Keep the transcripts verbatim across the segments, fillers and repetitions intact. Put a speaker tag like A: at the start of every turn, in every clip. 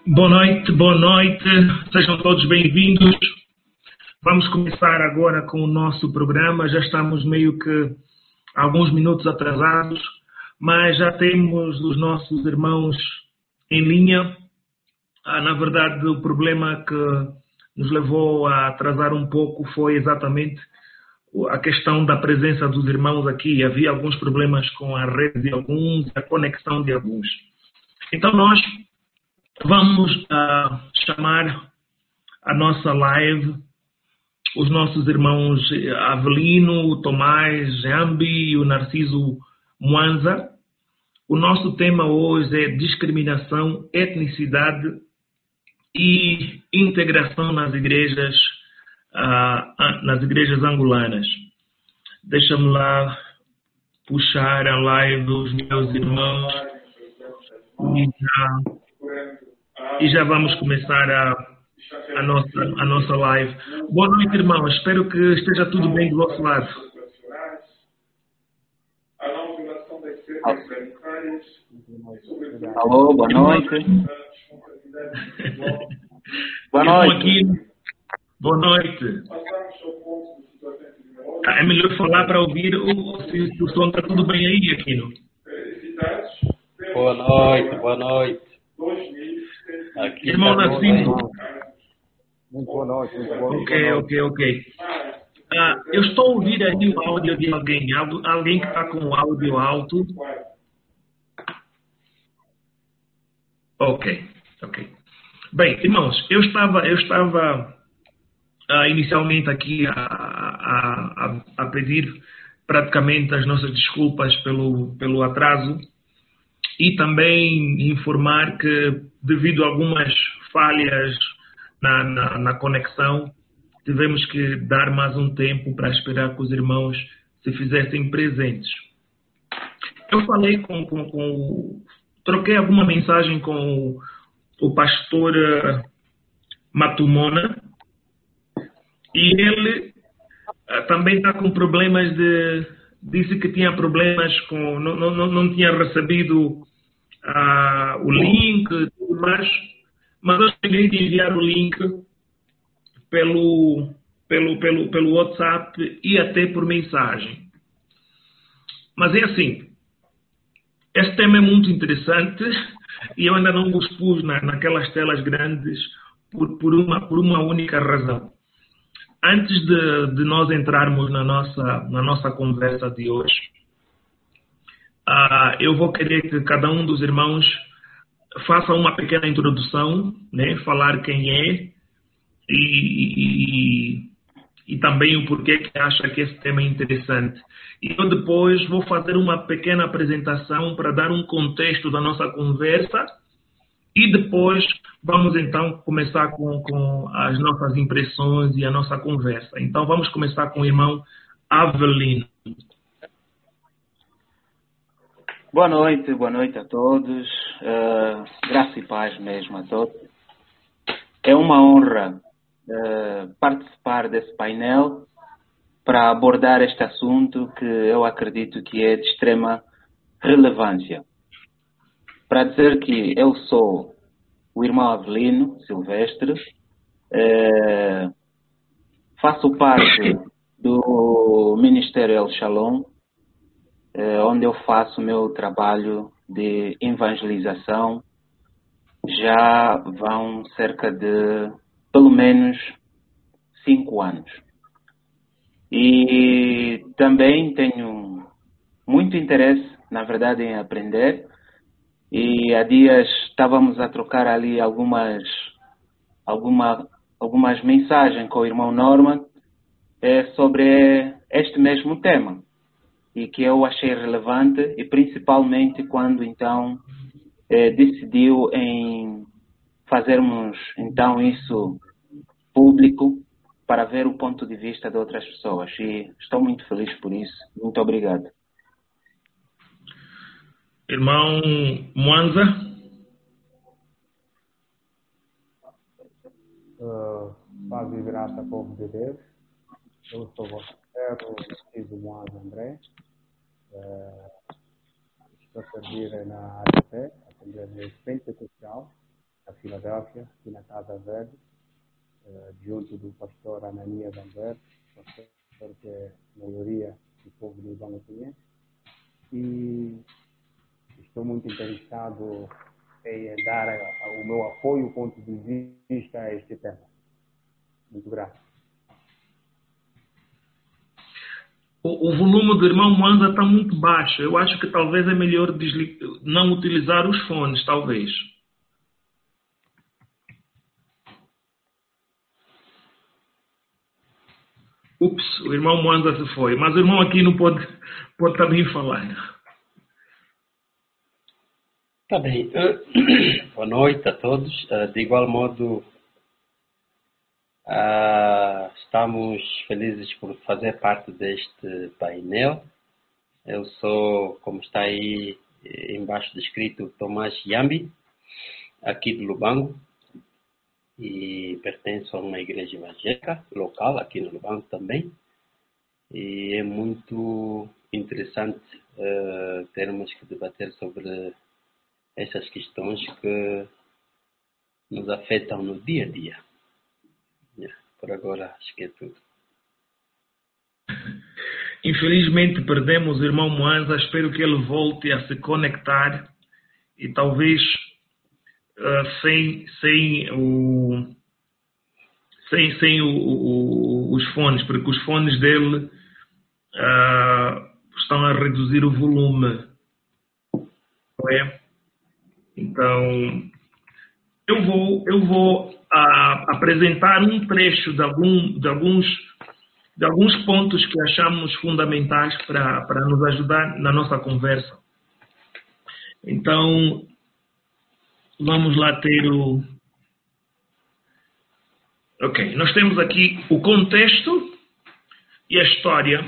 A: Boa noite, boa noite, sejam todos bem-vindos. Vamos começar agora com o nosso programa. Já estamos meio que alguns minutos atrasados, mas já temos os nossos irmãos em linha. Ah, na verdade, o problema que nos levou a atrasar um pouco foi exatamente a questão da presença dos irmãos aqui. Havia alguns problemas com a rede de alguns, a conexão de alguns. Então, nós vamos uh, chamar a nossa live os nossos irmãos Avelino, o Tomás Jambi e o Narciso Mwanza. O nosso tema hoje é discriminação, etnicidade e integração nas igrejas, uh, nas igrejas angolanas. Deixa-me lá puxar a live dos meus irmãos e já, e já vamos começar a A nossa, a nossa live. Boa noite, irmãos. Espero que esteja tudo bem do vosso lado.
B: Alô, boa noite. Boa noite.
A: Aqui. Boa noite. É melhor falar para ouvir o, se o som está tudo bem aí, Aquino.
B: Boa noite, boa noite. Aqui
A: Irmão
B: tá
A: Narciso.
C: Muito boa noite, muito boa noite.
A: Ok, ok, ok. Ah, eu estou a ouvir aí o áudio de alguém, alguém que está com o áudio alto. Ok, ok. Bem, irmãos, eu estava, eu estava ah, inicialmente aqui a, a, a, a pedir praticamente as nossas desculpas pelo, pelo atraso e também informar que, devido a algumas falhas Na, na, na conexão, tivemos que dar mais um tempo para esperar que os irmãos se fizessem presentes. Eu falei com, com, com troquei alguma mensagem com o, o pastor uh, Matumona e ele uh, também está com problemas de, disse que tinha problemas com, não, não, não tinha recebido uh, o link e tudo mais. Mas eu cheguei de enviar o link pelo, pelo, pelo, pelo WhatsApp e até por mensagem. Mas é assim, este tema é muito interessante e eu ainda não vos pus na, naquelas telas grandes por, por, uma, por uma única razão. Antes de, de nós entrarmos na nossa, na nossa conversa de hoje, uh, eu vou querer que cada um dos irmãos faça uma pequena introdução, né? Falar quem é e, e, e também o porquê que acha que esse tema é interessante. E eu depois vou fazer uma pequena apresentação para dar um contexto da nossa conversa e depois vamos então começar com, com as nossas impressões e a nossa conversa. Então vamos começar com o irmão Avelino.
B: Boa noite, boa noite a todos. Uh, graça e paz mesmo a todos. É uma honra uh, participar desse painel para abordar este assunto que eu acredito que é de extrema relevância. Para dizer que eu sou o irmão Avelino Silvestre, uh, faço parte do Ministério El Shalom, onde eu faço o meu trabalho de evangelização. Já vão cerca de, pelo menos, cinco anos. E também tenho muito interesse, na verdade, em aprender. E há dias estávamos a trocar ali algumas, alguma, algumas mensagens com o irmão Norman é, sobre este mesmo tema. E que eu achei relevante, e principalmente quando então eh, decidiu em fazermos então isso público para ver o ponto de vista de outras pessoas. E estou muito feliz por isso. Muito obrigado.
A: Irmão Mwanza.
C: Uh, paz e graça, povo de Deus. Eu sou vosso servo, Narciso Mwanza André. Uh, estou a servir na A D P, Assembleia Pentecostal, na Filadélfia, aqui na Casa Verde, uh, junto do pastor Ananias Alberto, pastor que a maioria do povo do Líbano conhece. E estou muito interessado em dar a, a, o meu apoio, ponto de vista a este tema. Muito grato.
A: O, o volume do irmão Mwanza está muito baixo. Eu acho que talvez é melhor desli- não utilizar os fones, talvez. Ups, o irmão Mwanza se foi. Mas o irmão aqui não pode, pode também falar.
D: Tá bem. Uh, boa noite a todos. Uh, de igual modo, uh, estamos felizes por fazer parte deste painel. Eu sou, como está aí embaixo descrito, Tomás Yambi, aqui de Lubango, e pertenço a uma igreja evangélica local aqui no Lubango também. E é muito interessante uh, termos que debater sobre essas questões que nos afetam no dia a dia. Por agora, acho que é tudo.
A: Infelizmente perdemos o irmão Mwanza. Espero que ele volte a se conectar e talvez uh, sem, sem, o, sem, sem o, o, os fones, porque os fones dele uh, estão a reduzir o volume. Não é? Então, eu vou, eu vou uh, apresentar um trecho de, algum, de, alguns, de alguns pontos que achamos fundamentais para, para nos ajudar na nossa conversa. Então, vamos lá ter o... Ok, nós temos aqui o contexto e a história.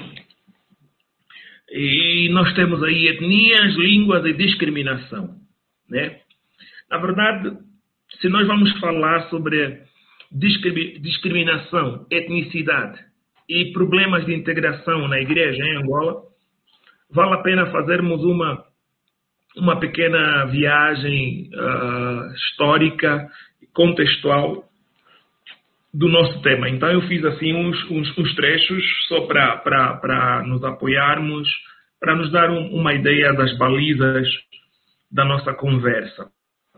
A: E nós temos aí etnias, línguas e discriminação. Né? Na verdade, se nós vamos falar sobre discriminação, etnicidade e problemas de integração na igreja em Angola, vale a pena fazermos uma, uma pequena viagem uh, histórica e contextual do nosso tema. Então eu fiz assim uns, uns, uns trechos só para nos apoiarmos, para nos dar um, uma ideia das balizas da nossa conversa.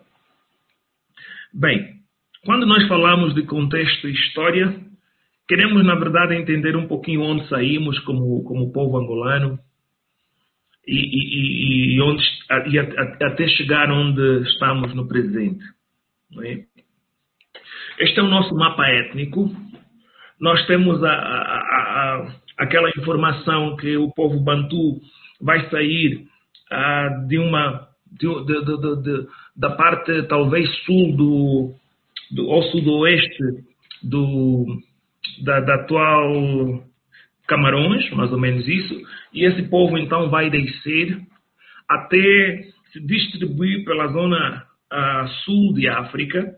A: Bem, quando nós falamos de contexto e história, queremos, na verdade, entender um pouquinho onde saímos como, como povo angolano e, e, e, onde, e até chegar onde estamos no presente. Não é? Este é o nosso mapa étnico. Nós temos a, a, a, aquela informação que o povo bantu vai sair a, de uma... De, de, de, de, da parte talvez sul do, do ou sudoeste do, da, da atual Camarões, mais ou menos isso, e esse povo então vai descer até se distribuir pela zona uh, sul de África,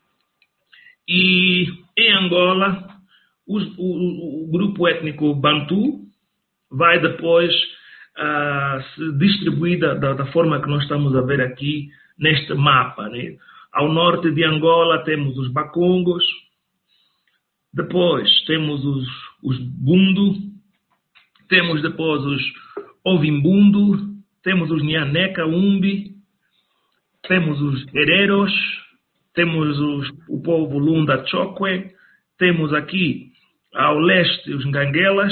A: e em Angola os, o, o grupo étnico Bantu vai depois Uh, se distribuir da, da, da forma que nós estamos a ver aqui neste mapa. Né? Ao norte de Angola temos os Bakongos, depois temos os, os Bundu, temos depois os Ovimbundu, temos os Nhaneca Umbi, temos os Hereros, temos os, o povo Lunda Chokwe, temos aqui ao leste os Nganguelas,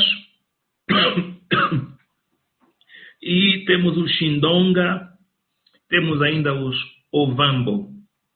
A: e temos o Xindonga, temos ainda os Ovambo.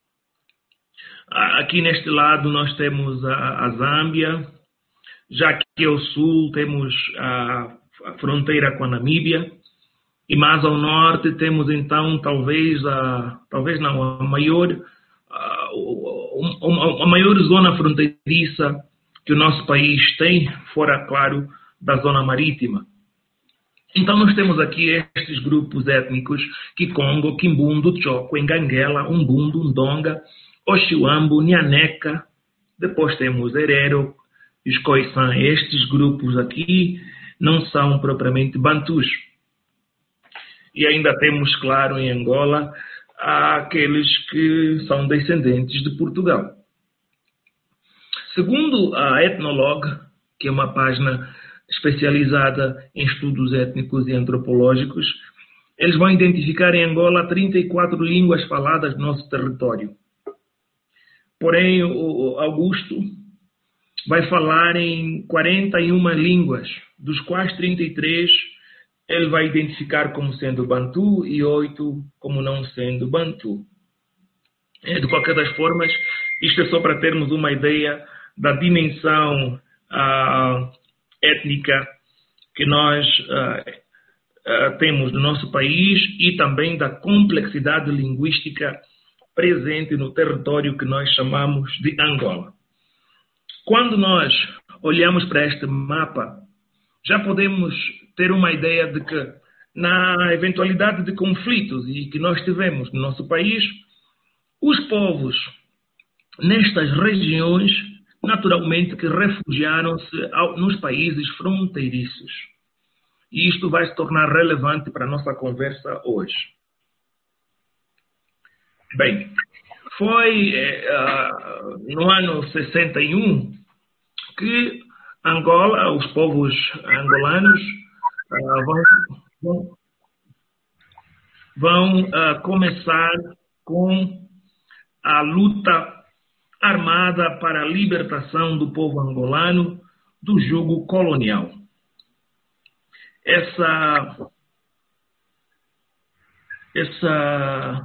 A: Aqui neste lado nós temos a, a Zâmbia, já que ao sul temos a, a fronteira com a Namíbia, e mais ao norte temos então talvez, a, talvez não, a maior, a, a, a maior zona fronteiriça que o nosso país tem, fora, claro, da zona marítima. Então nós temos aqui estes grupos étnicos: Kikongo, Kimbundo, Chokwe, Nganguela, Umbundu, Ndonga, Oxiuambo, Nhaneca. Depois temos Herero e os Khoisan. Estes grupos aqui não são propriamente bantus. E ainda temos, claro, em Angola, àqueles que são descendentes de Portugal. Segundo a Ethnologue, que é uma página especializada em estudos étnicos e antropológicos, eles vão identificar em Angola trinta e quatro línguas faladas no nosso território. Porém, o Augusto vai falar em quarenta e uma línguas, dos quais trinta e três ele vai identificar como sendo Bantu e oito como não sendo Bantu. De qualquer das formas, isto é só para termos uma ideia da dimensão uh, étnica que nós uh, uh, temos no nosso país e também da complexidade linguística presente no território que nós chamamos de Angola. Quando nós olhamos para este mapa, já podemos ter uma ideia de que, na eventualidade de conflitos e que nós tivemos no nosso país, os povos nestas regiões, naturalmente, que refugiaram-se nos países fronteiriços. E isto vai se tornar relevante para a nossa conversa hoje. Bem, foi uh, no ano sessenta e um que Angola, os povos angolanos, uh, vão, vão uh, começar com a luta armada para a libertação do povo angolano do jugo colonial. Essa, essa,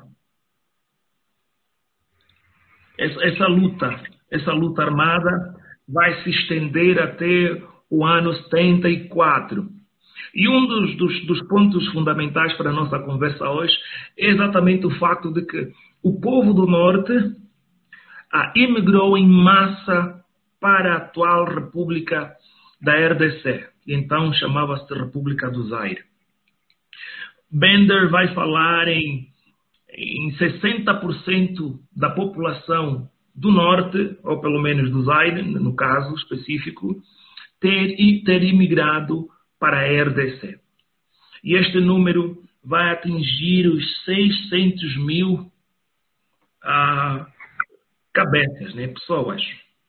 A: essa, essa luta, essa luta armada vai se estender até o ano setenta e quatro. E um dos, dos, dos pontos fundamentais para a nossa conversa hoje é exatamente o facto de que o povo do Norte ah, emigrou em massa para a atual República da R D C, que então chamava-se República do Zaire. Bender vai falar em, em sessenta por cento da população do Norte, ou pelo menos do Zaire, no caso específico, ter, ter imigrado para a R D C. E este número vai atingir os seiscentos mil ah, cabeças, né, pessoas.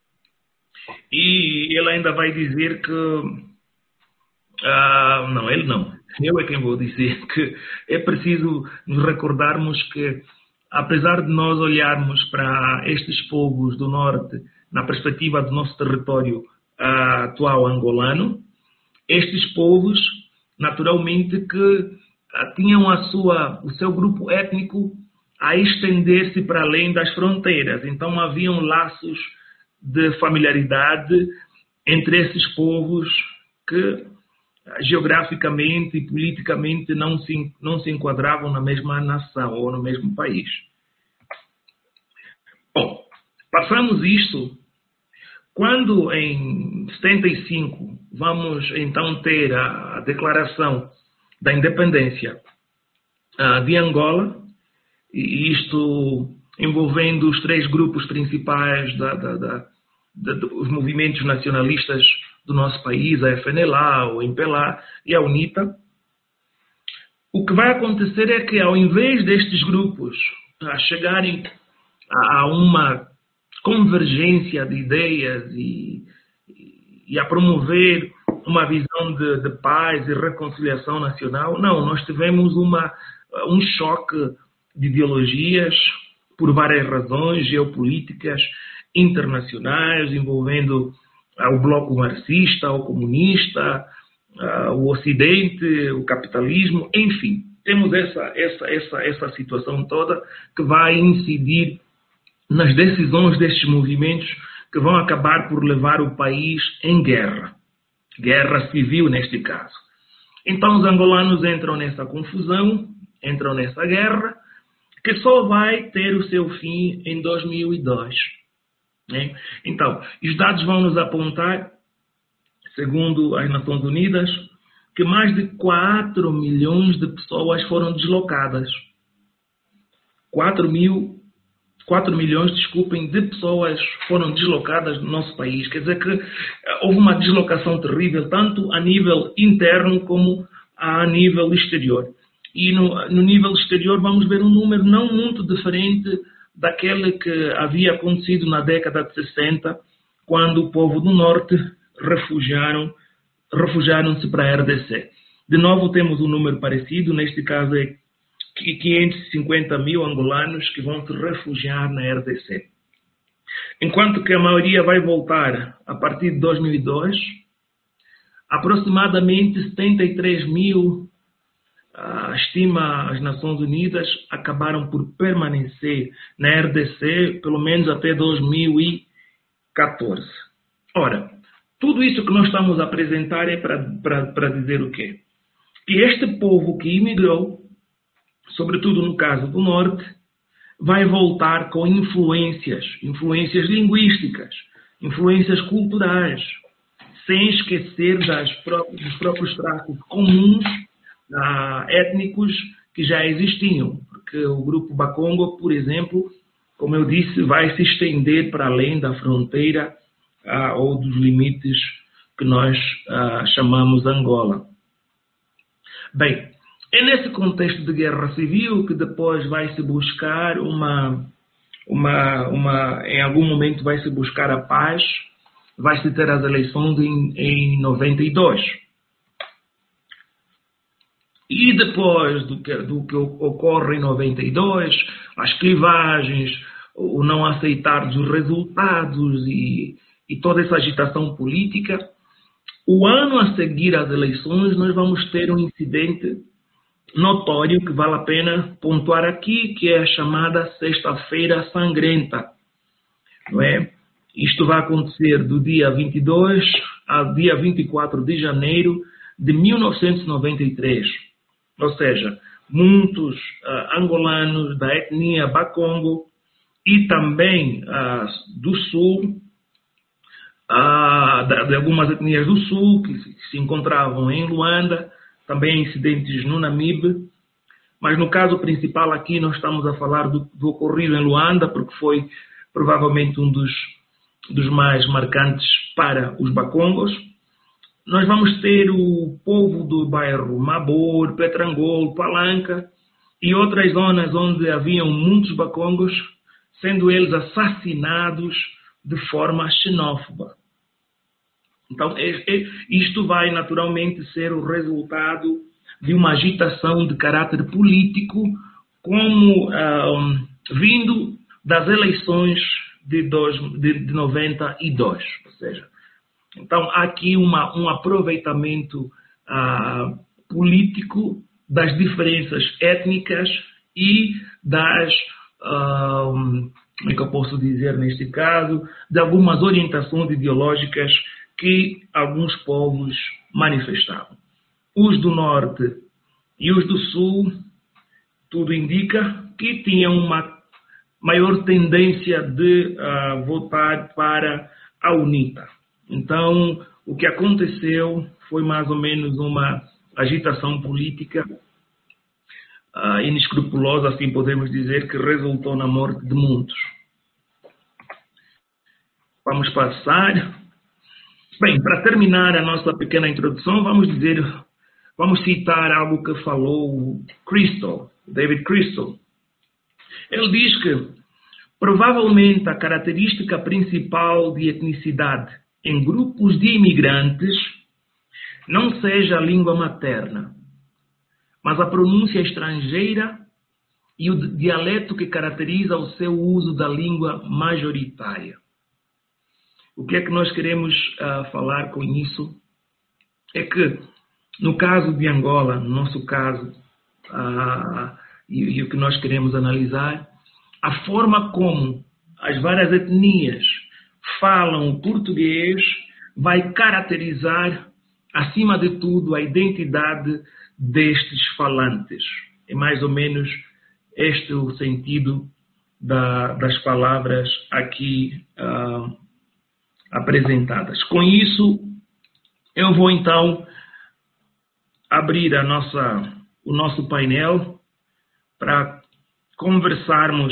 A: E ele ainda vai dizer que... Ah, não, ele não. Eu é quem vou dizer que é preciso nos recordarmos que, apesar de nós olharmos para estes povos do Norte na perspectiva do nosso território uh, atual angolano, estes povos, naturalmente, que uh, tinham a sua, o seu grupo étnico a estender-se para além das fronteiras. Então, haviam laços de familiaridade entre esses povos que, geograficamente e politicamente, não se, não se enquadravam na mesma nação ou no mesmo país. Bom, passamos isso. Quando em setenta e cinco vamos então ter a declaração da independência uh, de Angola, e isto envolvendo os três grupos principais da, da, da, da, dos movimentos nacionalistas do nosso país, a F N L A, o MPLA e a UNITA, o que vai acontecer é que, ao invés destes grupos a chegarem a uma convergência de ideias e, e a promover uma visão de, de paz e reconciliação nacional, não, nós tivemos uma, um choque de ideologias por várias razões geopolíticas internacionais, envolvendo o bloco marxista, o comunista, o Ocidente, o capitalismo, enfim. Temos essa, essa, essa, essa situação toda que vai incidir nas decisões destes movimentos que vão acabar por levar o país em guerra. Guerra civil, neste caso. Então, os angolanos entram nessa confusão, entram nessa guerra, que só vai ter o seu fim em dois mil e dois. Né? Então, os dados vão nos apontar, segundo as Nações Unidas, que mais de quatro milhões de pessoas foram deslocadas. quatro mil, quatro milhões, desculpem, de pessoas foram deslocadas no nosso país. Quer dizer que houve uma deslocação terrível, tanto a nível interno como a nível exterior. e no, no nível exterior vamos ver um número não muito diferente daquele que havia acontecido na década de sessenta, quando o povo do Norte refugiaram, refugiaram-se para a R D C. De novo temos um número parecido, neste caso é quinhentos e cinquenta mil angolanos que vão se refugiar na R D C. Enquanto que a maioria vai voltar a partir de dois mil e dois, aproximadamente setenta e três mil, uh, estima as Nações Unidas, acabaram por permanecer na R D C pelo menos até dois mil e catorze. Ora, tudo isso que nós estamos a apresentar é para dizer o quê? Que este povo que imigrou, sobretudo no caso do Norte, vai voltar com influências, influências linguísticas, influências culturais, sem esquecer das próprias, dos próprios traços comuns ah, étnicos que já existiam. Porque o grupo Bakongo, por exemplo, como eu disse, vai se estender para além da fronteira ah, ou dos limites que nós ah, chamamos Angola. Bem, é nesse contexto de guerra civil que depois vai-se buscar uma, uma, uma, em algum momento vai-se buscar a paz, vai-se ter as eleições em, em noventa e dois. E depois do que, do que ocorre em noventa e dois, as clivagens, o não aceitar dos resultados e, e toda essa agitação política, o ano a seguir às eleições nós vamos ter um incidente notório que vale a pena pontuar aqui, que é a chamada Sexta-feira Sangrenta. Não é? Isto vai acontecer do dia vinte e dois ao dia vinte e quatro de janeiro de mil novecentos e noventa e três. Ou seja, muitos uh, angolanos da etnia Bakongo e também uh, do Sul, uh, de algumas etnias do Sul que se, que se encontravam em Luanda, também incidentes no Namibe, mas no caso principal aqui nós estamos a falar do, do ocorrido em Luanda, porque foi provavelmente um dos, dos mais marcantes para os Bakongos. Nós vamos ter o povo do bairro Mabor, Petrangolo, Palanca e outras zonas onde haviam muitos Bakongos, sendo eles assassinados de forma xenófoba. Então, isto vai naturalmente ser o resultado de uma agitação de caráter político, como um, vindo das eleições de, dois, de, de noventa e dois. Ou seja, então há aqui uma, um aproveitamento uh, político das diferenças étnicas e das, uh, como é que eu posso dizer neste caso, de algumas orientações ideológicas que alguns povos manifestavam. Os do Norte e os do Sul, tudo indica que tinham uma maior tendência de uh, votar para a UNITA. Então, o que aconteceu foi mais ou menos uma agitação política uh, inescrupulosa, assim podemos dizer, que resultou na morte de muitos. Vamos passar. Bem, para terminar a nossa pequena introdução, vamos dizer, vamos citar algo que falou Crystal, David Crystal. Ele diz que provavelmente a característica principal de etnicidade em grupos de imigrantes não seja a língua materna, mas a pronúncia estrangeira e o dialeto que caracteriza o seu uso da língua majoritária. O que é que nós queremos uh, falar com isso? É que, no caso de Angola, no nosso caso, uh, e, e o que nós queremos analisar, a forma como as várias etnias falam o português vai caracterizar, acima de tudo, a identidade destes falantes. É mais ou menos este o sentido da, das palavras aqui uh, apresentadas. Com isso, eu vou então abrir a nossa, o nosso painel para conversarmos,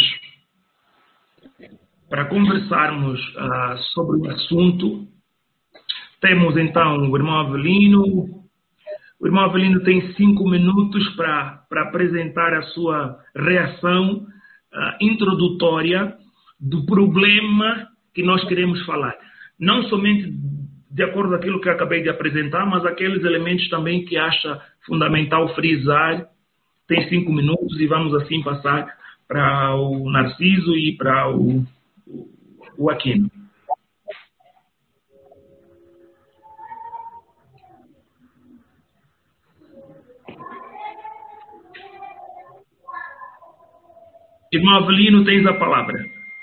A: para conversarmos uh, sobre o assunto. Temos então o irmão Avelino, o O irmão Avelino tem cinco minutos para apresentar a sua reação uh, introdutória do problema que nós queremos falar. Não somente de acordo com aquilo que eu acabei de apresentar, mas aqueles elementos também que acha fundamental frisar. Tem cinco minutos e vamos assim passar para o Narciso e para o, o Aquino. Irmão Avelino, tens a palavra.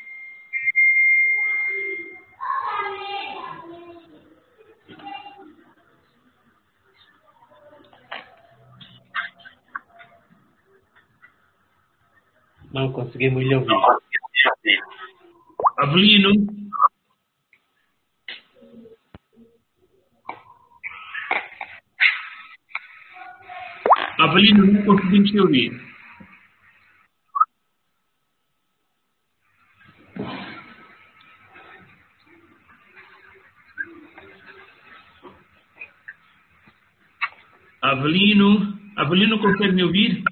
D: Não conseguimos lhe ouvir.
A: Avelino. Avelino, não conseguimos te ouvir. Avelino, Avelino, consegue me ouvir?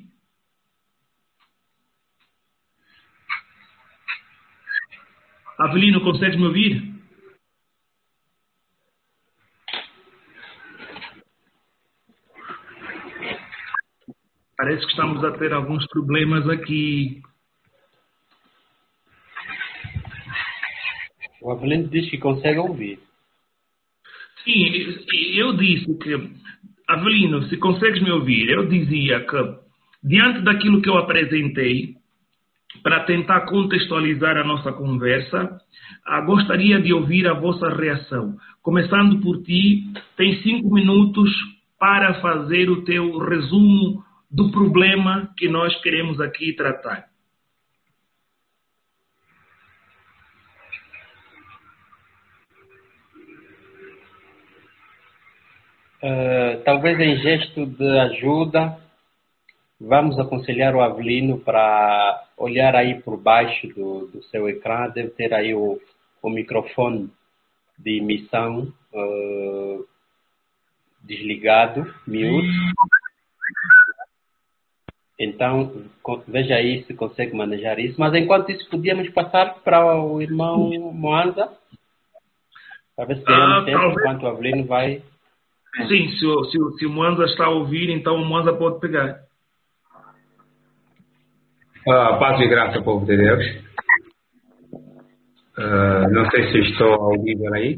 A: Avelino, consegue me ouvir? Parece que estamos a ter alguns problemas aqui.
D: O Avelino diz que consegue ouvir.
A: Sim, eu disse que... Avelino, se consegues me ouvir, eu dizia que, diante daquilo que eu apresentei, para tentar contextualizar a nossa conversa, ah, gostaria de ouvir a vossa reação. Começando por ti, tens cinco minutos para fazer o teu resumo do problema que nós queremos aqui tratar.
D: Uh, talvez em gesto de ajuda, vamos aconselhar o Avelino para olhar aí por baixo do, do seu ecrã. Deve ter aí o, o microfone de emissão uh, desligado, mute. Então, veja aí se consegue manejar isso. Mas enquanto isso, podíamos passar para o irmão Moanza, para ver se teremos ah, tempo, enquanto o Avelino vai...
A: Sim, se o, se, o, se o Moanza está a ouvir, então o Moanza pode pegar.
E: Uh, paz e graça, povo de Deus. Uh, não sei se estou a ouvir aí.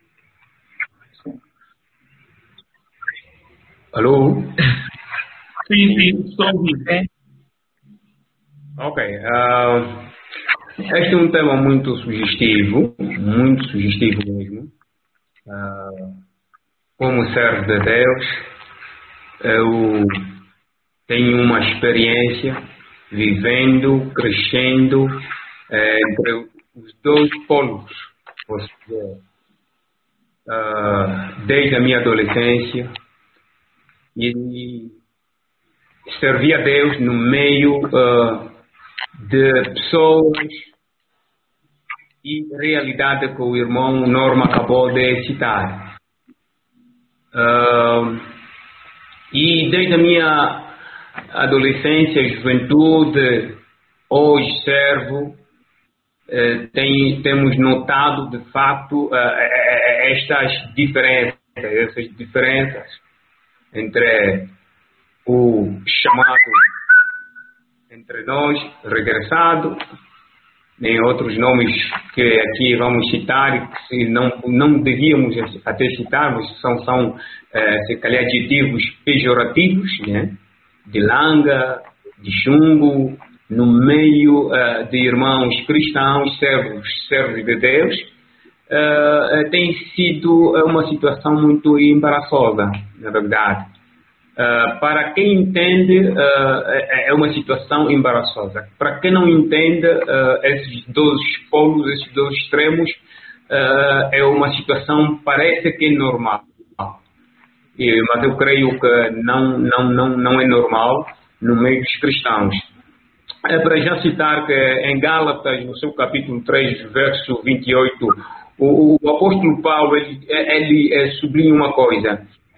E: Alô?
A: Sim, sim, estou a ouvir.
E: Ok. Uh, este é um tema muito sugestivo, muito sugestivo mesmo. Uh, Como servo de Deus, eu tenho uma experiência vivendo, crescendo eh, entre os dois polos, ou seja, uh, desde a minha adolescência, e servi a Deus no meio uh, de pessoas e realidade que o irmão Norma acabou de citar. Uh, e desde a minha adolescência, juventude, hoje servo, uh, tem, temos notado de facto uh, estas diferenças, essas diferenças entre o chamado entre nós, regressado, nem outros nomes que aqui vamos citar, que não, não devíamos até citar, mas são, são eh, se calhar adjetivos pejorativos, né? De langa, de chumbo, no meio eh, de irmãos cristãos, servos, servos de Deus, eh, tem sido uma situação muito embaraçosa, na verdade. Uh, para quem entende, uh, é uma situação embaraçosa. Para quem não entende, uh, esses dois polos, esses dois extremos, uh, é uma situação, parece que é normal. E, mas eu creio que não, não, não, não é normal no meio dos cristãos. É para já citar que em Gálatas, no seu capítulo três, verso vinte e oito, o, o apóstolo Paulo, ele, ele, ele sublinha uma coisa.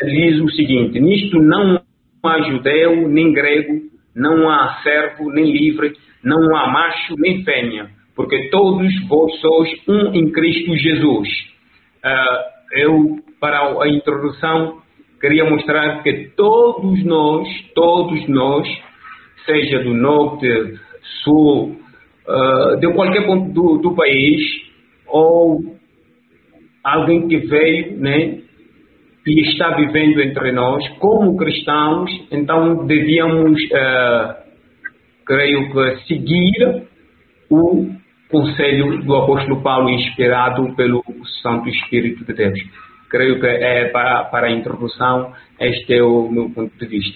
E: diz o seguinte: nisto não há judeu nem grego, não há servo nem livre, não há macho nem fêmea, porque todos vós sois um em Cristo Jesus. Uh, eu, para a introdução, queria mostrar que todos nós, todos nós, seja do norte, sul, uh, de qualquer ponto do, do país, ou alguém que veio, né, e está vivendo entre nós, como cristãos, então devíamos, uh, creio que, seguir o conselho do apóstolo Paulo, inspirado pelo Santo Espírito de Deus. Creio que é para, para a introdução, este é o meu ponto de vista.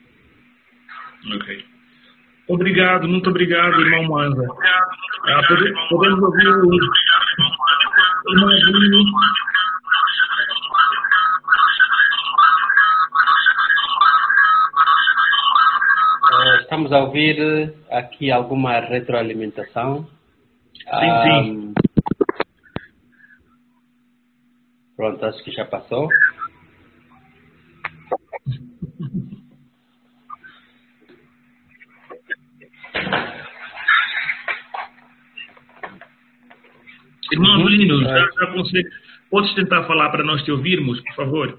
A: Ok. Obrigado, muito obrigado, irmão Mwanza. Ah, podemos ouvir o irmão Avelino.
D: Estamos a ouvir aqui alguma retroalimentação.
A: Sim, sim.
D: Um, pronto, acho que já passou.
A: Irmão Avelino, já, já consegue... Podes tentar falar para nós te ouvirmos, por favor?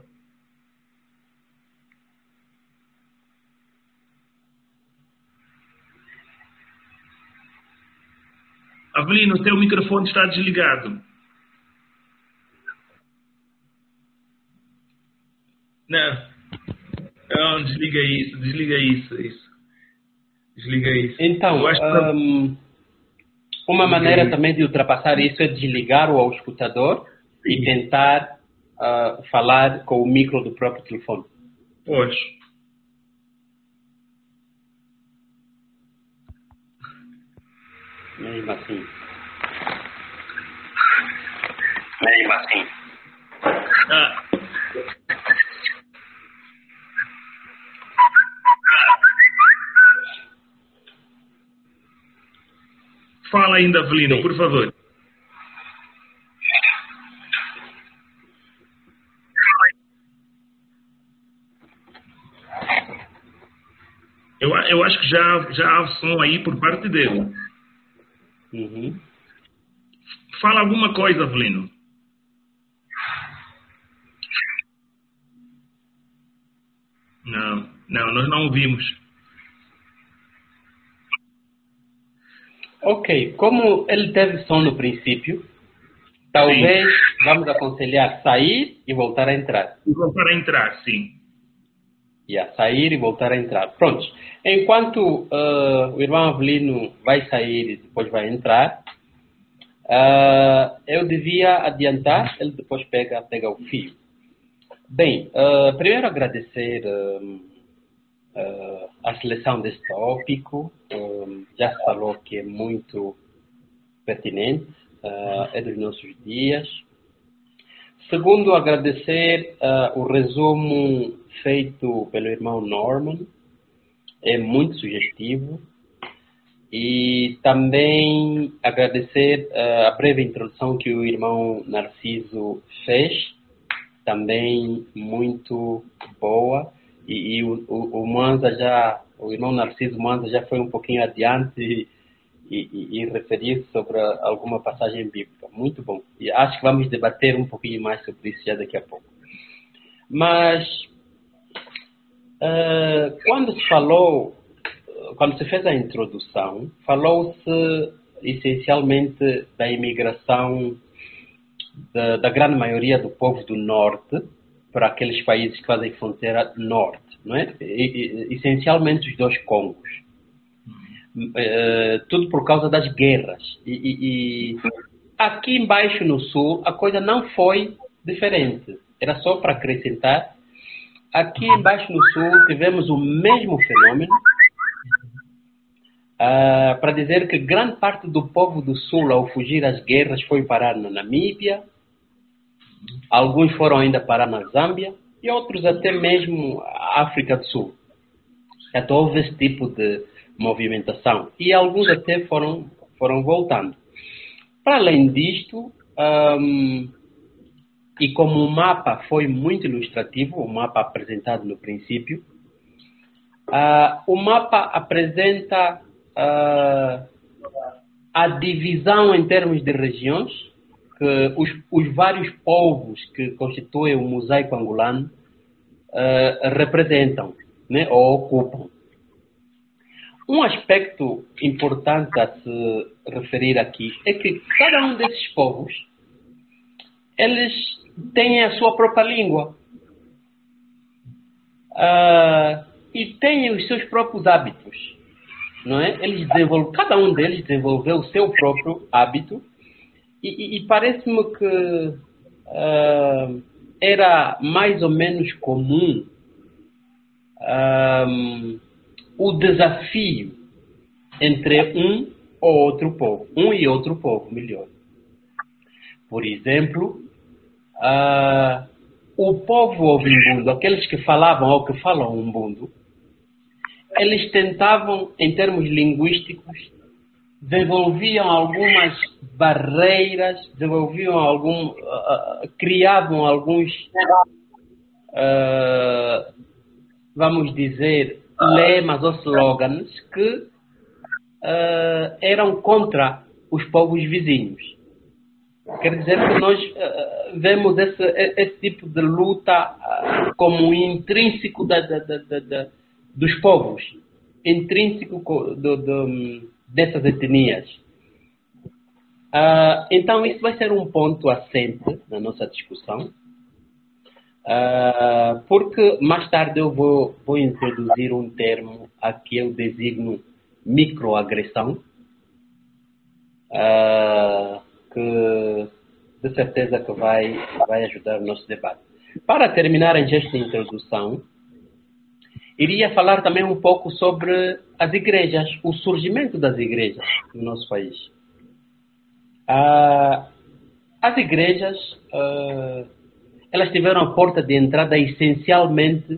A: Avelino, o teu microfone está desligado. Não. Não, desliga isso, desliga isso, isso. Desliga isso.
D: Então,
A: Eu acho que...
D: um, uma maneira também de ultrapassar isso é desligar o auscultador e tentar uh, falar com o micro do próprio telefone.
A: Pois.
D: Mesmo assim.
E: Mesmo assim.
A: Ah. Fala ainda, Avelino, por favor. Eu, eu acho que já, já há som aí por parte dele.
D: Uhum.
A: Fala alguma coisa, Avelino. Não, não, nós não ouvimos.
D: Ok, como ele teve som no princípio, talvez sim. Vamos aconselhar sair e voltar a entrar.
A: E voltar a entrar, sim.
D: Yeah, sair e voltar a entrar. Pronto. Enquanto uh, o irmão Avelino vai sair e depois vai entrar, uh, eu devia adiantar, ele depois pega, pega o fio. Bem, uh, primeiro agradecer uh, uh, a seleção desse tópico. Uh, já se falou que é muito pertinente, uh, é dos nossos dias. Segundo, agradecer uh, o resumo feito pelo irmão Norman, é muito sugestivo. E também agradecer uh, a breve introdução que o irmão Narciso fez, também muito boa. E, e o, o, o Mwanza já, o irmão Narciso Mwanza já foi um pouquinho adiante e, e, e referir sobre alguma passagem bíblica. Muito bom. E acho que vamos debater um pouquinho mais sobre isso já daqui a pouco. Mas, uh, quando se falou, quando se fez a introdução, falou-se essencialmente da imigração da, da grande maioria do povo do norte para aqueles países que fazem fronteira norte, não é? E, e, essencialmente os dois Congos. Uh, tudo por causa das guerras. E, e, e aqui embaixo no sul a coisa não foi diferente. Era só para acrescentar. Aqui embaixo no sul tivemos o mesmo fenômeno. Uh, para dizer que grande parte do povo do sul, ao fugir às guerras, foi parar na Namíbia. Alguns foram ainda parar na Zâmbia e outros até mesmo a África do Sul. Então houve esse tipo de movimentação e alguns até foram, foram voltando. Para além disto, um, e como o mapa foi muito ilustrativo, o mapa apresentado no princípio, uh, o mapa apresenta uh, a divisão em termos de regiões que os, os vários povos que constituem o mosaico angolano uh, representam, né, ou ocupam. Um aspecto importante a se referir aqui é que cada um desses povos, eles têm a sua própria língua uh, e têm os seus próprios hábitos, não é? Eles desenvolvem, cada um deles desenvolveu o seu próprio hábito e, e, e parece-me que uh, era mais ou menos comum um, o desafio entre um ou outro povo, um e outro povo, melhor. Por exemplo, uh, o povo Ovimbundo, aqueles que falavam ou que falam Umbundo, eles tentavam, em termos linguísticos, desenvolviam algumas barreiras, desenvolviam algum, uh, criavam alguns, uh, vamos dizer, lemas ou slogans que uh, eram contra os povos vizinhos. Quer dizer que nós uh, vemos esse, esse tipo de luta uh, como intrínseco da, da, da, da, dos povos, intrínseco do, do, dessas etnias. Uh, então, isso vai ser um ponto assente na nossa discussão. Uh, porque mais tarde eu vou, vou introduzir um termo a que eu designo microagressão, uh, que de certeza que vai, vai ajudar o nosso debate. Para terminar esta introdução, iria falar também um pouco sobre as igrejas, o surgimento das igrejas no nosso país. Uh, as igrejas uh, elas tiveram a porta de entrada essencialmente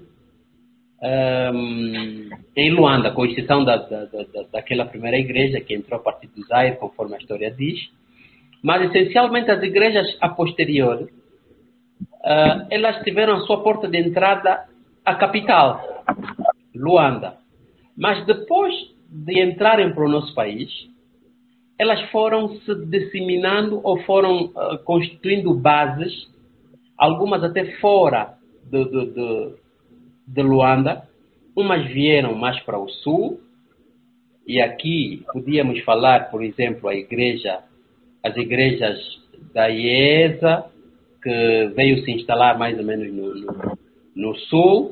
D: um, em Luanda, com exceção da, da, da, daquela primeira igreja que entrou a partir do Zaire, conforme a história diz. Mas essencialmente as igrejas a posterior, uh, elas tiveram a sua porta de entrada à capital, Luanda. Mas depois de entrarem para o nosso país, elas foram se disseminando ou foram uh, constituindo bases, algumas até fora de, de, de, de Luanda. Umas vieram mais para o sul, e aqui podíamos falar, por exemplo, a igreja, as igrejas da IESA, que veio se instalar mais ou menos no, no, no sul.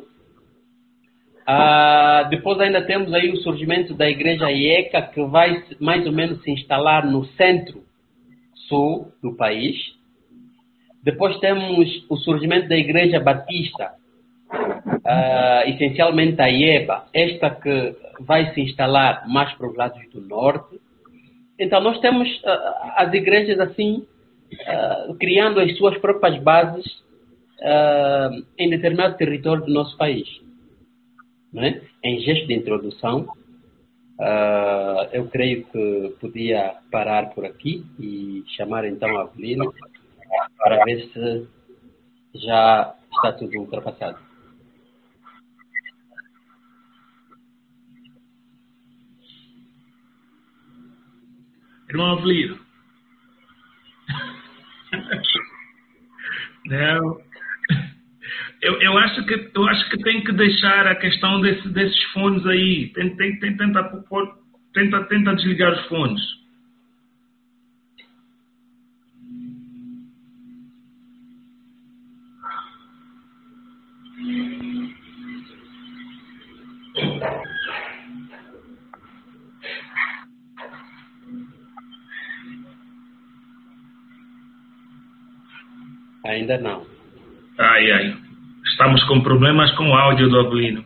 D: Ah, depois ainda temos aí o surgimento da igreja IECA, que vai mais ou menos se instalar no centro-sul do país. Depois temos o surgimento da Igreja Batista, uh, essencialmente a IEBA, esta que vai se instalar mais para os lados do norte. Então nós temos uh, as igrejas assim, uh, criando as suas próprias bases uh, em determinado território do nosso país. Não é? Em gesto de introdução, uh, eu creio que podia parar por aqui e chamar então a Avelino para ver se já está tudo ultrapassado.
A: Irmão Avelino. Não. Eu, eu, acho que, eu acho que tem que deixar a questão desse, desses fones aí. Tem, tem, tem, tenta, tenta, tenta desligar os fones.
D: Ainda não.
A: Ai, ai. Estamos com problemas com o áudio do Avelino.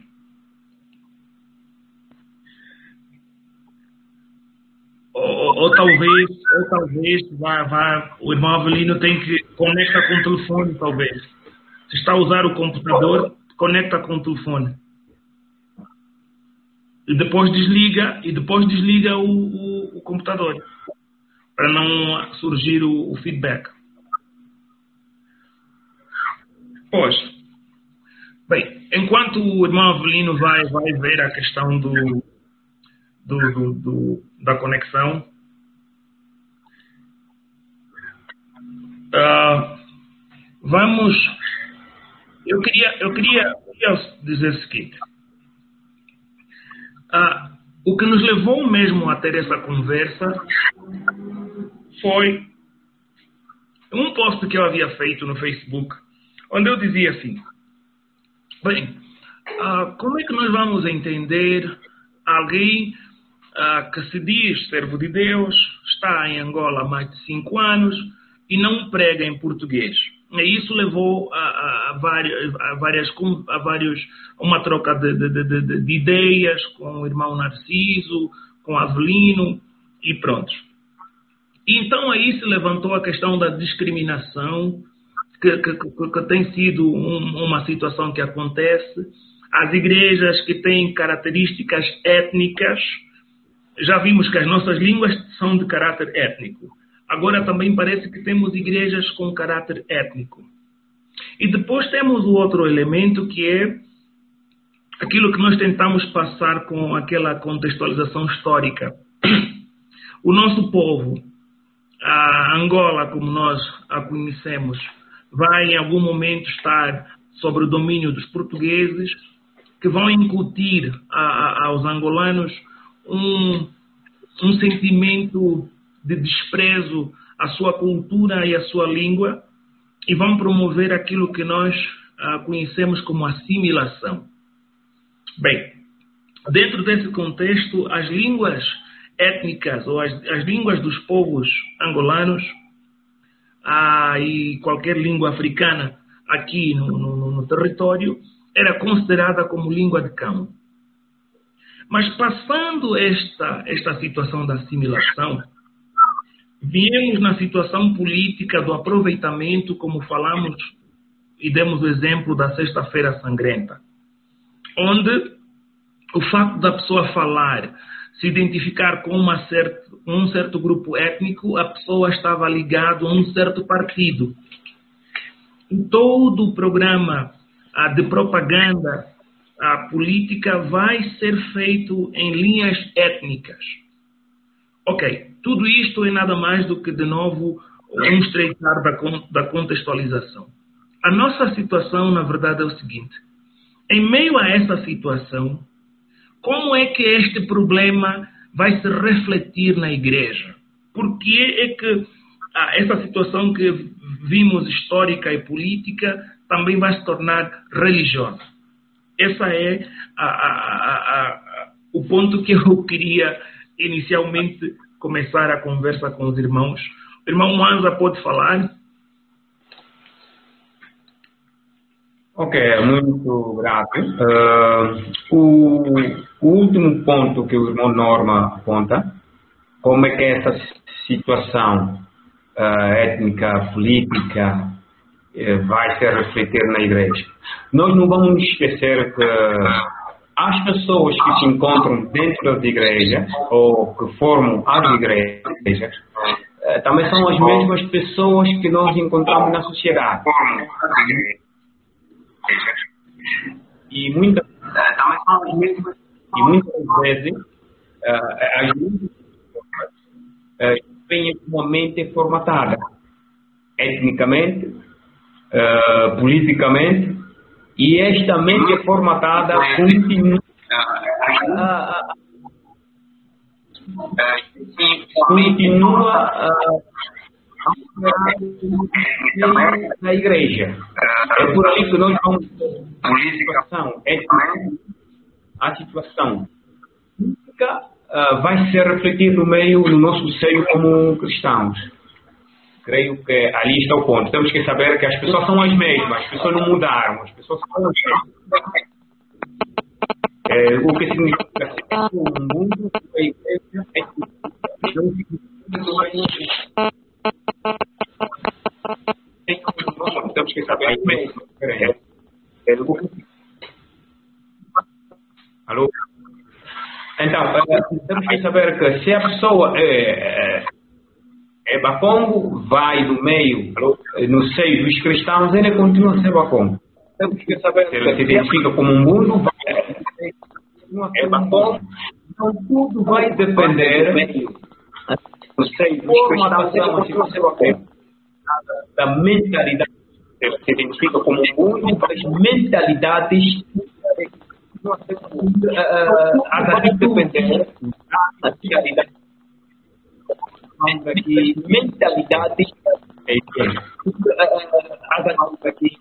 A: Ou, ou, ou talvez, ou talvez vá, vá, o irmão Avelino tem que conecta com o telefone, talvez. Se está a usar o computador, conecta com o telefone. E depois desliga, e depois desliga o, o, o computador. Para não surgir o, o feedback. Pois. Bem, enquanto o irmão Avelino vai, vai ver a questão do, do, do, do da conexão, uh, vamos... Eu queria, eu queria, eu queria dizer o seguinte. Uh, o que nos levou mesmo a ter essa conversa foi um post que eu havia feito no Facebook, onde eu dizia assim: bem, uh, como é que nós vamos entender alguém uh, que se diz servo de Deus, está em Angola há mais de cinco anos e não prega em português? E isso levou a, a, a, várias, a, várias, a vários, uma troca de, de, de, de ideias com o irmão Narciso, com Avelino e pronto. E então aí se levantou a questão da discriminação, que, que, que, que tem sido um, uma situação que acontece. As igrejas que têm características étnicas, já vimos que as nossas línguas são de caráter étnico. Agora também parece que temos igrejas com caráter étnico. E depois temos o outro elemento, que é aquilo que nós tentamos passar com aquela contextualização histórica. O nosso povo, a Angola, como nós a conhecemos, vai em algum momento estar sob o domínio dos portugueses, que vão incutir a, a, aos angolanos um, um sentimento de desprezo à sua cultura e à sua língua, e vão promover aquilo que nós ah, conhecemos como assimilação. Bem, dentro desse contexto, as línguas étnicas ou as, as línguas dos povos angolanos ah, e qualquer língua africana aqui no, no, no território era considerada como língua de cão. Mas passando esta, esta situação da assimilação, viemos na situação política do aproveitamento, como falamos e demos o exemplo da Sexta-feira Sangrenta, onde o facto da pessoa falar, se identificar com uma certa, um certo grupo étnico, a pessoa estava ligada a um certo partido. E todo o programa ah, de propaganda ah, política vai ser feito em linhas étnicas. Ok, tudo isto é nada mais do que, de novo, um estreitar da, da contextualização. A nossa situação, na verdade, é o seguinte: em meio a essa situação, como é que este problema vai se refletir na igreja? Por que é que ah, essa situação que vimos histórica e política também vai se tornar religiosa? Esse é a, a, a, a, o ponto que eu queria inicialmente começar a conversa com os irmãos. O irmão Mwanza pode falar?
E: Ok, muito grato. Uh, o, o último ponto que o irmão Norma aponta, como é que essa situação uh, étnica, política, uh, vai se refletir na igreja. Nós não vamos esquecer que as pessoas que se encontram dentro das igrejas, ou que formam as igrejas, uh, também são as mesmas pessoas que nós encontramos na sociedade. E muitas, também são as mesmas, e muitas vezes uh, as mesmas pessoas uh, têm uma mente formatada etnicamente, uh, politicamente, e esta mente formatada continua uh, continua uh, na igreja. É por aí que nós vamos a situação étnica, a situação política uh, vai se refletir no meio, no nosso seio como cristãos. Creio que ali está o ponto. Temos que saber que as pessoas são as mesmas, as pessoas não mudaram, as pessoas são as mesmas. É, o que significa que o mundo é igreja é não significa temos que saber mesmo. Alô? Então, temos que saber que se a pessoa é, é é Bakongo, vai no meio, no seio dos cristãos, ele continua a ser Bakongo. Se ele se identifica como um mundo, vai é Bakongo. Então tudo vai depender do seio dos cristãos, ele continua a ser Bakongo. Da mentalidade, se ele se identifica como um mundo, das mentalidades, a vai depender da mentalidade. Aqui, mentalidade é aqui.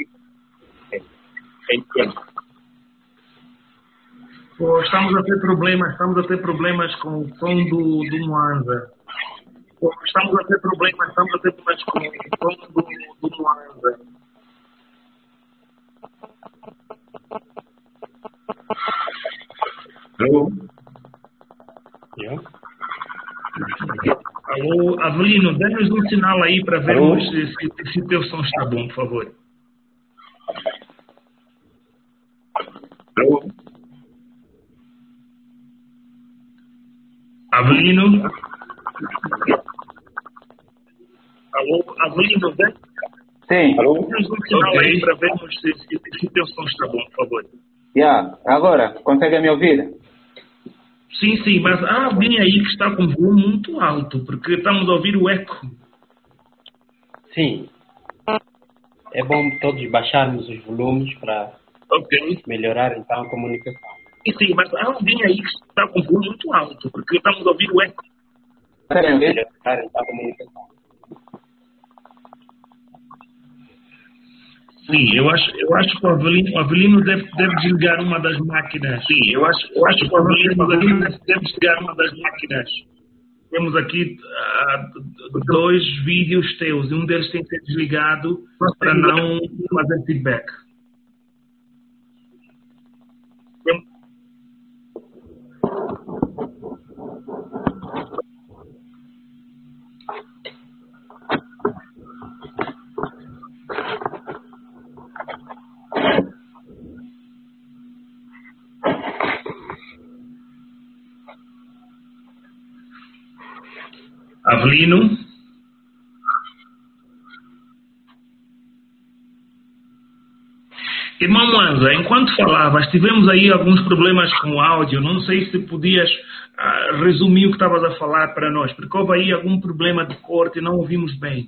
A: Pô, estamos a ter problemas, estamos a ter problemas com o som do, do Moanza. Pô, estamos a ter problemas, estamos a ter problemas com o som do, do Moanza.
E: Alô?
D: Yeah.
A: Alô, Avelino, dê-nos um sinal aí para vermos se, se, se teu som está bom, por favor.
E: Alô?
A: Avelino? Alô, Avelino, dê-
B: Sim.
E: Alô?
A: dê-nos um sinal
E: Ok.
A: aí para vermos se, se, se teu som está bom, por favor.
B: Yeah. Agora, consegue me ouvir?
A: Sim, sim, mas há alguém aí que está com volume muito alto, porque estamos a ouvir o eco.
D: Sim. É bom todos baixarmos os volumes para
A: Ok.
D: melhorar então a comunicação.
A: Sim, sim, mas há alguém aí que está com volume muito alto, porque estamos a ouvir o eco.
B: Consegue me ouvir?
D: Melhorar então a comunicação.
A: Sim, eu acho, eu acho que o Avelino, o Avelino deve, deve desligar uma das máquinas. Sim, eu acho, eu acho que o Avelino, o Avelino deve, deve desligar uma das máquinas. Temos aqui ah, dois vídeos teus e um deles tem que ser desligado para não fazer feedback. Tem- Avelino? Irmão Moanza, enquanto falavas, tivemos aí alguns problemas com o áudio. Não sei se podias ah, resumir o que estavas a falar para nós, porque houve aí algum problema de corte e não ouvimos bem.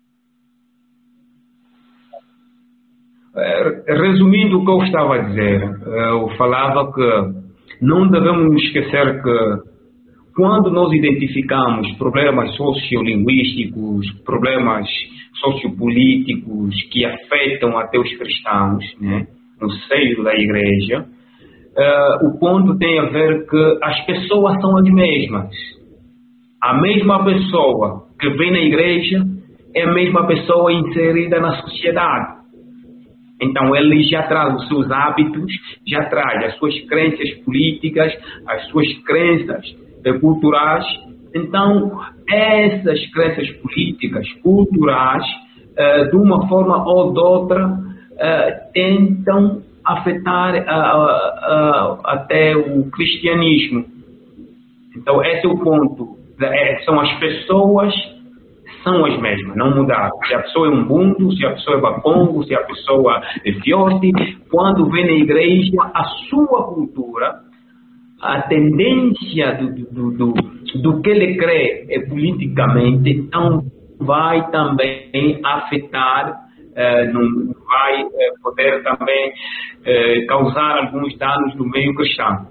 E: Eh, Resumindo o que eu estava a dizer, eh, eu falava que não devemos nos esquecer que quando nós identificamos problemas sociolinguísticos, problemas sociopolíticos que afetam até os cristãos, né, no seio da igreja, uh, o ponto tem a ver que as pessoas são as mesmas. A mesma pessoa que vem na igreja é a mesma pessoa inserida na sociedade. Então ele já traz os seus hábitos, já traz as suas crenças políticas, as suas crenças culturais. Então, essas crenças políticas, culturais, uh, de uma forma ou de outra, uh, tentam afetar uh, uh, até o cristianismo. Então, esse é o ponto. É, são as pessoas, são as mesmas, não mudaram. Se a pessoa é um Ubuntu, se a pessoa é Bakongo, se a pessoa é Fiote, quando vem na igreja, a sua cultura, a tendência do, do, do, do que ele crê é, politicamente, então vai também afetar, eh, não, vai eh, poder também eh, causar alguns danos no meio cristão.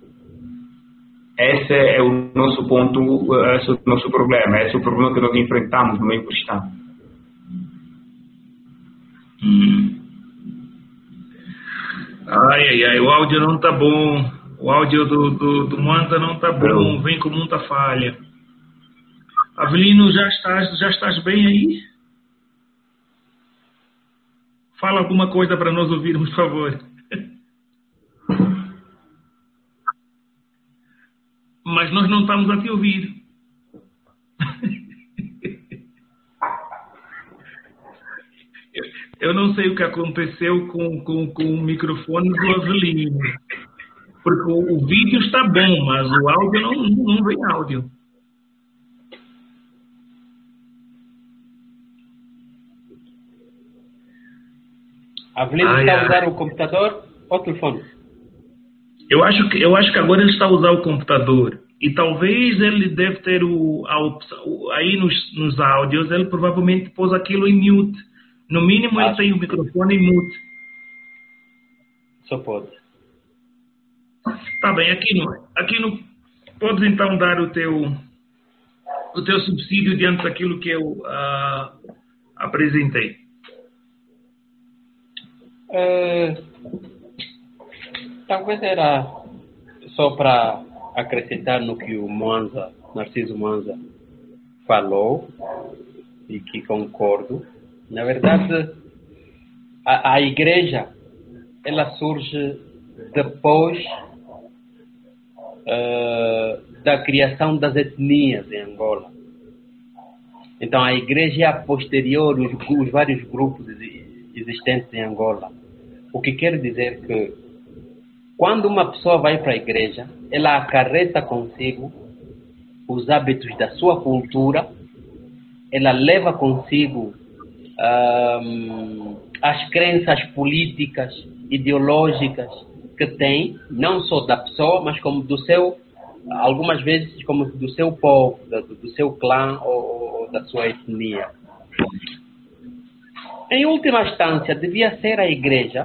E: Esse é o nosso ponto, esse é o nosso problema, esse é o problema que nós enfrentamos no meio cristão.
A: Hum. Ai, ai, ai, o áudio não está bom. O áudio do, do, do Moanza não está bom, vem com muita falha. Avelino, já estás, já estás bem aí? Fala alguma coisa para nós ouvirmos, por favor. Mas nós não estamos a te ouvir. Eu não sei o que aconteceu com, com, com o microfone do Avelino. Porque o, o vídeo está bom, mas o áudio não, não vem áudio.
D: Avelino
A: Ah,
D: está
A: é.
D: a usar o computador ou o telefone?
A: Eu acho que eu acho que agora ele está a usar o computador e talvez ele deve ter o, a opção o- aí nos, nos áudios ele provavelmente pôs aquilo em mute. No mínimo ele
D: Acho
A: tem o
D: que sim.
A: microfone em mute.
D: Só pode.
A: Tá bem, aqui no aqui no podes então dar o teu o teu subsídio diante daquilo que eu ah, apresentei.
D: Eh, talvez era só para acrescentar no que o Monza, Narciso Monza, falou e que concordo. Na verdade, a, a igreja ela surge depois eh, da criação das etnias em Angola. Então a igreja é a posterior os, os vários grupos exi- existentes em Angola. O que quer dizer que quando uma pessoa vai para a igreja, ela acarreta consigo os hábitos da sua cultura, ela leva consigo ahm, as crenças políticas, ideológicas que tem, não só da pessoa, mas como do seu, algumas vezes como do seu povo, do, do seu clã ou, ou da sua etnia. Em última instância, devia ser a igreja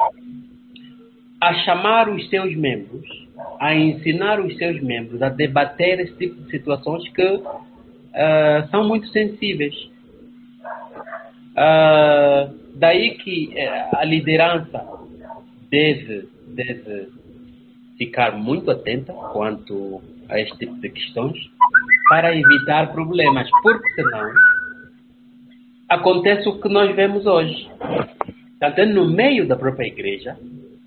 D: a chamar os seus membros, a ensinar os seus membros a debater esse tipo de situações que uh, são muito sensíveis. Uh, daí que uh, a liderança deve, deve ficar muito atenta quanto a este tipo de questões para evitar problemas, porque senão acontece o que nós vemos hoje. Até no meio da própria igreja,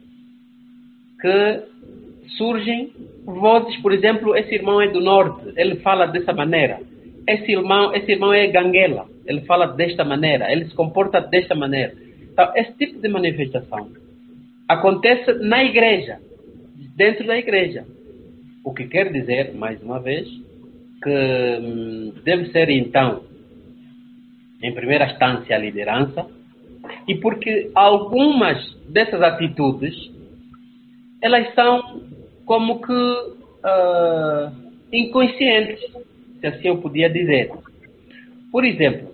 D: que surgem vozes, por exemplo, esse irmão é do norte, ele fala dessa maneira. Esse irmão, esse irmão é ganguela, ele fala desta maneira, ele se comporta desta maneira. Então, esse tipo de manifestação acontece na igreja, dentro da igreja. O que quer dizer, mais uma vez, que hum, deve ser então, em primeira instância, a liderança, e porque algumas dessas atitudes elas são como que uh, inconscientes, se assim eu podia dizer. Por exemplo,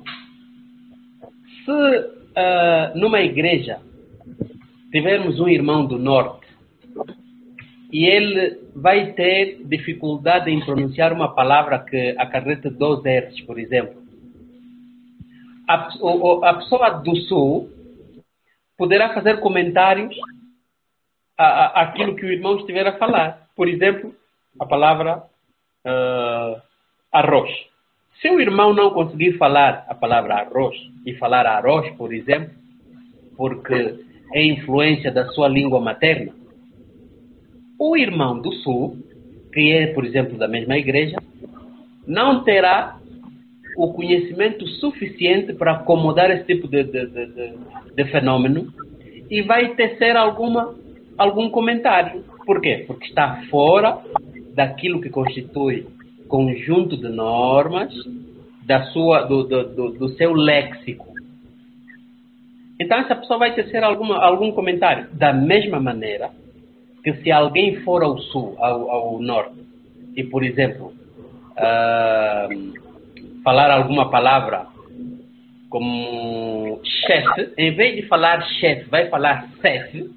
D: se uh, numa igreja tivermos um irmão do norte e ele vai ter dificuldade em pronunciar uma palavra que acarreta dois R's, por exemplo, a, a pessoa do sul poderá fazer comentários a, a, aquilo que o irmão estiver a falar. Por exemplo, a palavra uh, arroz. Se o irmão não conseguir falar a palavra arroz e falar arroz, por exemplo, porque é influência da sua língua materna, o irmão do sul, que é, por exemplo, da mesma igreja, não terá o conhecimento suficiente para acomodar esse tipo de, de, de, de, de fenômeno e vai tecer alguma, algum comentário. Por quê? Porque está fora daquilo que constitui conjunto de normas da sua, do, do, do, do seu léxico. Então essa pessoa vai tecer alguma, algum comentário. Da mesma maneira que se alguém for ao sul, ao, ao norte, e por exemplo, uh, falar alguma palavra como chefe, em vez de falar chefe, vai falar chefe,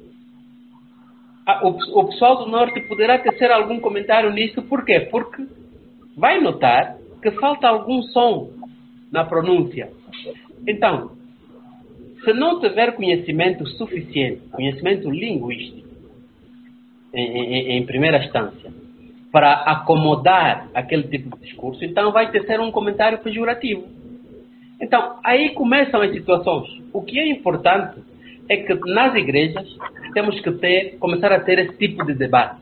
D: o, o pessoal do norte poderá tecer algum comentário nisso. Por quê? Porque vai notar que falta algum som na pronúncia. Então, se não tiver conhecimento suficiente, conhecimento linguístico, em, em, em primeira instância, para acomodar aquele tipo de discurso, então vai ter ser um comentário pejorativo. Então, aí começam as situações. O que é importante é que nas igrejas temos que ter, começar a ter esse tipo de debate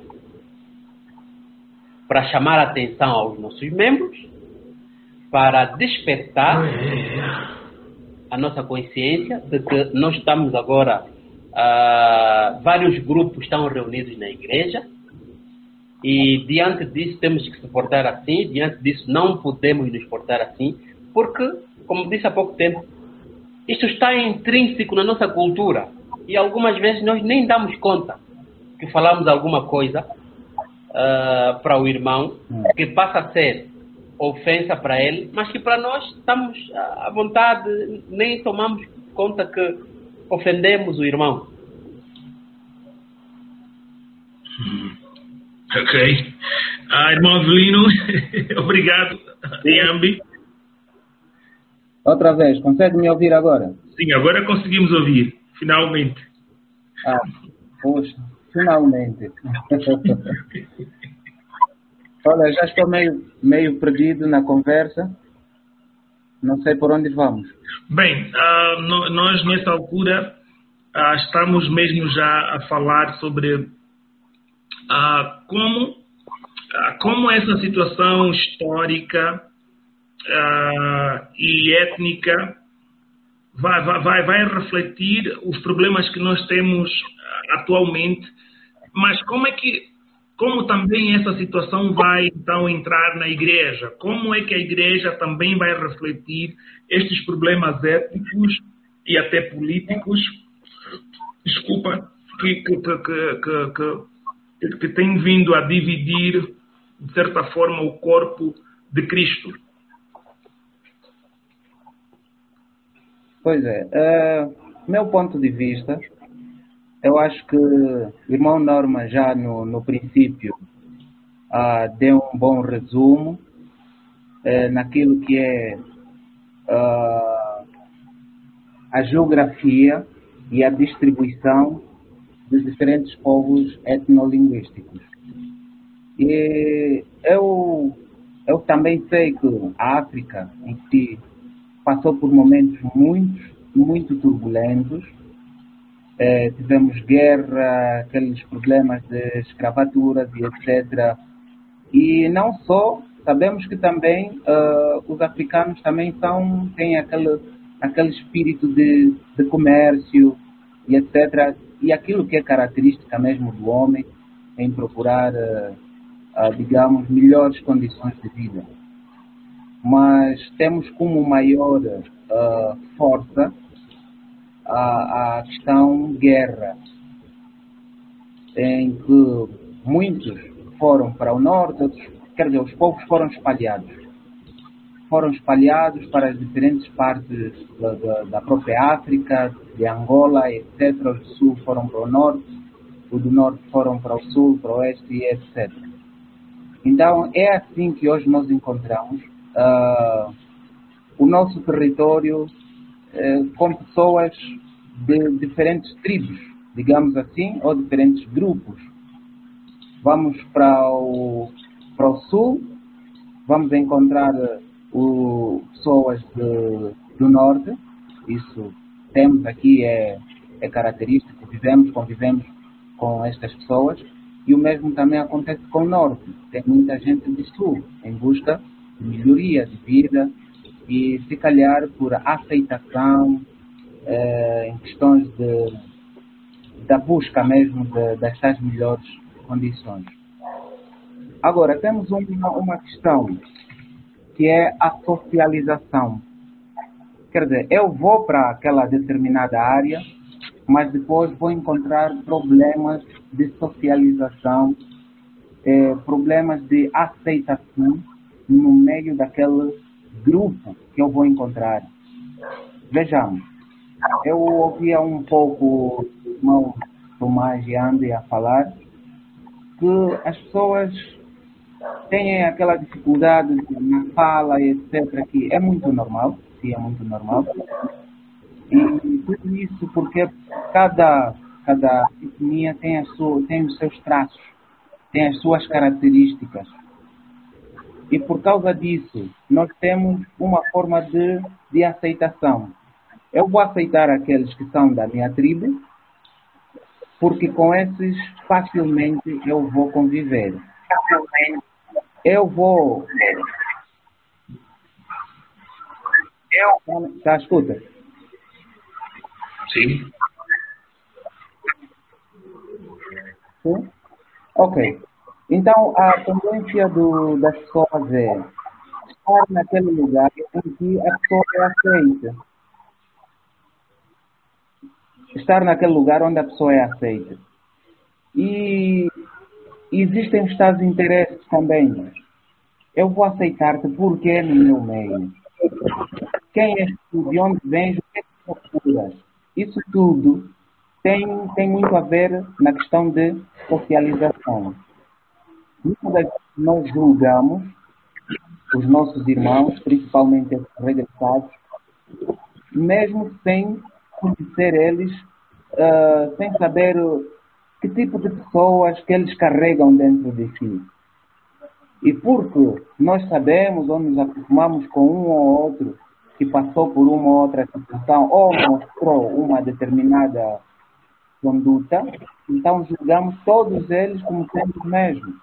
D: para chamar a atenção aos nossos membros, para despertar a nossa consciência de que nós estamos agora, uh, vários grupos estão reunidos na igreja, e diante disso temos que se portar assim, diante disso não podemos nos portar assim, porque, como disse há pouco tempo, Isto está intrínseco na nossa cultura e algumas vezes nós nem damos conta que falamos alguma coisa uh, para o irmão que passa a ser ofensa para ele, mas que para nós estamos à vontade, nem tomamos conta que ofendemos o irmão.
A: Ok. Ah, irmão Avelino, obrigado. Yambi.
B: Outra vez, consegue me ouvir agora?
A: Sim, agora conseguimos ouvir, finalmente.
B: Ah, poxa, finalmente. Olha, já estou meio, meio perdido na conversa. Não sei por onde vamos.
A: Bem, uh, no, nós nessa altura uh, estamos mesmo já a falar sobre uh, como, uh, como essa situação histórica uh, e étnica vai, vai, vai refletir os problemas que nós temos uh, atualmente, mas como é que como também essa situação vai, então, entrar na igreja? Como é que a igreja também vai refletir estes problemas étnicos e até políticos, desculpa, que, que, que, que, que, que têm vindo a dividir, de certa forma, o corpo de Cristo?
B: Pois é. Uh, meu ponto de vista, eu acho que o irmão Norma já no, no princípio uh, deu um bom resumo uh, naquilo que é uh, a geografia e a distribuição dos diferentes povos etnolinguísticos. E eu, eu também sei que a África em si passou por momentos muito, muito turbulentos. Eh, tivemos guerra, aqueles problemas de escravaturas e etcétera. E não só, sabemos que também uh, os africanos também são, têm aquele, aquele espírito de, de comércio e etcétera. E aquilo que é característica mesmo do homem em procurar, uh, uh, digamos, melhores condições de vida. Mas temos como maior uh, força A, a questão guerra, em que muitos foram para o norte, outros, quer dizer, os povos foram espalhados. Foram espalhados para as diferentes partes da, da, da própria África, de Angola, etcétera. Os do sul foram para o norte, os do norte foram para o sul, para o oeste, e etcétera. Então, é assim que hoje nós encontramos uh, o nosso território com pessoas de diferentes tribos, digamos assim, ou diferentes grupos. Vamos para o, para o sul, vamos encontrar o, pessoas de, do norte, isso temos aqui, é, é característico, vivemos, convivemos com estas pessoas, e o mesmo também acontece com o norte. Tem muita gente do sul, em busca de melhoria de vida, e se calhar por aceitação eh, em questões de, da busca mesmo de, destas melhores condições. Agora, temos uma, uma questão que é a socialização. Quer dizer, eu vou para aquela determinada área, mas depois vou encontrar problemas de socialização, eh, problemas de aceitação no meio daquele grupo que eu vou encontrar. Vejamos, eu ouvia um pouco o irmão Tomás e Andy a falar que as pessoas têm aquela dificuldade na fala, etcétera, que é muito normal, sim, é muito normal. E tudo isso porque cada, cada etnia tem, a sua, tem os seus traços, tem as suas características. E por causa disso, nós temos uma forma de, de aceitação. Eu vou aceitar aqueles que são da minha tribo, porque com esses facilmente eu vou conviver. Eu vou... Eu... Tá, escuta?
A: Sim.
B: Sim? Ok. Então, a tendência do, das pessoas é estar naquele lugar em que a pessoa é aceita. estar naquele lugar onde a pessoa é aceita. E existem os tais interesses também. Eu vou aceitar-te porque é no meu meio. Quem és tu? De onde vens? O que é que procuras? Isso tudo tem, tem muito a ver na questão de socialização. Muitas vezes nós julgamos os nossos irmãos, principalmente os regressados, mesmo sem conhecer eles, uh, sem saber que tipo de pessoas que eles carregam dentro de si. E porque nós sabemos ou nos acostumamos com um ou outro que passou por uma ou outra situação ou mostrou uma determinada conduta, então julgamos todos eles como sendo os mesmos.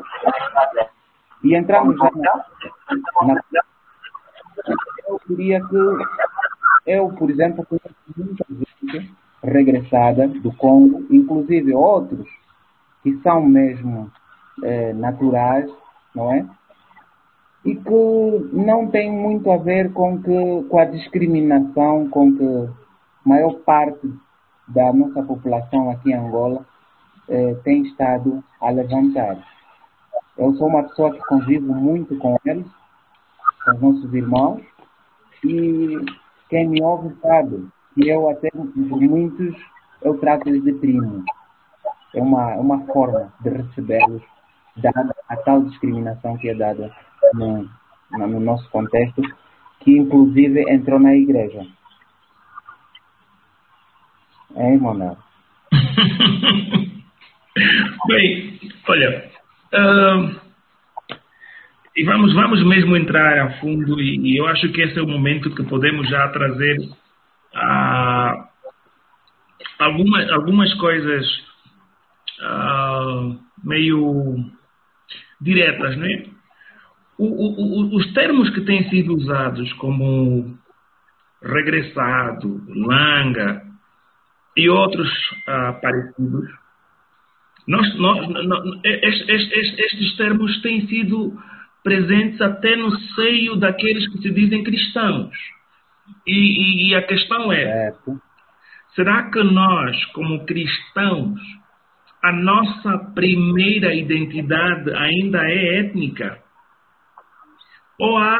B: E entramos já na... na eu queria que eu, por exemplo, conheço muita gente regressada do Congo, inclusive outros que são mesmo eh, naturais, não é? E que não tem muito a ver com, que, com a discriminação com que a maior parte da nossa população aqui em Angola eh, tem estado a levantar. Eu sou uma pessoa que convivo muito com eles, com os nossos irmãos, e quem me ouve sabe que eu até, por muitos, eu trato-os de primo. É uma, uma forma de recebê-los, dada a tal discriminação que é dada no, no nosso contexto, que inclusive entrou na igreja. Hein, Manuel?
A: Bem, olha, uh, e vamos, vamos mesmo entrar a fundo, e, e eu acho que esse é o momento que podemos já trazer uh, alguma, algumas coisas uh, meio diretas, não é? O, o, o, os termos que têm sido usados como regressado, langa e outros uh, parecidos, nós, nós, nós, estes, estes, estes termos têm sido presentes até no seio daqueles que se dizem cristãos. E, e, e a questão é,
B: certo.
A: Será que nós, como cristãos, a nossa primeira identidade ainda é étnica? Ou há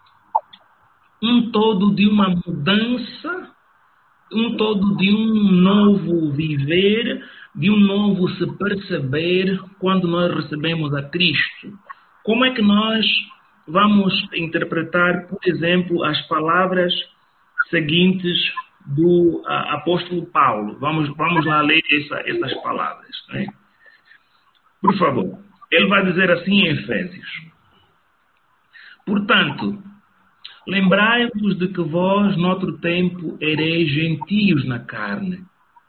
A: um todo de uma mudança, um todo de um novo viver, de um novo se perceber quando nós recebemos a Cristo? Como é que nós vamos interpretar, por exemplo, as palavras seguintes do uh, apóstolo Paulo? Vamos, vamos lá ler essa, essas palavras. Né? Por favor. Ele vai dizer assim em Efésios: portanto, lembrai-vos de que vós, noutro tempo, ereis gentios na carne,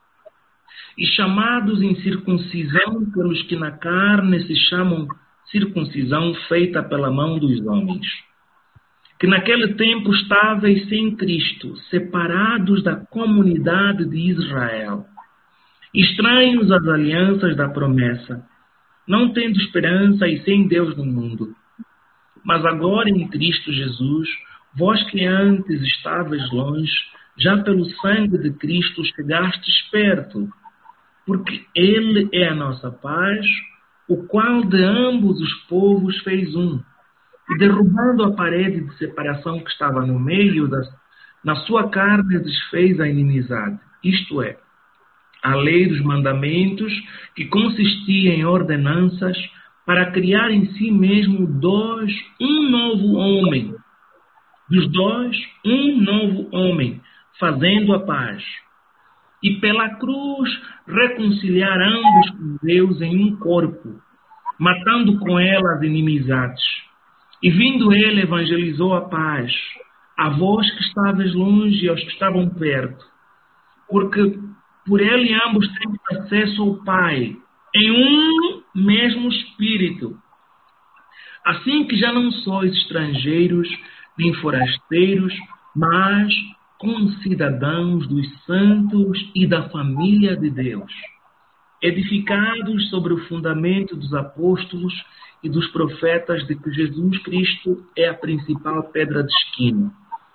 A: e chamados em circuncisão pelos que na carne se chamam circuncisão feita pela mão dos homens, que naquele tempo estáveis sem Cristo, separados da comunidade de Israel, estranhos às alianças da promessa, não tendo esperança e sem Deus no mundo. Mas agora em Cristo Jesus, vós que antes estáveis longe, já pelo sangue de Cristo chegastes perto, porque Ele é a nossa paz, o qual de ambos os povos fez um, e derrubando a parede de separação que estava no meio, das, na sua carne desfez a inimizade, isto é, a lei dos mandamentos, que consistia em ordenanças, para criar em si mesmo dois, um novo homem, dos dois, um novo homem, fazendo a paz, e pela cruz reconciliar ambos com Deus em um corpo, matando com ela as inimizades. E vindo ele, evangelizou a paz, a vós que estáveis longe e aos que estavam perto, porque por ele ambos têm acesso ao Pai, em um mesmo Espírito. Assim que já não sois estrangeiros nem forasteiros, mas concidadãos dos santos e da família de Deus, edificados sobre o fundamento dos apóstolos e dos profetas, de que Jesus Cristo é a principal pedra de esquina,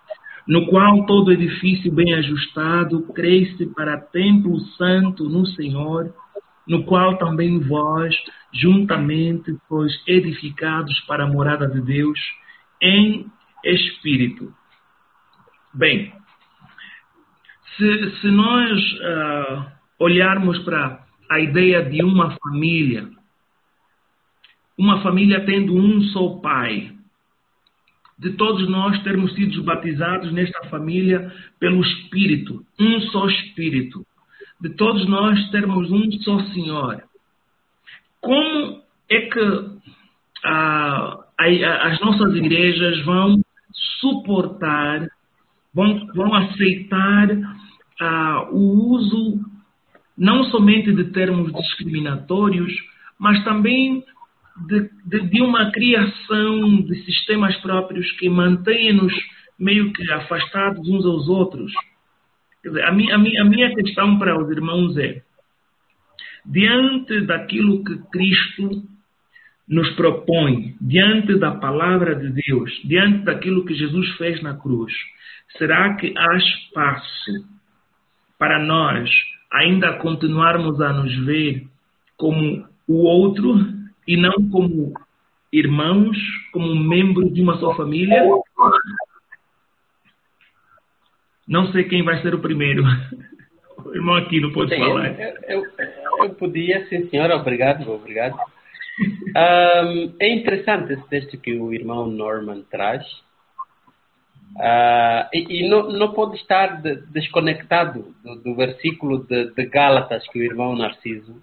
A: no qual todo edifício bem ajustado cresce para templo santo no Senhor, no qual também vós, juntamente, sois edificados para a morada de Deus em espírito. Bem, se, se nós uh, olharmos para a ideia de uma família, uma família tendo um só pai, de todos nós termos sido batizados nesta família pelo Espírito, um só Espírito, de todos nós termos um só Senhor. Como é que ah, as nossas igrejas vão suportar, vão, vão aceitar ah, o uso não somente de termos discriminatórios, mas também de, de, de uma criação de sistemas próprios que mantêm-nos meio que afastados uns aos outros? Quer dizer, a, minha, a, minha, a minha questão para os irmãos é, diante daquilo que Cristo nos propõe, diante da palavra de Deus, diante daquilo que Jesus fez na cruz, será que há espaço para nós ainda continuarmos a nos ver como o outro e não como irmãos, como membros de uma só família? Não sei quem vai ser o primeiro. O irmão aqui não pode
D: sim,
A: falar.
D: Eu, eu, eu podia, sim, senhora. Obrigado, obrigado. Um, é interessante esse texto que o irmão Norman traz. Uh, e e não, não pode estar de, desconectado do, do versículo de, de Gálatas que o irmão Narciso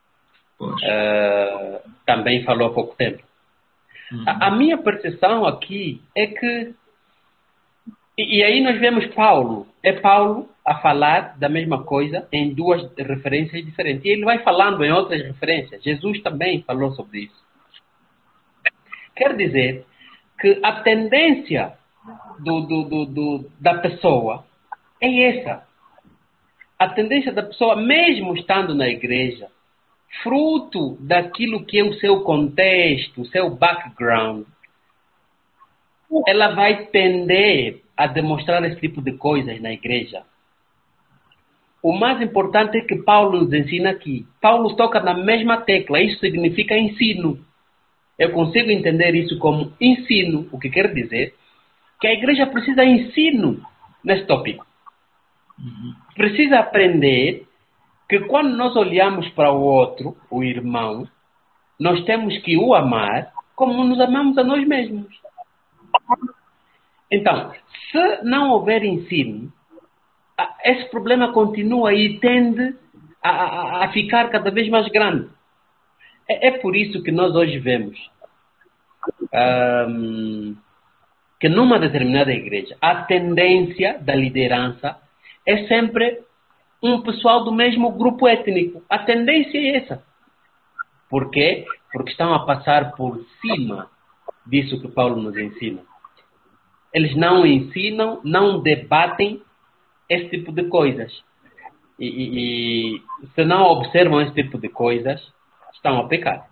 D: uh, também falou há pouco tempo. Uhum. A, a minha percepção aqui é que, e, e aí nós vemos Paulo, é Paulo a falar da mesma coisa em duas referências diferentes. E ele vai falando em outras referências. Jesus também falou sobre isso. Quer dizer que a tendência Do, do, do, do, da pessoa é essa. A tendência da pessoa, mesmo estando na igreja, fruto daquilo que é o seu contexto, o seu background, ela vai tender a demonstrar esse tipo de coisas na igreja. O mais importante é que Paulo nos ensina aqui. Paulo toca na mesma tecla. Isso significa ensino. Eu consigo entender isso como ensino, o que quer dizer que a igreja precisa de ensino nesse tópico. Uhum. Precisa aprender que quando nós olhamos para o outro, o irmão, nós temos que o amar como nos amamos a nós mesmos. Então, se não houver ensino, esse problema continua e tende a, a, a ficar cada vez mais grande. É, é por isso que nós hoje vemos Um, que numa determinada igreja a tendência da liderança é sempre um pessoal do mesmo grupo étnico. A tendência é essa. Por quê? Porque estão a passar por cima disso que Paulo nos ensina. Eles não ensinam, não debatem esse tipo de coisas. E, e, e se não observam esse tipo de coisas, estão a pecar.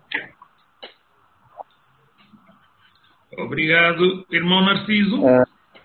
A: Obrigado, irmão Narciso.
B: Uh,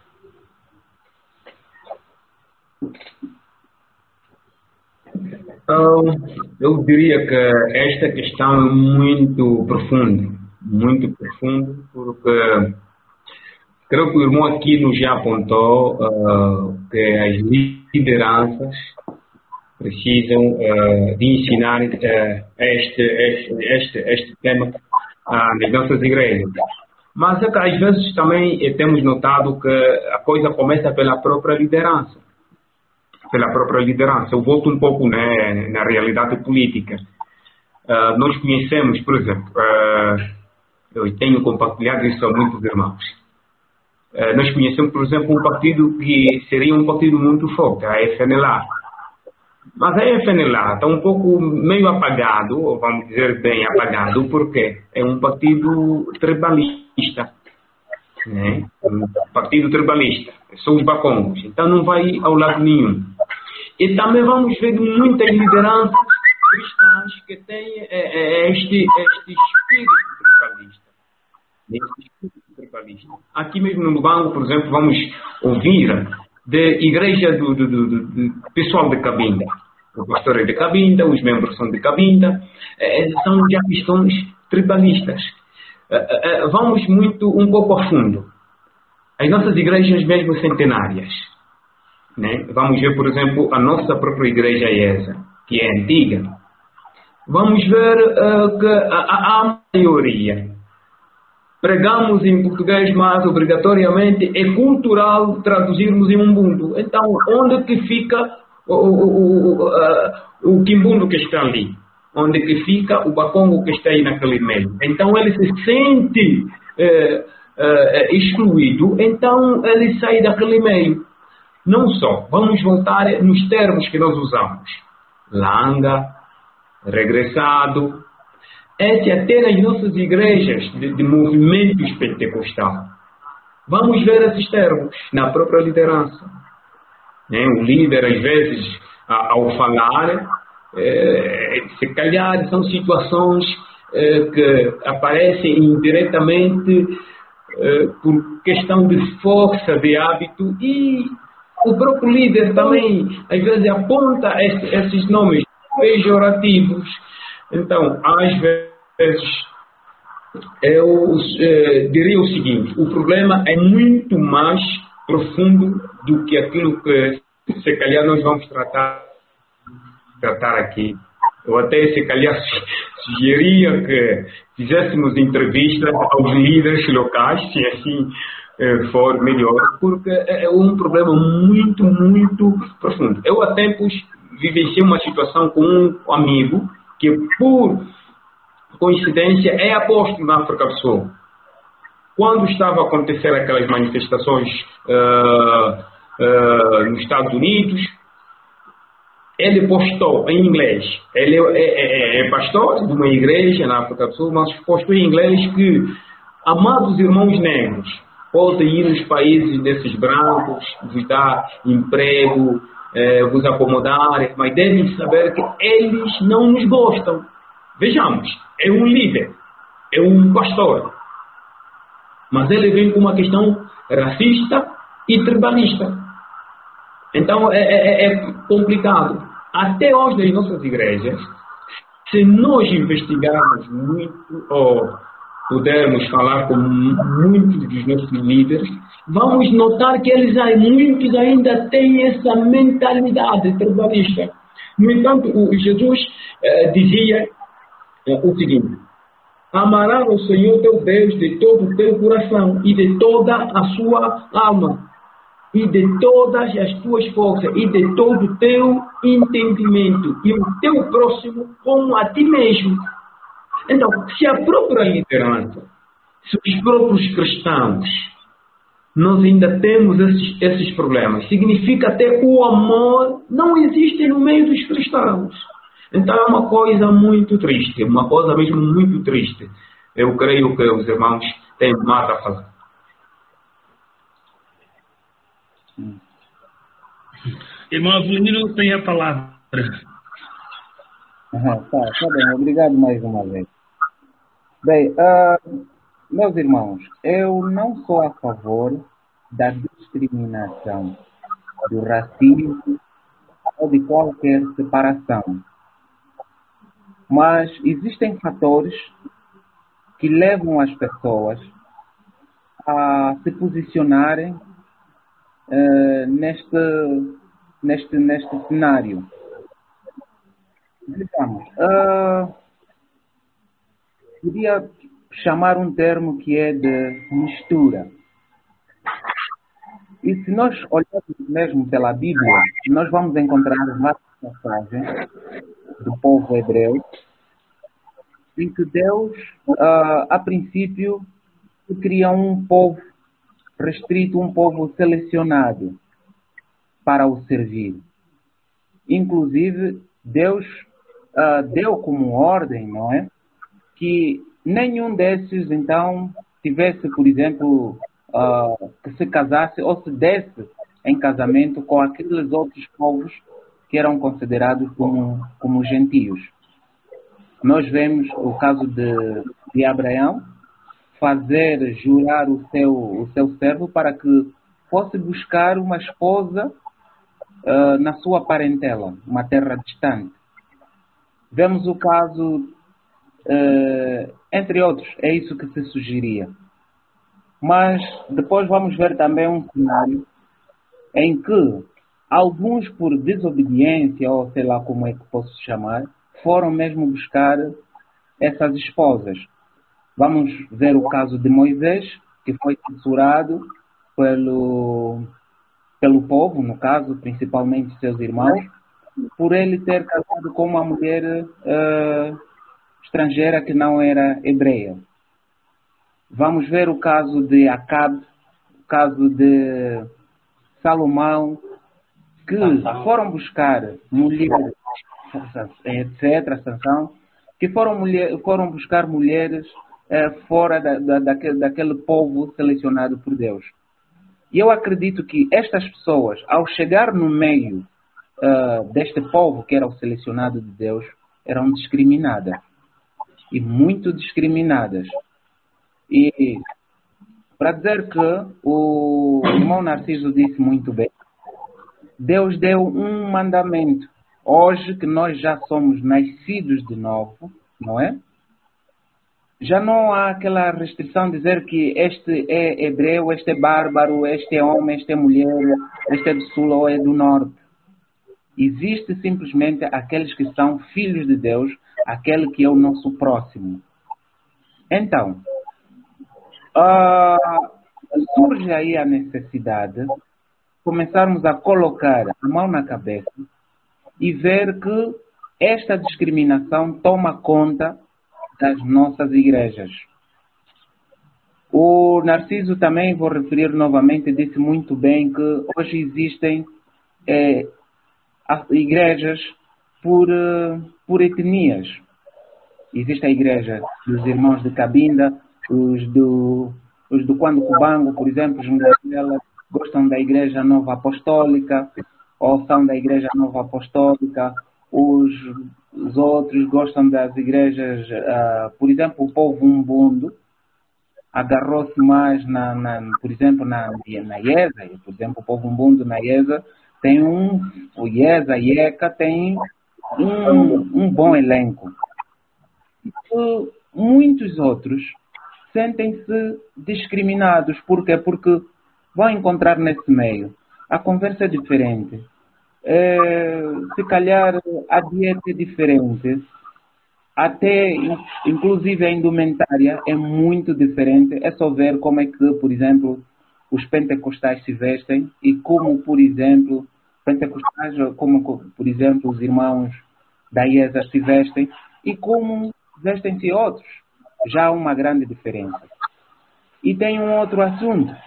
B: então, eu diria que esta questão é muito profunda, muito profunda, porque creio que o irmão aqui nos já apontou uh, que as lideranças precisam uh, de ensinar uh, este, este, este, este tema uh, nas nossas igrejas. Mas é que às vezes também temos notado que a coisa começa pela própria liderança. Pela própria liderança. Eu volto um pouco, né, na realidade política. Uh, nós conhecemos, por exemplo, uh, eu tenho compartilhado isso a muitos irmãos. Uh, nós conhecemos, por exemplo, um partido que seria um partido muito forte, a F N L A. Mas a F N L A está um pouco meio apagado, ou vamos dizer bem apagado, porque é um partido tribalista, né? Um partido tribalista, são os bacongos, então não vai ao lado nenhum. E também vamos ver muitas lideranças cristãs que têm é, é, este, este espírito tribalista. Este espírito
E: tribalista. Aqui mesmo no Lubango, por exemplo, vamos ouvir de igreja do, do, do, do, do pessoal de Cabinda. O pastor é de Cabinda, os membros são de Cabinda, eh, são já questões tribalistas. Eh, eh, vamos muito, um pouco a fundo. As nossas igrejas mesmo centenárias, né? Vamos ver, por exemplo, a nossa própria igreja IESA, que é antiga. Vamos ver uh, que a, a, a maioria pregamos em português, mas obrigatoriamente é cultural traduzirmos em Umbundo. Então, onde que fica o, o, o, uh, o Quimbundo que está ali? Onde que fica o Bakongo que está aí naquele meio? Então, ele se sente uh, uh, excluído, então ele sai daquele meio. Não só, vamos voltar nos termos que nós usamos. Langa, regressado, é até nas nossas igrejas de, de movimentos pentecostal. Vamos ver esses termos na própria liderança. Né? O líder, às vezes, ao falar, é, se calhar são situações é, que aparecem indiretamente é, por questão de força de hábito, e o próprio líder também, às vezes, aponta esse, esses nomes pejorativos. Então, às vezes, eu eh, diria o seguinte: o problema é muito mais profundo do que aquilo que, se calhar, nós vamos tratar, tratar aqui. Eu até, se calhar, sugeria que fizéssemos entrevistas aos líderes locais, se assim eh, for melhor, porque é um problema muito, muito profundo. Eu, há tempos, vivenciei uma situação com um amigo que, por coincidência, é apóstolo na África do Sul. Quando estava a acontecer aquelas manifestações uh, uh, nos Estados Unidos, ele postou em inglês. Ele é, é, é pastor de uma igreja na África do Sul, mas postou em inglês que, amados irmãos negros, podem ir nos países desses brancos, vos dar emprego, Eh, vos acomodar, mas devem saber que eles não nos gostam. Vejamos, é um líder, é um pastor, mas ele vem com uma questão racista e tribalista. Então é, é, é complicado. Até hoje nas nossas igrejas, se nós investigarmos muito, ou pudermos falar com muitos dos nossos líderes, vamos notar que eles, muitos ainda têm essa mentalidade tribalista. No entanto, o Jesus eh, dizia eh, o seguinte: amarás o Senhor teu Deus de todo o teu coração e de toda a sua alma e de todas as tuas forças e de todo o teu entendimento, e o teu próximo como a ti mesmo. Então, se a própria liderança, se os próprios cristãos, nós ainda temos esses, esses problemas, significa até que o amor não existe no meio dos cristãos. Então é uma coisa muito triste, uma coisa mesmo muito triste. Eu creio que os irmãos têm mais a fazer.
A: Irmão Avelino tem a palavra.
C: Uhum, tá, tá bem, obrigado mais uma vez. Bem, uh, meus irmãos, eu não sou a favor da discriminação, do racismo ou de qualquer separação. Mas existem fatores que levam as pessoas a se posicionarem uh, neste, neste, neste cenário. Vejamos, uh, podia chamar um termo que é de mistura. E se nós olharmos mesmo pela Bíblia, nós vamos encontrar várias passagens do povo hebreu em que Deus, uh, a princípio, cria um povo restrito, um povo selecionado para o servir. Inclusive, Deus uh, deu como ordem, não é? Que nenhum desses, então, tivesse, por exemplo, uh, que se casasse ou se desse em casamento com aqueles outros povos que eram considerados como, como gentios. Nós vemos o caso de, de Abraão,
B: fazer jurar o seu, o seu servo para que fosse buscar uma esposa uh, na sua parentela, uma terra distante. Vemos o caso, uh, entre outros, é isso que se sugeria. Mas depois vamos ver também um cenário em que alguns, por desobediência, ou sei lá como é que posso chamar, foram mesmo buscar essas esposas. Vamos ver o caso de Moisés, que foi censurado pelo, pelo povo, no caso, principalmente seus irmãos, por ele ter casado com uma mulher uh, estrangeira que não era hebreia. Vamos ver o caso de Acabe, o caso de Salomão, que foram buscar mulheres, etcétera, Sansão, que foram, mulher, foram buscar mulheres eh, fora da, da, daquele, daquele povo selecionado por Deus. E eu acredito que estas pessoas, ao chegar no meio uh, deste povo que era o selecionado de Deus, eram discriminadas. E muito discriminadas. E para dizer que o irmão Narciso disse muito bem, Deus deu um mandamento. Hoje que nós já somos nascidos de novo, não é? Já não há aquela restrição de dizer que este é hebreu, este é bárbaro, este é homem, este é mulher, este é do sul ou é do norte. Existe simplesmente aqueles que são filhos de Deus, aquele que é o nosso próximo. Então, uh, surge aí a necessidade de começarmos a colocar a mão na cabeça e ver que esta discriminação toma conta das nossas igrejas. O Narciso também, vou referir novamente, disse muito bem que hoje existem eh, igrejas por, por etnias. Existe a igreja dos irmãos de Cabinda, os do, os do Quando Cubango, por exemplo, os Mungazela, gostam da igreja nova apostólica, ou são da igreja nova apostólica. Os, os outros gostam das igrejas, uh, por exemplo, o povo Umbundo agarrou-se mais, na, na, por exemplo, na, na IESA. Por exemplo, o povo Umbundo na IESA tem um, o IESA, IECA, tem um, um bom elenco. E muitos outros sentem-se discriminados. Por quê? Porque vão encontrar nesse meio a conversa é diferente. É, se calhar a dieta é diferente, até inclusive a indumentária é muito diferente. É só ver como é que, por exemplo, os pentecostais se vestem e como, por exemplo, pentecostais, como, por exemplo, os irmãos da IESA se vestem e como vestem-se outros. Já há uma grande diferença. E tem um outro assunto.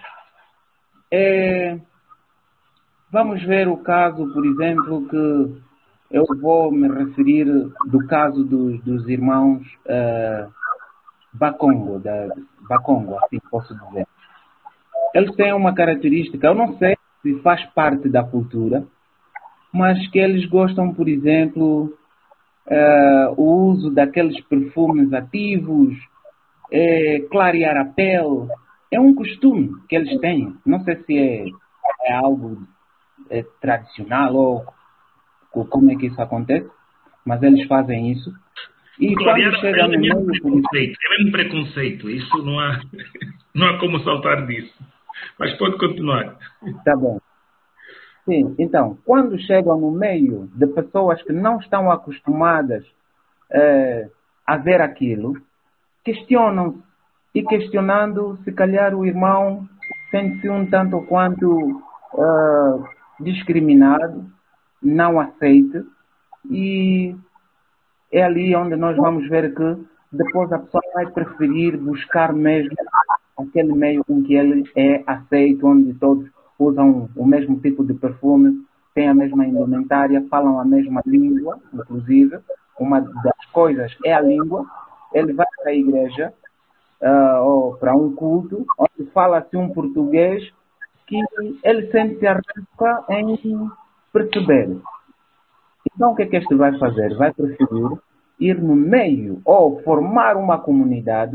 B: É, vamos ver o caso, por exemplo, que eu vou me referir do caso dos, dos irmãos uh, Bakongo, da, Bakongo, assim posso dizer. Eles têm uma característica, eu não sei se faz parte da cultura, mas que eles gostam, por exemplo, uh, o uso daqueles perfumes ativos, é, clarear a pele. É um costume que eles têm. Não sei se é, é algo é, tradicional ou, ou como é que isso acontece, mas eles fazem isso. E
A: clarear
B: quando chega
A: a pele
B: no
A: é mesmo
B: meio,
A: preconceito. É mesmo preconceito. Isso não há, não há como saltar disso. Mas pode continuar.
B: Tá bom. Sim, então, quando chegam no meio de pessoas que não estão acostumadas é, a ver aquilo, questionam e questionando, se calhar o irmão sente-se um tanto quanto uh, discriminado, não aceite, e é ali onde nós vamos ver que depois a pessoa vai preferir buscar mesmo aquele meio em que ele é aceito, onde todos usam o mesmo tipo de perfume, têm a mesma indumentária, falam a mesma língua, inclusive. Uma das coisas é a língua. Ele vai para a igreja, Uh, ou para um culto, onde fala-se um português que ele sente-se arrisca em perceber. Então o que é que este vai fazer? Vai preferir ir no meio ou formar uma comunidade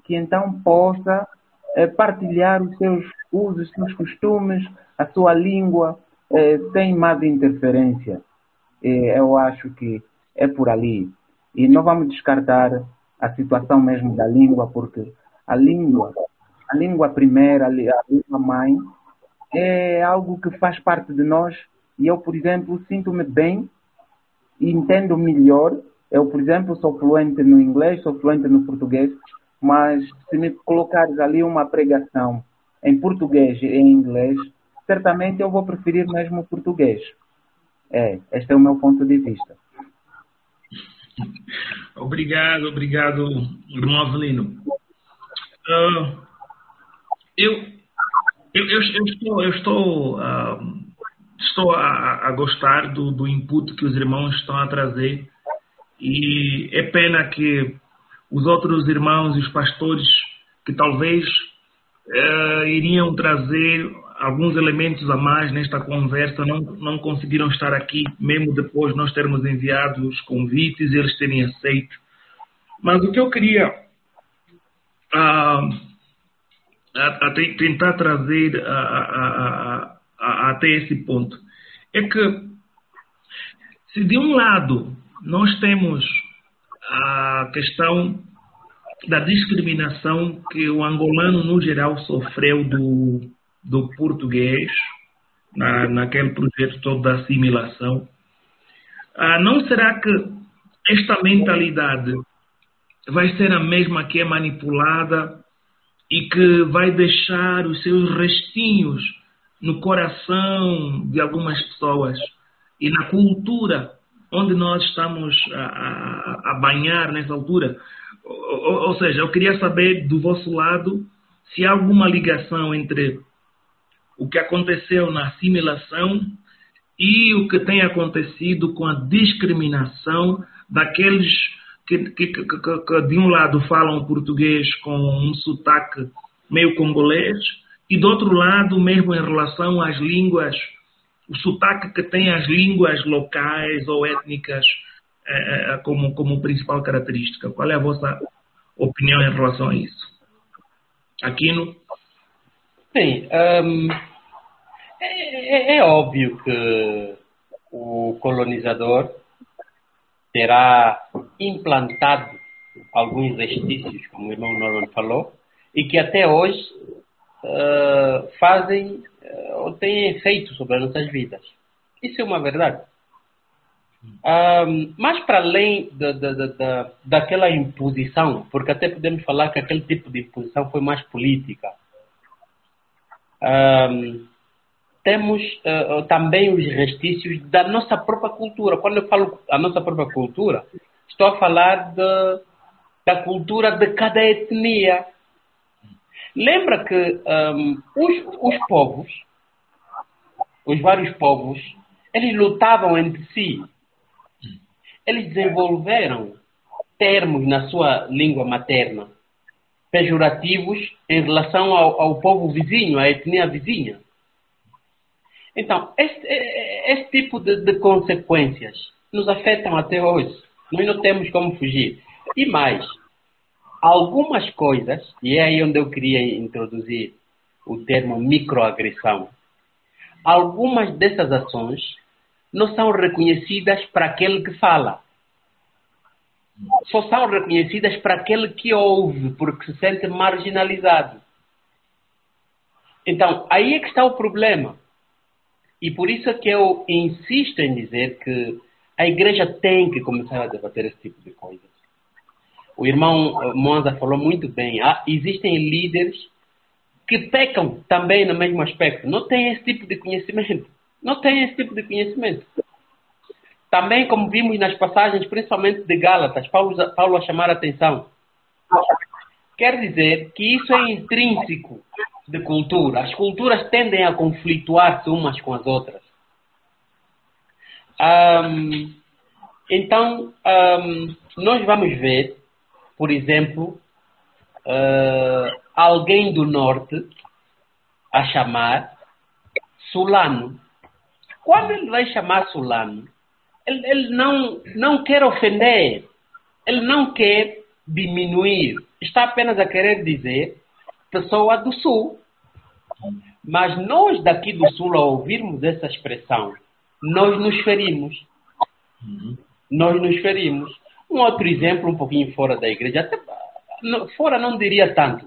B: que então possa eh, partilhar os seus usos, os seus costumes, a sua língua, eh, sem má interferência. Eh, eu acho que é por ali. E não vamos descartar a situação mesmo da língua, porque a língua, a língua primeira, a língua mãe, é algo que faz parte de nós. E eu, por exemplo, sinto-me bem e entendo melhor. Eu, por exemplo, sou fluente no inglês, sou fluente no português, mas se me colocares ali uma pregação em português e em inglês, certamente eu vou preferir mesmo o português. É, este é o meu ponto de vista.
A: Obrigado, obrigado, irmão Avelino. Uh, eu, eu, eu, eu estou, eu estou, uh, estou a, a gostar do, do input que os irmãos estão a trazer, e é pena que os outros irmãos e os pastores que talvez uh, iriam trazer alguns elementos a mais nesta conversa não, não conseguiram estar aqui, mesmo depois de nós termos enviado os convites e eles terem aceito. Mas o que eu queria uh, a, a tentar trazer a, a, a, a, até esse ponto é que, se de um lado nós temos a questão da discriminação que o angolano no geral sofreu do, do português, na, naquele projeto todo da assimilação, ah, não será que esta mentalidade vai ser a mesma que é manipulada e que vai deixar os seus restinhos no coração de algumas pessoas e na cultura onde nós estamos a, a, a banhar nessa altura? Ou, ou seja, eu queria saber do vosso lado se há alguma ligação entre o que aconteceu na assimilação e o que tem acontecido com a discriminação daqueles que, que, que, que, que de um lado falam português com um sotaque meio congolês e do outro lado, mesmo em relação às línguas, o sotaque que tem as línguas locais ou étnicas eh, como, como principal característica. Qual é a vossa opinião em relação a isso? Aquino?
D: Sim, um, é, é óbvio que o colonizador terá implantado alguns vestígios, como o irmão Norman falou, e que até hoje uh, fazem uh, ou têm efeito sobre as nossas vidas. Isso é uma verdade. Um, mas para além da, da, da, daquela imposição, porque até podemos falar que aquele tipo de imposição foi mais política, um, temos uh, também os restícios da nossa própria cultura. Quando eu falo a nossa própria cultura, estou a falar de, da cultura de cada etnia. Lembra que um, os, os povos, os vários povos, eles lutavam entre si. Eles desenvolveram termos na sua língua materna, pejorativos em relação ao, ao povo vizinho, à etnia vizinha. Então, este, este tipo de, de consequências nos afetam até hoje. Nós não temos como fugir. E mais, algumas coisas, e é aí onde eu queria introduzir o termo microagressão, algumas dessas ações não são reconhecidas para aquele que fala. Só são reconhecidas para aquele que ouve, porque se sente marginalizado. Então, aí é que está o problema. E por isso é que eu insisto em dizer que a igreja tem que começar a debater esse tipo de coisas. O irmão Monza falou muito bem. Ah, existem líderes que pecam também no mesmo aspecto. Não têm esse tipo de conhecimento. Não têm esse tipo de conhecimento. Também, como vimos nas passagens, principalmente de Gálatas, Paulo, Paulo a chamar a atenção. Quer dizer que isso é intrínseco de cultura. As culturas tendem a conflituar-se umas com as outras. Um, então, um, nós vamos ver, por exemplo, uh, alguém do norte a chamar Sulano. Quando ele vai chamar Sulano, ele, ele não, não quer ofender, ele não quer diminuir, está apenas a querer dizer pessoa do Sul. Mas nós daqui do Sul, ao ouvirmos essa expressão, nós nos ferimos. Uhum. Nós nos ferimos. Um outro exemplo, um pouquinho fora da igreja, até fora não diria tanto.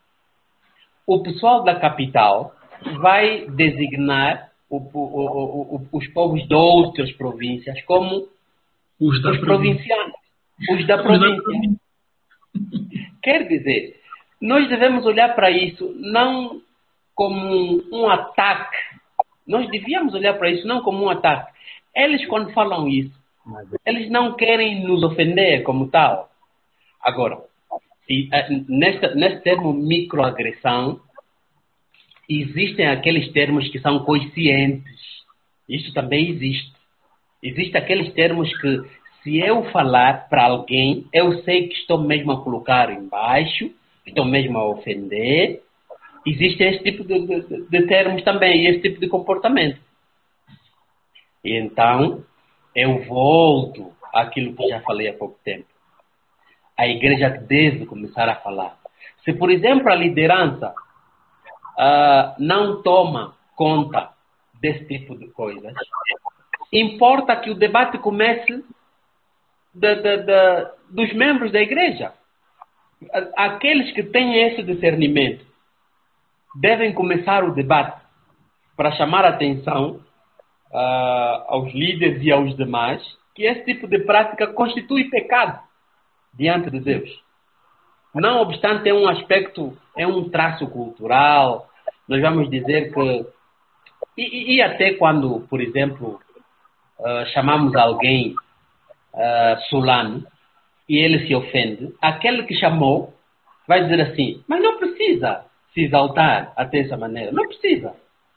D: O pessoal da capital vai designar o, o, o, os povos de outras províncias como os, os provincianos, os da província. Quer dizer, nós devemos olhar para isso não como um ataque. Nós devíamos olhar para isso não como um ataque. Eles, quando falam isso, eles não querem nos ofender como tal. Agora, e, nesta, neste termo microagressão, existem aqueles termos que são conscientes. Isso também existe. Existem aqueles termos que, se eu falar para alguém, eu sei que estou mesmo a colocar embaixo, estou mesmo a ofender. Existe esse tipo de, de, de termos também, esse tipo de comportamento. E então, eu volto àquilo que já falei há pouco tempo. A igreja deve começar a falar. Se, por exemplo, a liderança uh, não toma conta desse tipo de coisas, importa que o debate comece de, de, de, dos membros da igreja. Aqueles que têm esse discernimento devem começar o debate para chamar a atenção uh, aos líderes e aos demais que esse tipo de prática constitui pecado diante de Deus. Não obstante, é um aspecto, é um traço cultural. Nós vamos dizer que... E, e até quando, por exemplo, uh, chamamos alguém uh, sulano e ele se ofende, aquele que chamou vai dizer assim, mas não precisa se exaltar até essa maneira. Não precisa.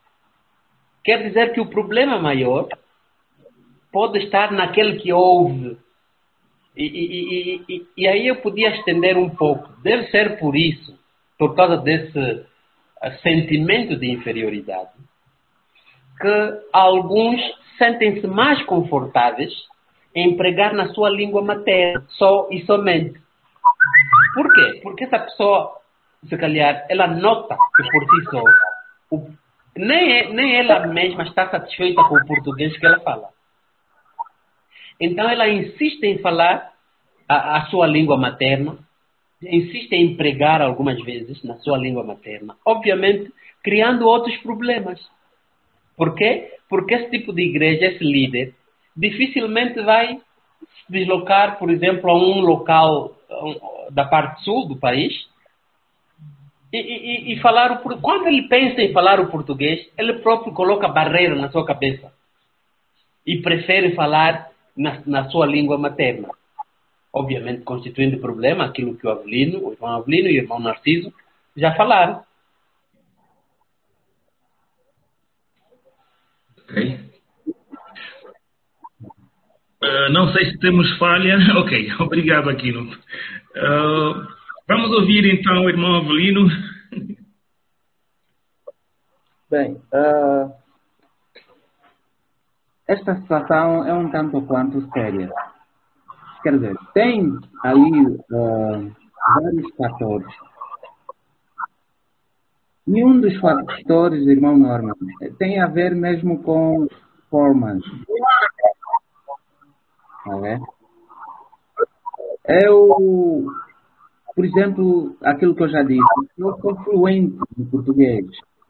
D: Quer dizer que o problema maior pode estar naquele que ouve. E, e, e, e, e aí eu podia estender um pouco. Deve ser por isso, por causa desse uh, sentimento de inferioridade, que alguns sentem-se mais confortáveis em pregar na sua língua materna, só e somente. Por quê? Porque essa pessoa, se calhar, ela nota que por si só, o, nem, é, nem ela mesma está satisfeita com o português que ela fala. Então ela insiste em falar a, a sua língua materna, insiste em pregar algumas vezes na sua língua materna, obviamente criando outros problemas. Por quê? Porque esse tipo de igreja, esse líder, dificilmente vai se deslocar, por exemplo, a um local da parte sul do país e, e, e falar o, quando ele pensa em falar o português, ele próprio coloca barreira na sua cabeça e prefere falar na, na sua língua materna, obviamente constituindo problema aquilo que o Avelino, o irmão Avelino e o irmão Narciso já falaram.
A: Ok. Uh, não sei se temos falha. Ok, obrigado, Aquino. Uh, vamos ouvir então o irmão Avelino.
C: Bem, uh, esta situação é um tanto quanto séria. Quer dizer, tem aí uh, vários fatores. E um dos fatores, irmão Norman, tem a ver mesmo com performance. Okay? Eu, por exemplo, aquilo que eu já disse, eu sou fluente em português.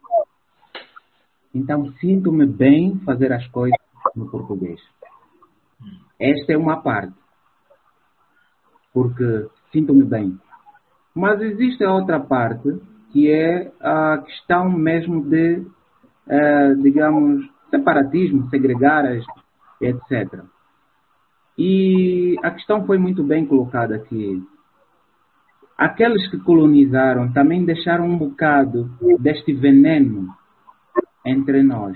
C: Então, sinto-me bem fazer as coisas no português. Esta é uma parte. Porque sinto-me bem. Mas existe a outra parte, que é a questão mesmo de, uh, digamos, separatismo, segregar, etcétera. E a questão foi muito bem colocada aqui. Aqueles que colonizaram também deixaram um bocado deste veneno entre nós.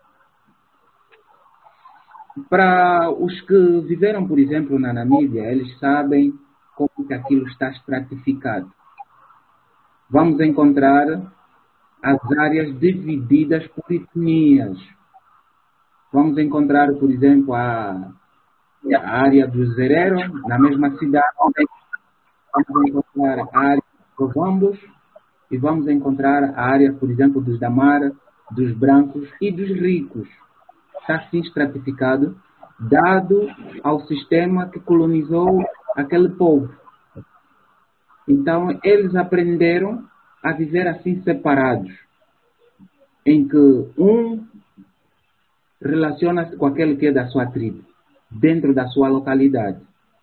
C: Para os que viveram, por exemplo, na Namíbia, eles sabem como que aquilo está estratificado. Vamos encontrar as áreas divididas por etnias. Vamos encontrar, por exemplo, a, a área do Zerero, na mesma cidade. Vamos encontrar a área
F: Ovambos e vamos encontrar a área, por exemplo, dos Damara, dos brancos e dos ricos. Está assim estratificado, dado ao sistema que colonizou aquele povo. Então, eles aprenderam a viver assim separados, em que um relaciona-se com aquele que é da sua tribo, dentro da sua localidade.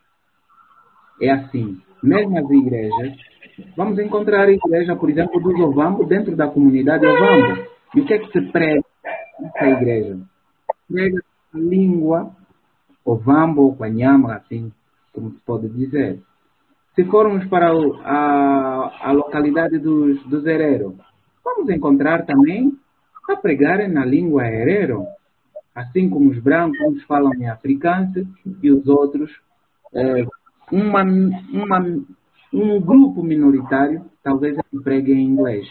F: É assim. Mesmo as igrejas, vamos encontrar a igreja, por exemplo, dos Ovambo dentro da comunidade Ovambo. E o que é que se prega nessa igreja? Prega a língua Ovambo ou Quanyama, assim como se pode dizer. Se formos para o, a, a localidade dos, dos Herero, vamos encontrar também a pregarem na língua Herero. Assim como os brancos falam em africano e os outros, é, uma, uma, um grupo minoritário talvez pregue em inglês.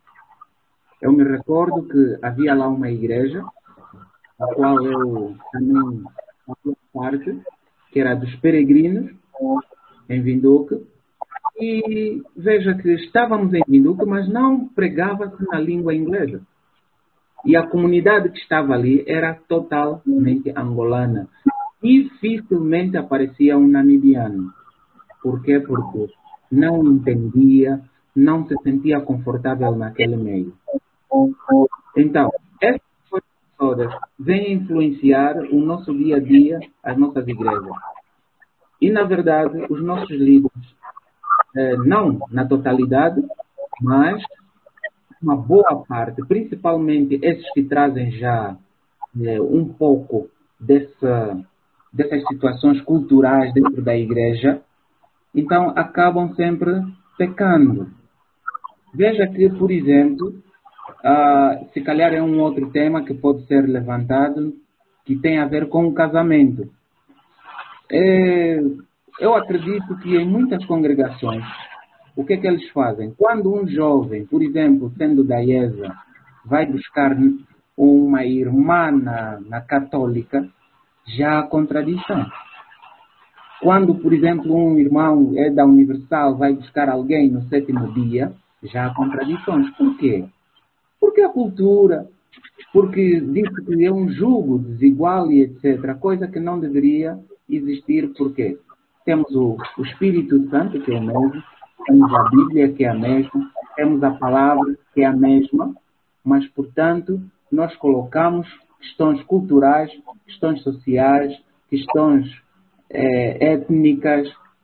F: Eu me recordo que havia lá uma igreja, a qual eu também fazia parte, que era dos peregrinos, em Vinduque, e veja que estávamos em Vinduque, mas não pregava-se na língua inglesa. E a comunidade que estava ali era totalmente angolana. Dificilmente aparecia um namibiano. Por quê? Porque não entendia, não se sentia confortável naquele meio. Então, essas coisas todas vêm influenciar o nosso dia a dia, as nossas igrejas. E, na verdade, os nossos líderes, eh, não na totalidade, mas uma boa parte, principalmente esses que trazem já eh, um pouco dessa, dessas situações culturais dentro da igreja, então acabam sempre pecando. Veja que, por exemplo, ah, se calhar é um outro tema que pode ser levantado, que tem a ver com o casamento. É, eu acredito que em muitas congregações, o que é que eles fazem? Quando um jovem, por exemplo, sendo da I E S A, vai buscar uma irmã na, na católica, já há contradição. Quando, por exemplo, um irmão é da Universal, vai buscar alguém no sétimo dia, já há contradições. Por quê? Porque a cultura, porque diz que é um jugo desigual e etcétera, coisa que não deveria existir. Por quê? Temos o, o Espírito Santo, que é o mesmo, temos a Bíblia, que é a mesma, temos a palavra, que é a mesma, mas, portanto, nós colocamos questões culturais, questões sociais, questões eh, étnicas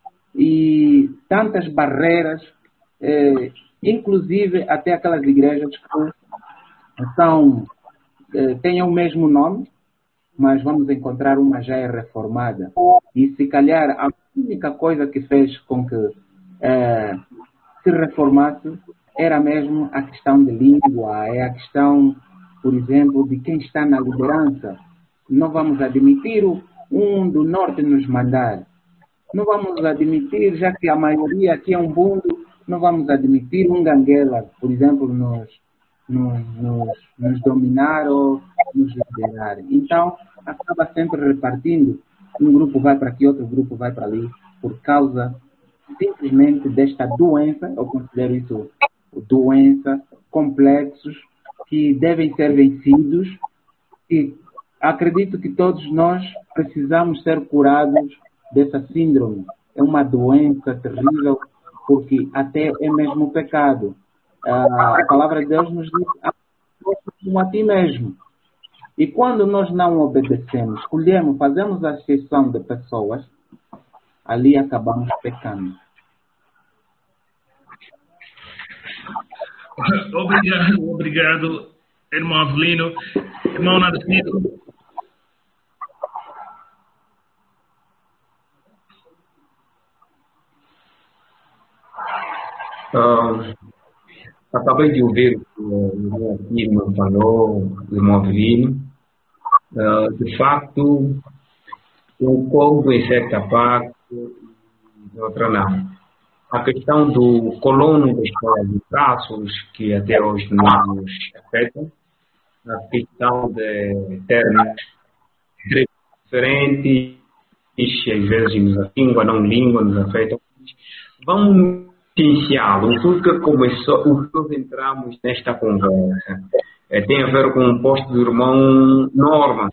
F: e tantas barreiras, eh, inclusive até aquelas igrejas que são, eh, têm o mesmo nome, mas vamos encontrar uma já é reformada. E se calhar a única coisa que fez com que É, se reformasse era mesmo a questão de língua, é a questão, por exemplo, de quem está na liderança. Não vamos admitir um do norte nos mandar. Não vamos admitir, já que a maioria aqui é um bundo, não vamos admitir um ganguela, por exemplo, nos, nos, nos, nos dominar ou nos liderar. Então, acaba sempre repartindo. Um grupo vai para aqui, outro grupo vai para ali, por causa simplesmente desta doença, eu considero isso doença, complexos que devem ser vencidos, e acredito que todos nós precisamos ser curados dessa síndrome. É uma doença terrível, porque até é mesmo pecado. A palavra de Deus nos diz como a ti mesmo. E quando nós não obedecemos, escolhemos, fazemos a exceção de pessoas, ali acabamos pecando.
A: Obrigado, obrigado, irmão Avelino. Irmão Narciso.
E: Uh, acabei de ouvir o que o irmão falou, o irmão Avelino. Uh, de facto, concordo em certa parte, em outra não. A questão do colono da escola de traços, que até hoje nos afeta, a questão de termos diferentes, às vezes nos língua, não língua, nos afetam. Vamos essencial, o que começou, o que nós entramos nesta conversa, é, tem a ver com o posto do irmão Norma.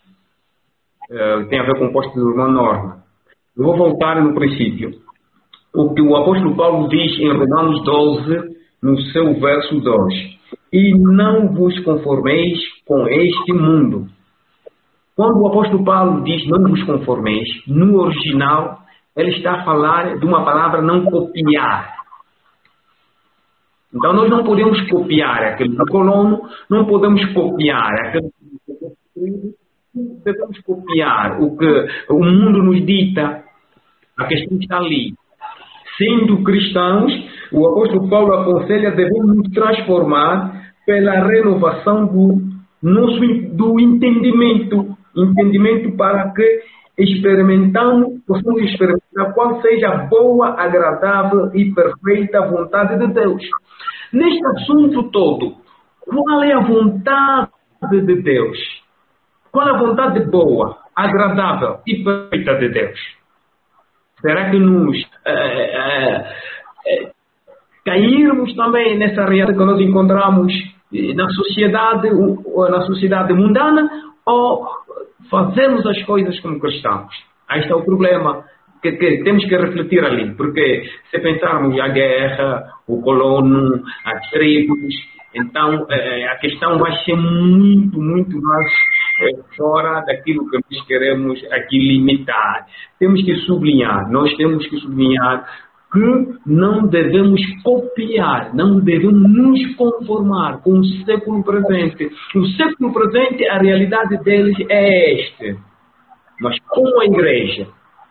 E: É, tem a ver com o posto do irmão Norma. Eu vou voltar no princípio. O que o apóstolo Paulo diz em Romanos doze, no seu verso dois. E não vos conformeis com este mundo. Quando o apóstolo Paulo diz não vos conformeis, no original, ele está a falar de uma palavra não copiar. Então nós não podemos copiar aquele colono, não podemos copiar aquele não devemos copiar o que o mundo nos dita. A questão está ali. Sendo cristãos, o apóstolo Paulo aconselha devemos nos transformar pela renovação do nosso do entendimento, entendimento para que experimentamos, possamos experimentar qual seja a boa, agradável e perfeita vontade de Deus. Neste assunto todo, qual é a vontade de Deus? Qual é a vontade boa, agradável e perfeita de Deus? Será que nos é, é, é, cairmos também nessa realidade que nós encontramos na sociedade, na sociedade mundana, ou fazemos as coisas como cristãos? Aí está o problema que, que temos que refletir ali, porque se pensarmos a guerra, o colono, as tribos, então é, a questão vai ser muito, muito mais é, fora daquilo que nós queremos aqui limitar. Temos que sublinhar, nós temos que sublinhar que não devemos copiar, não devemos nos conformar com o século presente. No século presente, a realidade deles é esta. Mas como a igreja,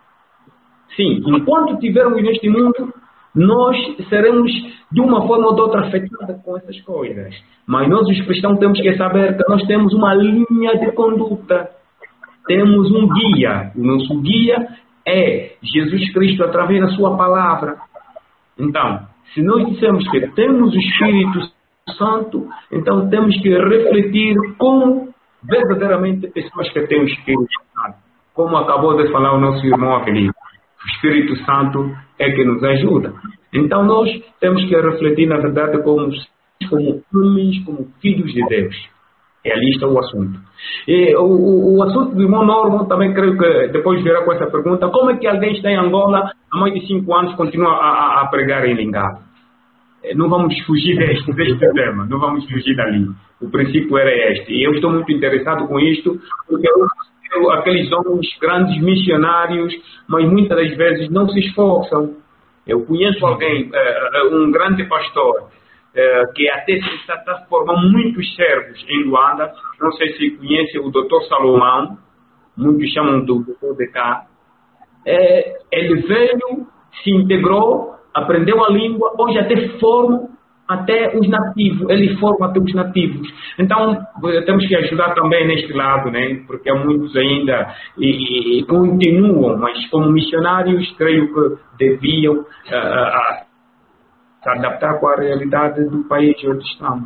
E: sim, enquanto estivermos neste mundo, nós seremos de uma forma ou de outra afetados com essas coisas. Mas nós, os cristãos, temos que saber que nós temos uma linha de conduta. Temos um guia. O nosso guia é Jesus Cristo através da sua palavra. Então, se nós dissemos que temos o Espírito Santo, então temos que refletir como verdadeiramente pessoas que têm o Espírito Santo. Como acabou de falar o nosso irmão Avelino, o Espírito Santo é que nos ajuda. Então nós temos que refletir, na verdade, como, como homens, como filhos de Deus. E ali está o assunto. E o, o assunto do irmão Norman, também creio que depois virá com essa pergunta: como é que alguém está em Angola há mais de cinco anos e continua a, a, a pregar em Lingala? Não vamos fugir deste, deste tema, não vamos fugir dali. O princípio era este. E eu estou muito interessado com isto, porque eu, eu, aqueles homens grandes missionários, mas muitas das vezes não se esforçam. Eu conheço alguém, uh, um grande pastor, Uh, que até está, está formando muitos servos em Luanda. Não sei se conhece o doutor Salomão, muitos chamam do doutor de cá. É, ele veio, se integrou, aprendeu a língua, hoje até forma até os nativos, ele forma até os nativos. Então temos que ajudar também neste lado, né? Porque há muitos ainda e, e continuam, mas como missionários creio que deviam uh, uh, se adaptar com a realidade do país onde estamos.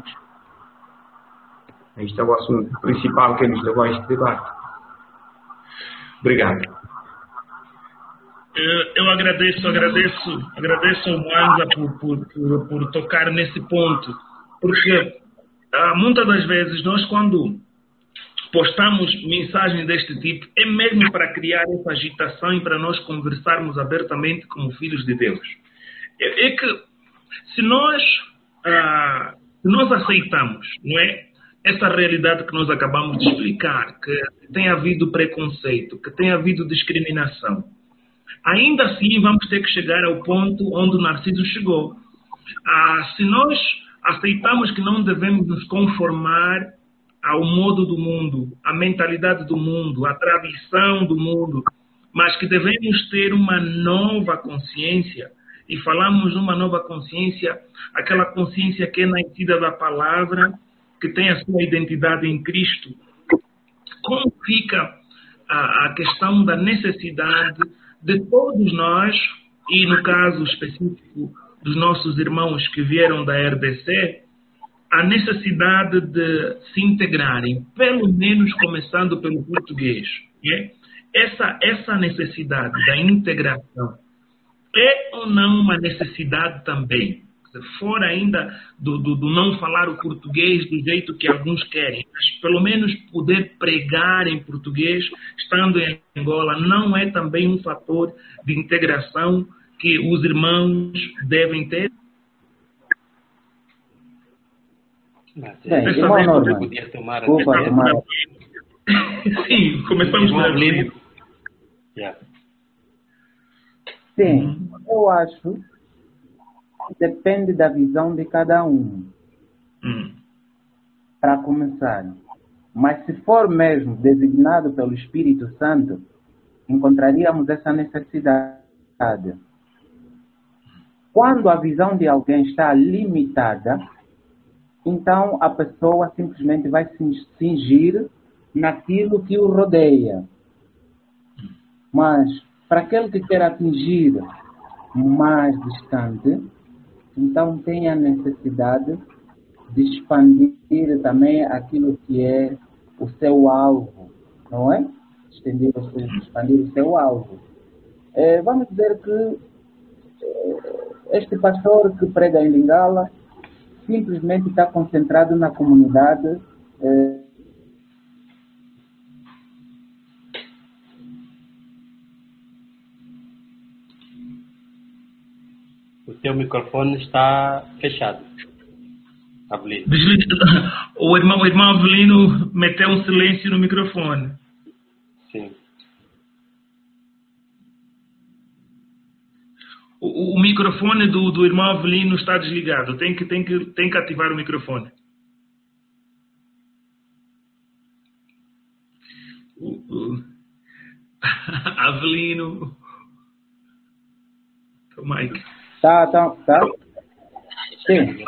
E: Este é o assunto principal que nos levou a este debate. Obrigado.
A: Eu, eu agradeço, agradeço, agradeço ao Mwanza por, por, por, por tocar nesse ponto, porque ah, muitas das vezes nós, quando postamos mensagens deste tipo, é mesmo para criar essa agitação e para nós conversarmos abertamente como filhos de Deus. É, é que Se nós, ah, se nós aceitamos, não é, essa realidade que nós acabamos de explicar, que tem havido preconceito, que tem havido discriminação, ainda assim vamos ter que chegar ao ponto onde o Narciso chegou. Ah, se nós aceitamos que não devemos nos conformar ao modo do mundo, à mentalidade do mundo, à tradição do mundo, mas que devemos ter uma nova consciência, e falamos de uma nova consciência, aquela consciência que é nascida da palavra, que tem a sua identidade em Cristo. Como fica a, a questão da necessidade de todos nós, e no caso específico dos nossos irmãos que vieram da R D C, a necessidade de se integrarem, pelo menos começando pelo português. Né? Essa, essa necessidade da integração, é ou não uma necessidade também? Fora ainda do, do, do não falar o português do jeito que alguns querem, mas pelo menos poder pregar em português, estando em Angola, não é também um fator de integração que os irmãos devem ter?
D: Mas,
F: Bem,
D: dessa
F: irmão
D: vez
F: Norman,
D: podia tomar a
F: desculpa,
D: decisão.
F: tomar.
A: Sim, começamos por ali.
D: Yeah.
F: Sim, eu acho que depende da visão de cada um,
A: Hum.
F: para começar. Mas se for mesmo designado pelo Espírito Santo, encontraríamos essa necessidade. Quando a visão de alguém está limitada, então a pessoa simplesmente vai se cingir naquilo que o rodeia. Mas para aquele que quer atingir mais distante, então tem a necessidade de expandir também aquilo que é o seu alvo, não é? Expandir o seu, expandir o seu alvo. É, vamos dizer que é, este pastor que prega em Lingala simplesmente está concentrado na comunidade. É,
D: O teu microfone está fechado, Avelino.
A: O irmão, o irmão Avelino meteu um silêncio no microfone.
D: Sim.
A: O, o microfone do, do irmão Avelino está desligado. Tem que, tem, que, tem que ativar o microfone. O, o... Avelino. O Mike.
F: Tá, tá, tá. Sim.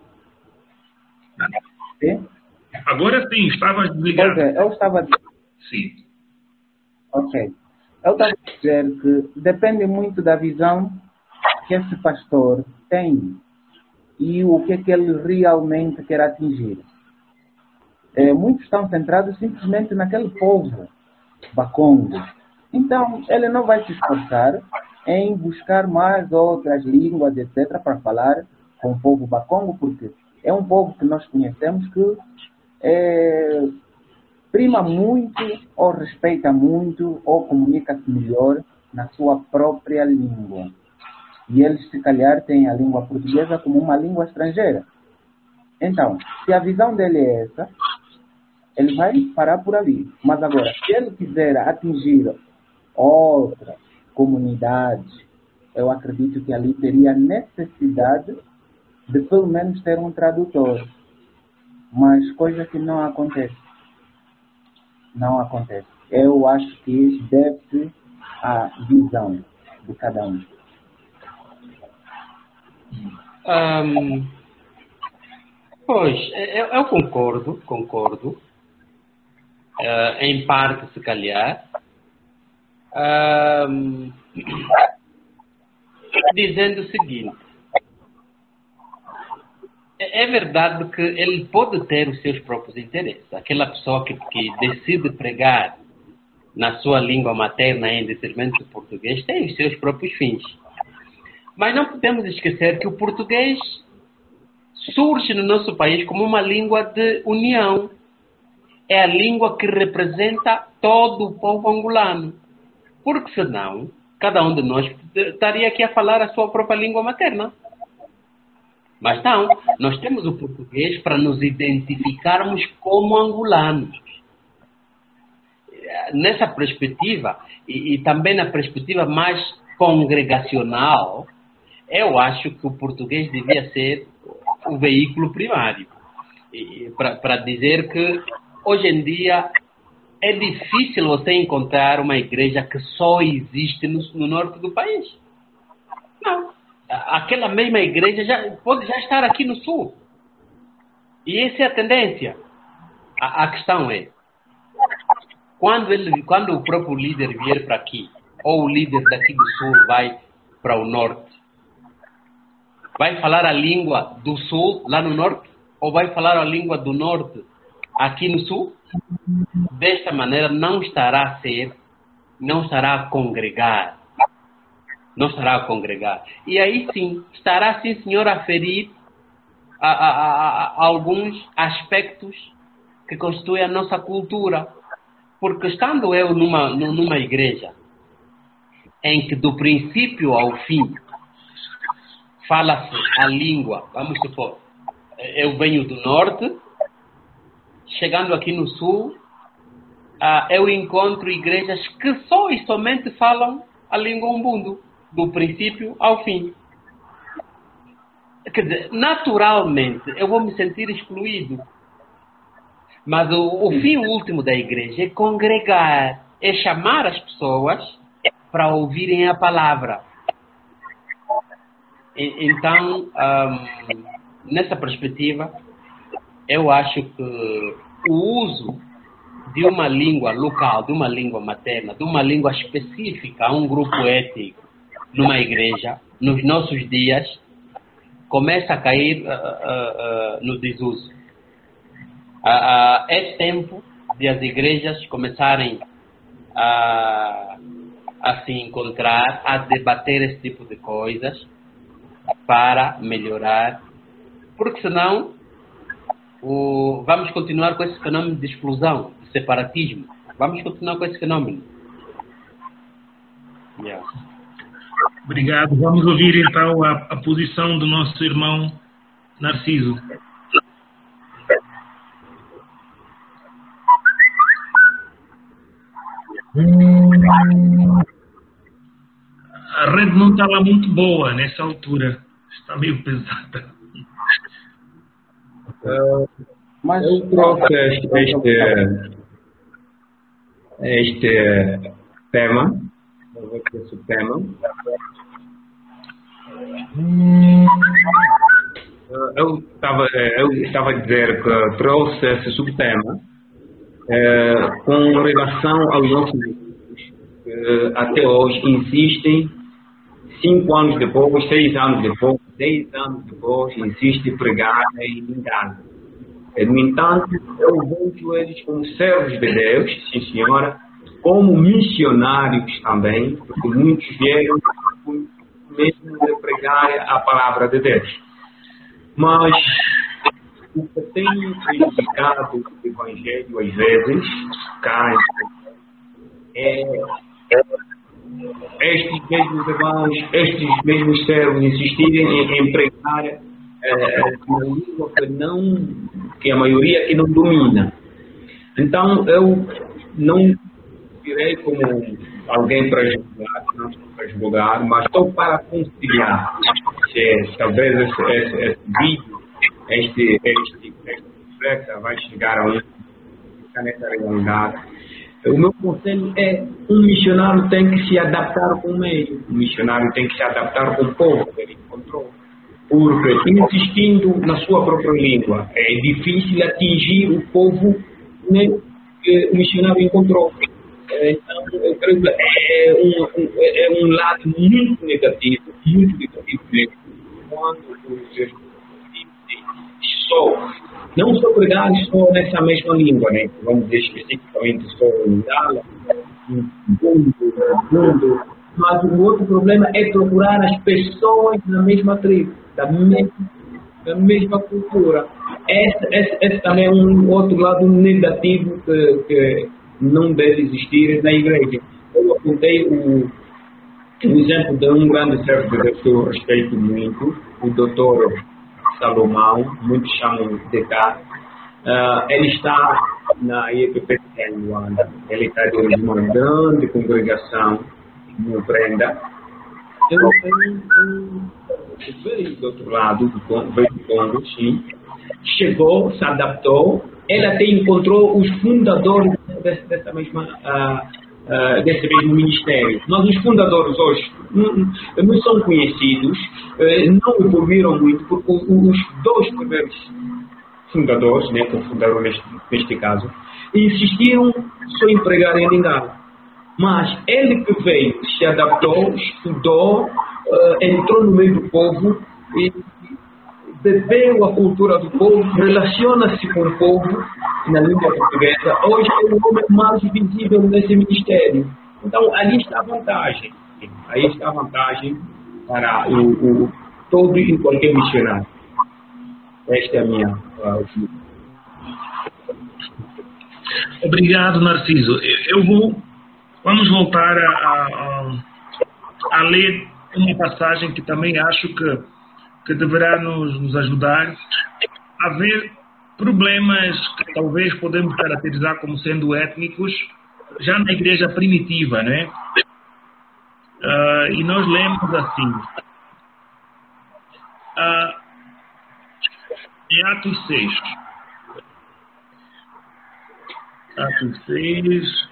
F: Sim.
A: Agora sim, estava desligado.
F: Pois é, eu estava...
A: Sim.
F: Ok. Eu estava a dizer que depende muito da visão que esse pastor tem e o que é que ele realmente quer atingir. É, muitos estão centrados simplesmente naquele povo bacongo. Então, ele não vai se esforçar em buscar mais outras línguas, etcétera, para falar com o povo bacongo, porque é um povo que nós conhecemos que é, prima muito, ou respeita muito, ou comunica-se melhor na sua própria língua. E eles, se calhar, têm a língua portuguesa como uma língua estrangeira. Então, se a visão dele é essa, ele vai parar por ali. Mas agora, se ele quiser atingir outra comunidade, eu acredito que ali teria necessidade de pelo menos ter um tradutor. Mas coisa que não acontece. Não acontece. Eu acho que deve-se à visão de cada um.
D: Um, pois, eu, eu concordo, concordo. Uh, em parte, se calhar. Um, dizendo o seguinte: é, é verdade que ele pode ter os seus próprios interesses. Aquela pessoa que, que decide pregar na sua língua materna em detrimento do português tem os seus próprios fins. Mas não podemos esquecer que o português surge no nosso país como uma língua de união. É a língua que representa todo o povo angolano. Porque senão, cada um de nós estaria aqui a falar a sua própria língua materna. Mas não, nós temos o português para nos identificarmos como angolanos. Nessa perspectiva, e, e também na perspectiva mais congregacional, eu acho que o português devia ser o veículo primário. Para dizer que, hoje em dia, é difícil você encontrar uma igreja que só existe no, no norte do país. Não. Aquela mesma igreja já, pode já estar aqui no sul. E essa é a tendência. A, a questão é, quando, ele, quando o próprio líder vier para aqui, ou o líder daqui do sul vai para o norte, vai falar a língua do sul lá no norte? Ou vai falar a língua do norte aqui no sul? Desta maneira não estará a ser, não estará a congregar. não estará a congregar. E aí sim, estará sim, senhor, a ferir a, a, a, a alguns aspectos que constituem a nossa cultura. Porque estando eu numa, numa igreja em que do princípio ao fim fala-se a língua, vamos supor, eu venho do norte, chegando aqui no sul, uh, eu encontro igrejas que só e somente falam a língua umbundo, do princípio ao fim. Quer dizer, naturalmente, eu vou me sentir excluído. Mas o, o fim último da igreja é congregar, é chamar as pessoas para ouvirem a palavra. E, então, um, nessa perspectiva, eu acho que o uso de uma língua local, de uma língua materna, de uma língua específica a um grupo étnico numa igreja, nos nossos dias, começa a cair uh, uh, uh, no desuso. Uh, uh, é tempo de as igrejas começarem a, a se encontrar, a debater esse tipo de coisas para melhorar, porque senão o, vamos continuar com esse fenômeno de explosão, de separatismo. Vamos continuar com esse fenômeno. Yeah.
A: Obrigado. Vamos ouvir então a, a posição do nosso irmão Narciso. A rede não está lá muito boa nessa altura. Está meio pesada.
E: Uh, Mas eu trouxe este, este, este tema. Esse tema. Eu estava, eu estava a dizer que trouxe esse subtema é, com relação aos nossos amigos que até hoje insistem, cinco anos depois, seis anos depois, dez anos depois, insistem em pregar em engano. No entanto, eu vejo eles como servos de Deus, sim senhora, como missionários também, porque muitos vieram mesmo de pregar a palavra de Deus. Mas o que tem prejudicado o Evangelho às vezes, cá, é estes mesmos irmãos, estes mesmos servos insistirem em, em pregar é, uma língua que, não, que a maioria que não domina. Então, eu não direi como alguém para julgar, não estou para julgar, mas estou para conciliar. Se, talvez esse, esse, esse vídeo, este, este, este reflexo vai chegar a um ficar nessa realidade. O meu conselho é: um missionário tem que se adaptar com o meio, um missionário tem que se adaptar com o povo que ele encontrou. Porque, insistindo na sua própria língua, é difícil atingir o povo que o missionário encontrou. Então, eu creio que é um, é um lado muito negativo, muito negativo mesmo, quando os só, não só pregar só nessa mesma língua, né? Vamos dizer especificamente só em Gala, em mundo, mundo, mas o outro problema é procurar as pessoas da mesma tribo, da mesma, da mesma cultura. Esse, esse, esse também é um outro lado negativo que, que não deve existir na igreja. Eu apontei o, o exemplo de um grande servo de Deus que eu respeito muito, o doutor Salomão, muitos chamam de cá. Uh, ele está na I E P P C em Luanda. Ele está de uma grande congregação no Brenda. Eu tenho um, veio do outro lado, veio do Congo, sim. Chegou, se adaptou. Ele até encontrou os fundadores desse, dessa mesma, uh, uh, desse mesmo ministério. Mas os fundadores hoje não, não são conhecidos, uh, não evoluíram muito, porque os dois primeiros fundadores, né, que fundaram neste, neste caso, insistiram só em pregar em Lingala. Mas ele que veio, se adaptou, estudou, uh, entrou no meio do povo e bebeu a cultura do povo, relaciona-se com o povo na língua portuguesa. Hoje é o homem mais visível nesse ministério. Então, ali está a vantagem. Aí está a vantagem para o, o, todo e qualquer missionário. Esta é a minha uh, opinião.
A: Obrigado, Narciso. Eu vou, vamos voltar a, a, a ler uma passagem que também acho que, que deverá nos, nos ajudar a ver problemas que talvez podemos caracterizar como sendo étnicos já na igreja primitiva, né? Uh, e nós lemos assim, uh, em Atos seis. Atos seis.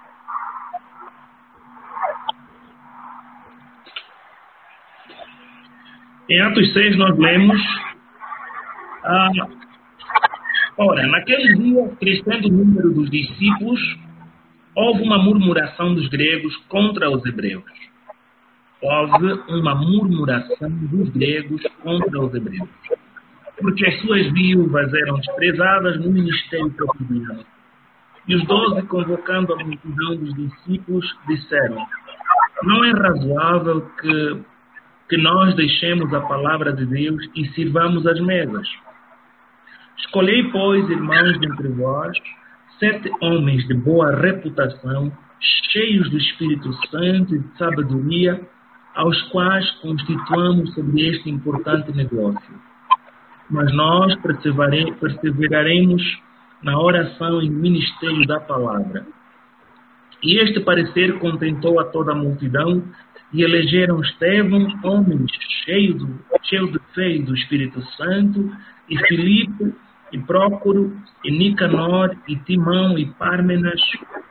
A: Em Atos seis nós lemos, ah, ora, naqueles dias, crescendo o número dos discípulos, houve uma murmuração dos gregos contra os hebreus. Houve uma murmuração dos gregos contra os hebreus, porque as suas viúvas eram desprezadas no ministério cotidiano. E os doze, convocando a multidão dos discípulos, disseram: não é razoável que, que nós deixemos a palavra de Deus e sirvamos as mesas. Escolhei, pois, irmãos entre vós, sete homens de boa reputação, cheios do Espírito Santo e de sabedoria, aos quais constituamos sobre este importante negócio. Mas nós persevere, perseveraremos na oração e no ministério da palavra. E este parecer contentou a toda a multidão, e elegeram Estevão, homem cheio, do, cheio de fé e do Espírito Santo, e Filipe, e Prócoro, e Nicanor, e Timão, e Pármenas,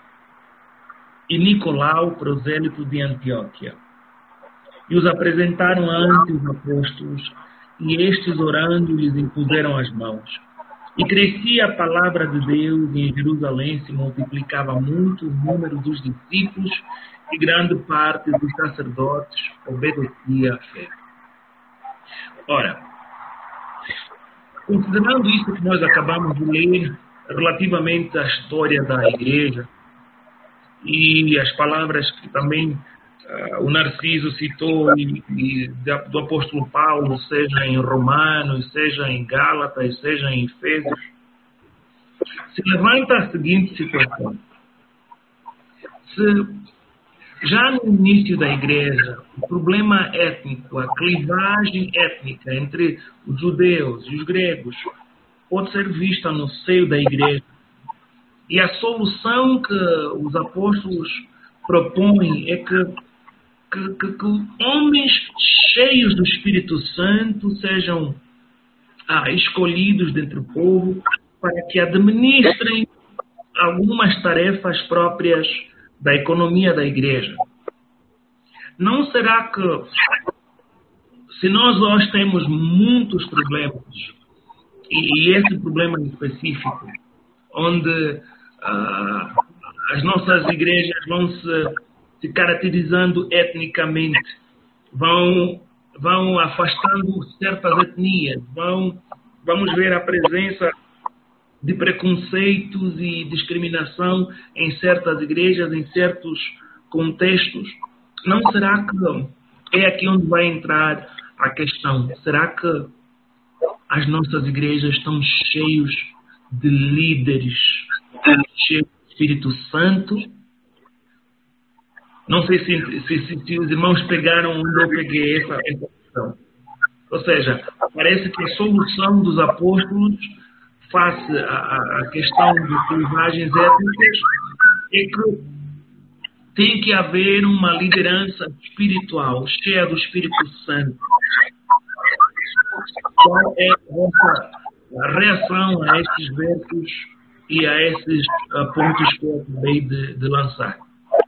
A: e Nicolau, prosélito de Antioquia. E os apresentaram ante os apóstolos, e estes, orando, lhes impuseram as mãos. E crescia a palavra de Deus, e em Jerusalém se multiplicava muito o número dos discípulos, e grande parte dos sacerdotes obedecia à fé. Ora, considerando isso que nós acabamos de ler, relativamente à história da igreja, e as palavras que também uh, o Narciso citou e, e do apóstolo Paulo, seja em Romanos, seja em Gálatas, seja em Efésios, se levanta a seguinte situação. Se já no início da igreja, o problema étnico, a clivagem étnica entre os judeus e os gregos pode ser vista no seio da igreja. E a solução que os apóstolos propõem é que, que, que, que homens cheios do Espírito Santo sejam ah, escolhidos dentre o povo para que administrem algumas tarefas próprias da economia da igreja. Não será que, se nós hoje temos muitos problemas, e, e esse problema em específico, onde uh, as nossas igrejas vão se, se caracterizando etnicamente, vão, vão afastando certas etnias, vão, vamos ver a presença de preconceitos e discriminação em certas igrejas, em certos contextos. Não será que é aqui onde vai entrar a questão? Será que as nossas igrejas estão cheios de líderes, cheios do Espírito Santo? Não sei se, se, se, se os irmãos pegaram onde eu peguei essa, essa questão. Ou seja, parece que a solução dos apóstolos face à, à questão de clivagens étnicas é que tem que haver uma liderança espiritual, cheia do Espírito Santo. Qual é a reação a estes versos e a esses uh, pontos que eu acabei de, de lançar?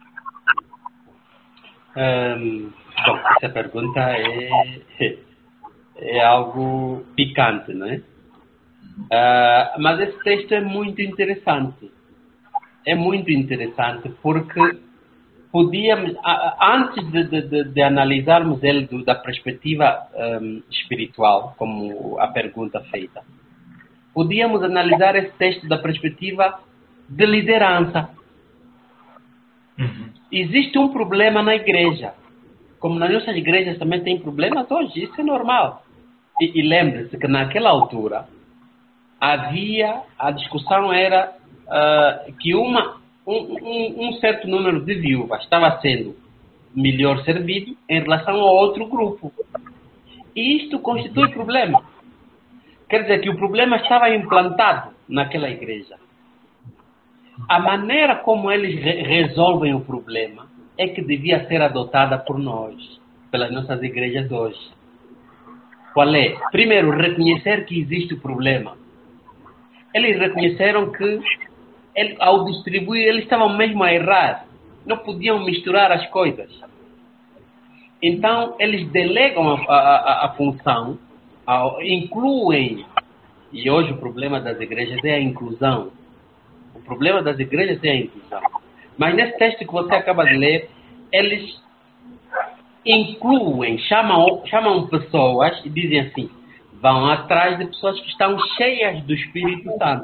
D: Um, bom, essa pergunta é, é algo picante, não é? Uh, mas esse texto é muito interessante. É muito interessante porque podíamos, antes de, de, de analisarmos ele do, da perspectiva um, espiritual, como a pergunta feita, podíamos analisar esse texto da perspectiva de liderança. Uhum. Existe um problema na igreja. como nas nossas igrejas também tem problemas hoje, isso é normal. E, e lembre-se que naquela altura havia, a discussão era uh, que uma, um, um, um certo número de viúvas estava sendo melhor servido em relação ao outro grupo. E isto constitui problema. Quer dizer que o problema estava implantado naquela igreja. A maneira como eles re resolvem o problema é que devia ser adotada por nós, pelas nossas igrejas hoje. Qual é? Primeiro, reconhecer que existe o problema. Eles reconheceram que, ele, ao distribuir, eles estavam mesmo a errar. Não podiam misturar as coisas. Então, eles delegam a, a, a função, a, incluem, e hoje o problema das igrejas é a inclusão. O problema das igrejas é a inclusão. Mas nesse texto que você acaba de ler, eles incluem, chamam, chamam pessoas e dizem assim, vão atrás de pessoas que estão cheias do Espírito Santo.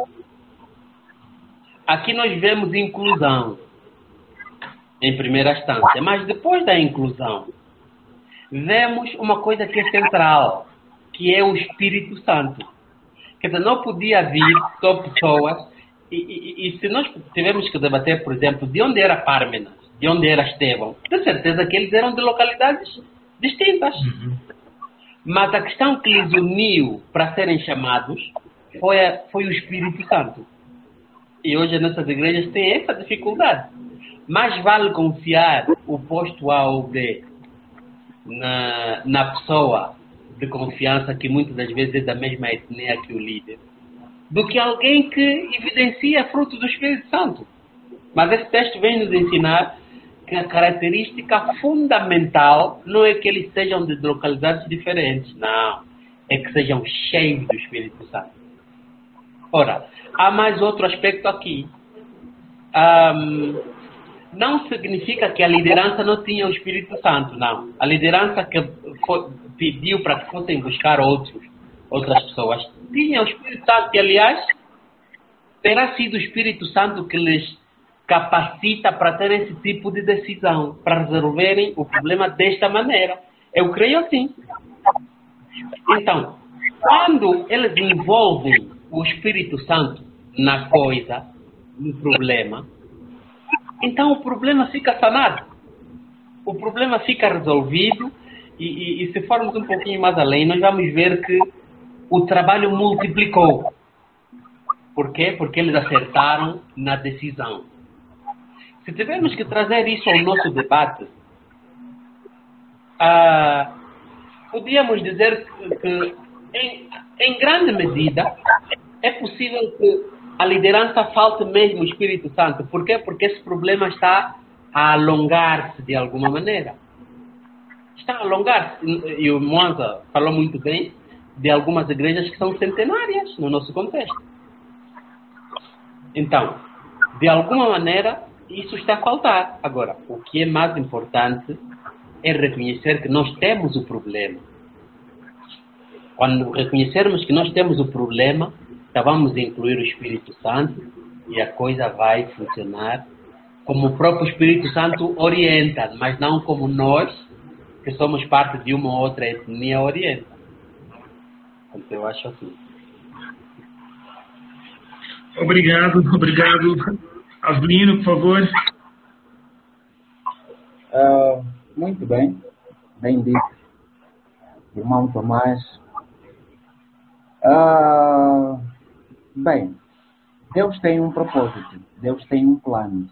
D: Aqui nós vemos inclusão, em primeira instância. Mas depois da inclusão, vemos uma coisa que é central, que é o Espírito Santo. Quer dizer, não podia vir só pessoas, e, e, e se nós tivermos que debater, por exemplo, de onde era Pármenas, de onde era Estevão, tenho certeza que eles eram de localidades distintas. Uhum. Mas a questão que lhes uniu para serem chamados foi, a, foi o Espírito Santo. E hoje nessas igrejas tem essa dificuldade. Mais vale confiar o posto A ou B na, na pessoa de confiança, que muitas das vezes é da mesma etnia que o líder, do que alguém que evidencia fruto do Espírito Santo. Mas esse texto vem nos ensinar que a característica fundamental não é que eles sejam de localidades diferentes, não. É que sejam cheios do Espírito Santo. Ora, há mais outro aspecto aqui. Um, não significa que a liderança não tinha o Espírito Santo, não. A liderança que foi, pediu para que fossem buscar outros, outras pessoas, tinha o Espírito Santo, que aliás terá sido o Espírito Santo que lhes capacita para ter esse tipo de decisão, para resolverem o problema desta maneira. Eu creio assim. Então, quando eles envolvem o Espírito Santo na coisa, no problema, então o problema fica sanado. O problema fica resolvido e, e, e se formos um pouquinho mais além, nós vamos ver que o trabalho multiplicou. Por quê? Porque eles acertaram na decisão. Se tivermos que trazer isso ao nosso debate, ah, podíamos dizer que, que em, em grande medida, é possível que a liderança falte mesmo o Espírito Santo. Por quê? Porque esse problema está a alongar-se de alguma maneira. Está a alongar-se. E o Moanza falou muito bem de algumas igrejas que são centenárias no nosso contexto. Então, de alguma maneira, isso está a faltar. Agora, o que é mais importante é reconhecer que nós temos o problema. Quando reconhecermos que nós temos o problema, então vamos incluir o Espírito Santo e a coisa vai funcionar como o próprio Espírito Santo orienta, mas não como nós, que somos parte de uma ou outra etnia, orienta. Então, eu acho assim.
A: Obrigado, obrigado. Avelino, por favor.
F: Uh, muito bem, bem dito, irmão Tomás. Uh, bem, Deus tem um propósito, Deus tem um plano.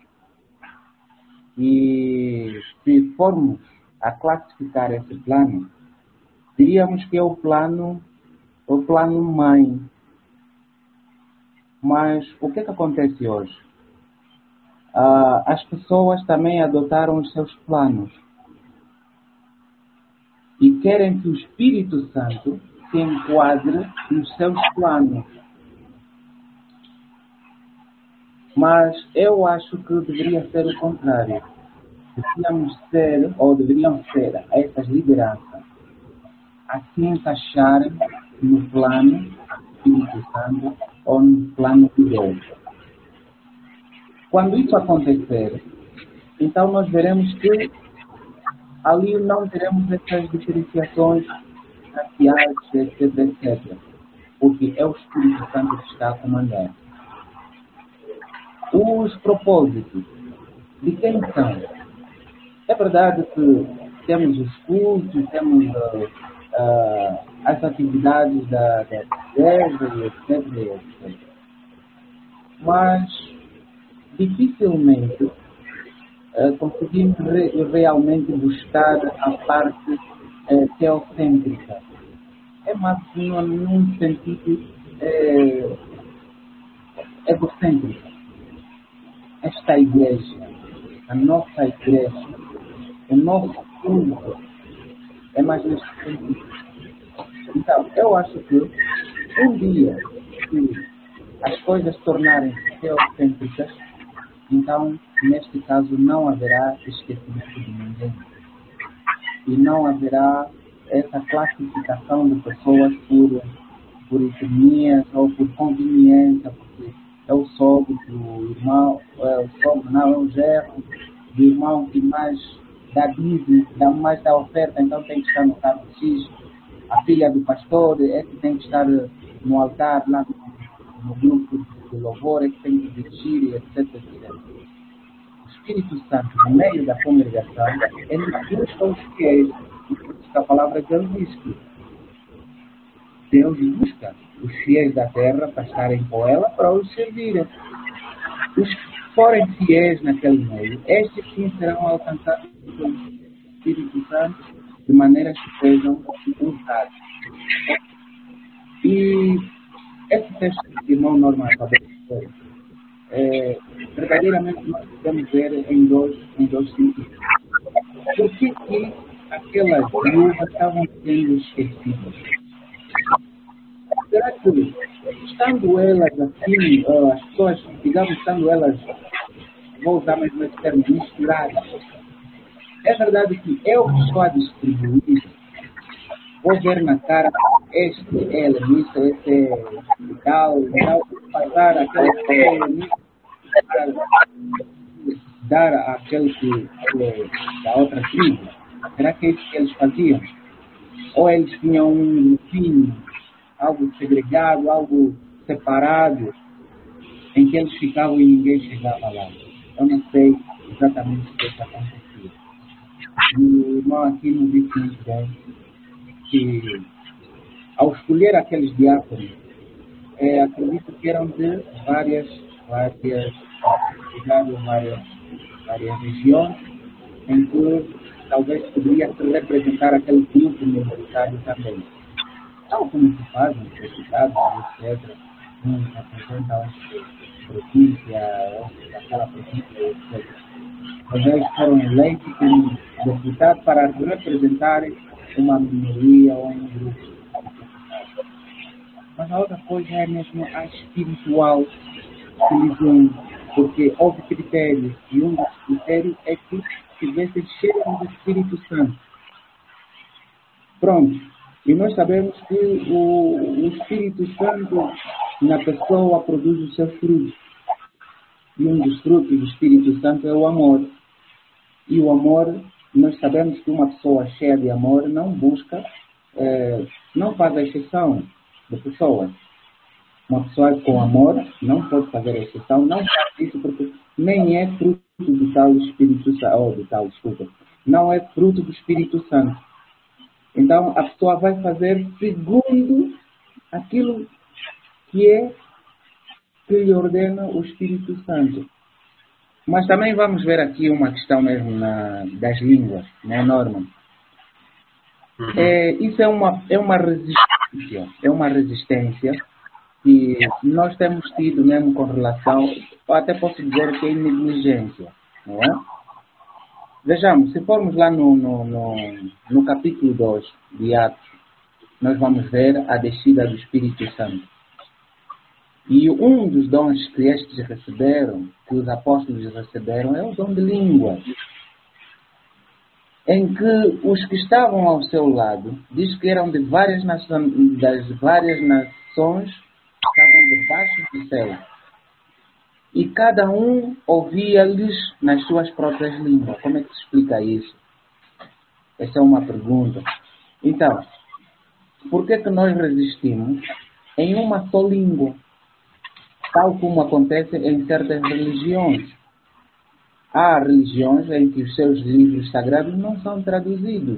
F: E se formos a classificar esse plano, diríamos que é o plano, o plano mãe. Mas o que é que acontece hoje? Uh, as pessoas também adotaram os seus planos e querem que o Espírito Santo se enquadre nos seus planos. Mas eu acho que deveria ser o contrário. Deveríamos ser, ou deveriam ser, essas lideranças a se encaixarem no plano do Espírito Santo ou no plano de Deus. Quando isso acontecer, então nós veremos que ali não teremos essas diferenciações raciais, etc, etcétera. Porque é o Espírito Santo que está a comandar. Os propósitos, de quem são? É verdade que temos os cultos, temos uh, uh, as atividades da, da igreja, etc, etcétera. Mas dificilmente uh, conseguimos re realmente buscar a parte uh, teocêntrica. É mais num, num sentido uh, egocêntrico. Esta igreja, a nossa igreja, o nosso culto é mais neste sentido. Então, eu acho que um dia que as coisas tornarem-se teocêntricas, então, neste caso, não haverá esquecimento de ninguém. E não haverá essa classificação de pessoas por, por etnias ou por conveniência, porque é o sogro do irmão, é o sogro, não, é o gerro do irmão que mais dá dízimo, dá mais da oferta, então tem que estar no cargo X. A filha do pastor é que tem que estar no altar, lá no, no grupo de louvor, é que tem que dirigir, etc, etcétera. O Espírito Santo, no meio da congregação, ele busca os fiéis. A palavra de Deus diz que Deus busca os fiéis da terra para estarem com ela, para os servirem. Os que forem fiéis naquele meio, estes sim serão alcançados pelo Espírito Santo de maneira que sejam usados. E esse texto que o irmão Norman acabou de dizer, é, verdadeiramente nós podemos ver em dois, em dois sentidos. Por que que aquelas viúvas estavam sendo esquecidas? Será que, estando elas assim, as pessoas, digamos, estando elas, vou usar mesmo esse termo, misturadas, é verdade que eu que estou a distribuir, vou ver na cara, este é helenista, este é tal, tal, passar aquele que é helenista, dar àquele que é da outra tribo. Será que é isso que eles faziam? Ou eles tinham um grupinho, algo segregado, algo separado, em que eles ficavam e ninguém chegava lá? Eu não sei exatamente o que está acontecendo. E o irmão aqui nos disse muito bem que, ao escolher aqueles diáconos, é, acredito que eram de várias, várias, várias, várias regiões, em que talvez poderia se representar aquele grupo minoritário também. Tal como se faz nos deputados, etcétera. Uns representam a província, aquela província, etcétera. Mas eles foram eleitos como deputados para representarem uma minoria ou um grupo. Mas a outra coisa é mesmo a espiritual que eles usam, porque houve critérios, e um dos critérios é que tivessem cheios do Espírito Santo. Pronto. E nós sabemos que o, o Espírito Santo na pessoa produz os seus frutos. E um dos frutos do Espírito Santo é o amor. E o amor, nós sabemos que uma pessoa cheia de amor não busca, é, não faz a exceção de pessoas. Uma pessoa com amor não pode fazer a exceção, não faz isso porque nem é fruto do tal Espírito Santo, ou do tal, desculpa, não é fruto do Espírito Santo. Então a pessoa vai fazer segundo aquilo que é que lhe ordena o Espírito Santo. Mas também vamos ver aqui uma questão mesmo na, das línguas, né, Norman? Uhum. É, isso é uma, é uma resistência, é uma resistência que nós temos tido mesmo com relação, ou até posso dizer que é negligência, não é? Vejamos, se formos lá no, no, no, no capítulo dois de Atos, nós vamos ver a descida do Espírito Santo. E um dos dons que estes receberam, que os apóstolos receberam, é o dom de língua. Em que os que estavam ao seu lado, diz que eram de várias nações, das várias nações, estavam debaixo do céu. E cada um ouvia-lhes nas suas próprias línguas. Como é que se explica isso? Essa é uma pergunta. Então, por que que nós resistimos em uma só língua? Tal como acontece em certas religiões. Há religiões em que os seus livros sagrados não são traduzidos.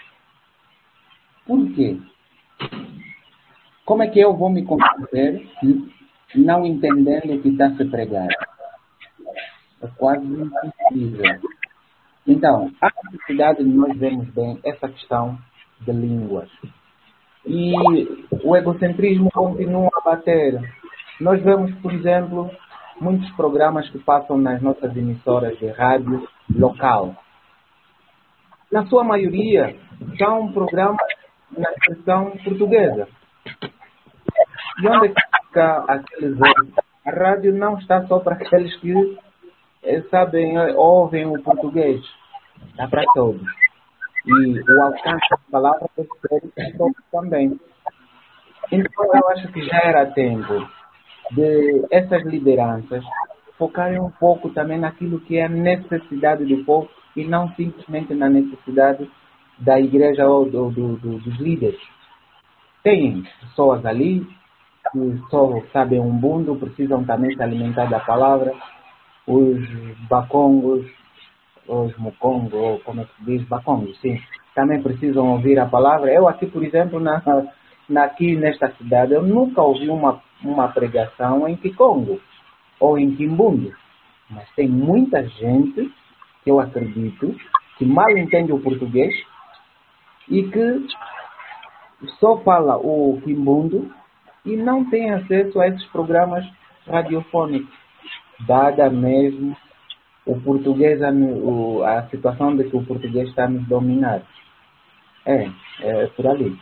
F: Por quê? Como é que eu vou me convencer não entendendo o que está a se pregar? É quase impossível. Então, a necessidade de nós vermos bem essa questão de línguas. E o egocentrismo continua a bater. Nós vemos, por exemplo, muitos programas que passam nas nossas emissoras de rádio local. Na sua maioria, são programas na versão portuguesa. E onde é que fica aqueles outros? A rádio não está só para aqueles que sabem, ouvem o português. Está para todos. E o alcance da palavra deve ser para todos também. Então, eu acho que já era tempo de essas lideranças focarem um pouco também naquilo que é a necessidade do povo e não simplesmente na necessidade da igreja ou do, do, do, dos líderes. Tem pessoas ali que só sabem um bundo, precisam também se alimentar da palavra. Os bacongos, os mukongos, ou como é que se diz, bacongos, sim, também precisam ouvir a palavra. Eu aqui, por exemplo, na, na, aqui nesta cidade, eu nunca ouvi uma, uma pregação em Kikongo ou em Kimbundo. Mas tem muita gente que eu acredito que mal entende o português e que só fala o Kimbundo e não tem acesso a esses programas radiofônicos, dada mesmo o português, a, o, a situação de que o português está a nos dominar. É, é por ali.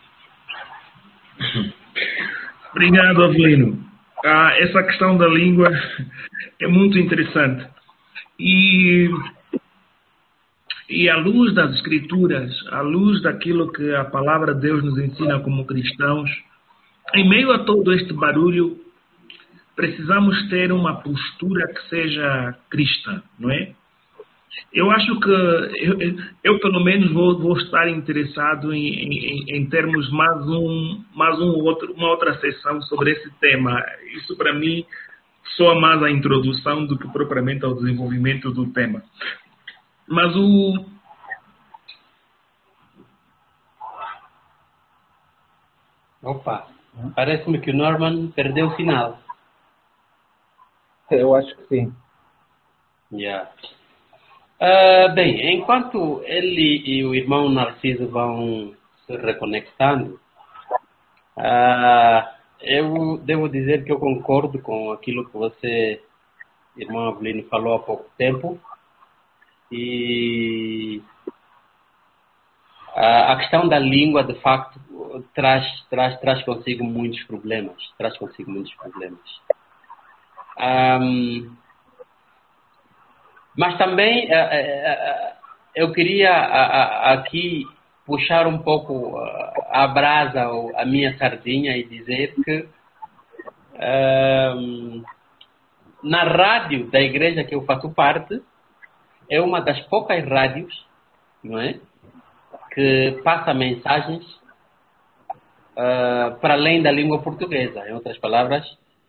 A: Obrigado, Avelino. Ah, essa questão da língua é muito interessante. E, e à luz das Escrituras, à luz daquilo que a palavra de Deus nos ensina como cristãos, em meio a todo este barulho, precisamos ter uma postura que seja cristã, não é? Eu acho que eu, eu pelo menos vou, vou estar interessado em, em, em termos mais um, mais um outro, uma outra sessão sobre esse tema. Isso para mim soa mais a introdução do que propriamente ao desenvolvimento do tema. Mas o
D: Opa, parece-me que o Norman perdeu o sinal.
F: Eu acho que sim.
D: Yeah. Uh, bem, enquanto ele e o irmão Narciso vão se reconectando, uh, eu devo dizer que eu concordo com aquilo que você, irmão Avelino, falou há pouco tempo. E uh, a questão da língua, de facto, traz, traz, traz consigo muitos problemas. Traz consigo muitos problemas. Um, mas também uh, uh, uh, eu queria uh, uh, aqui puxar um pouco uh, a brasa, ou a minha sardinha, e dizer que uh, na rádio da igreja que eu faço parte, é uma das poucas rádios, não é, que passa mensagens uh, para além da língua portuguesa. Em outras palavras,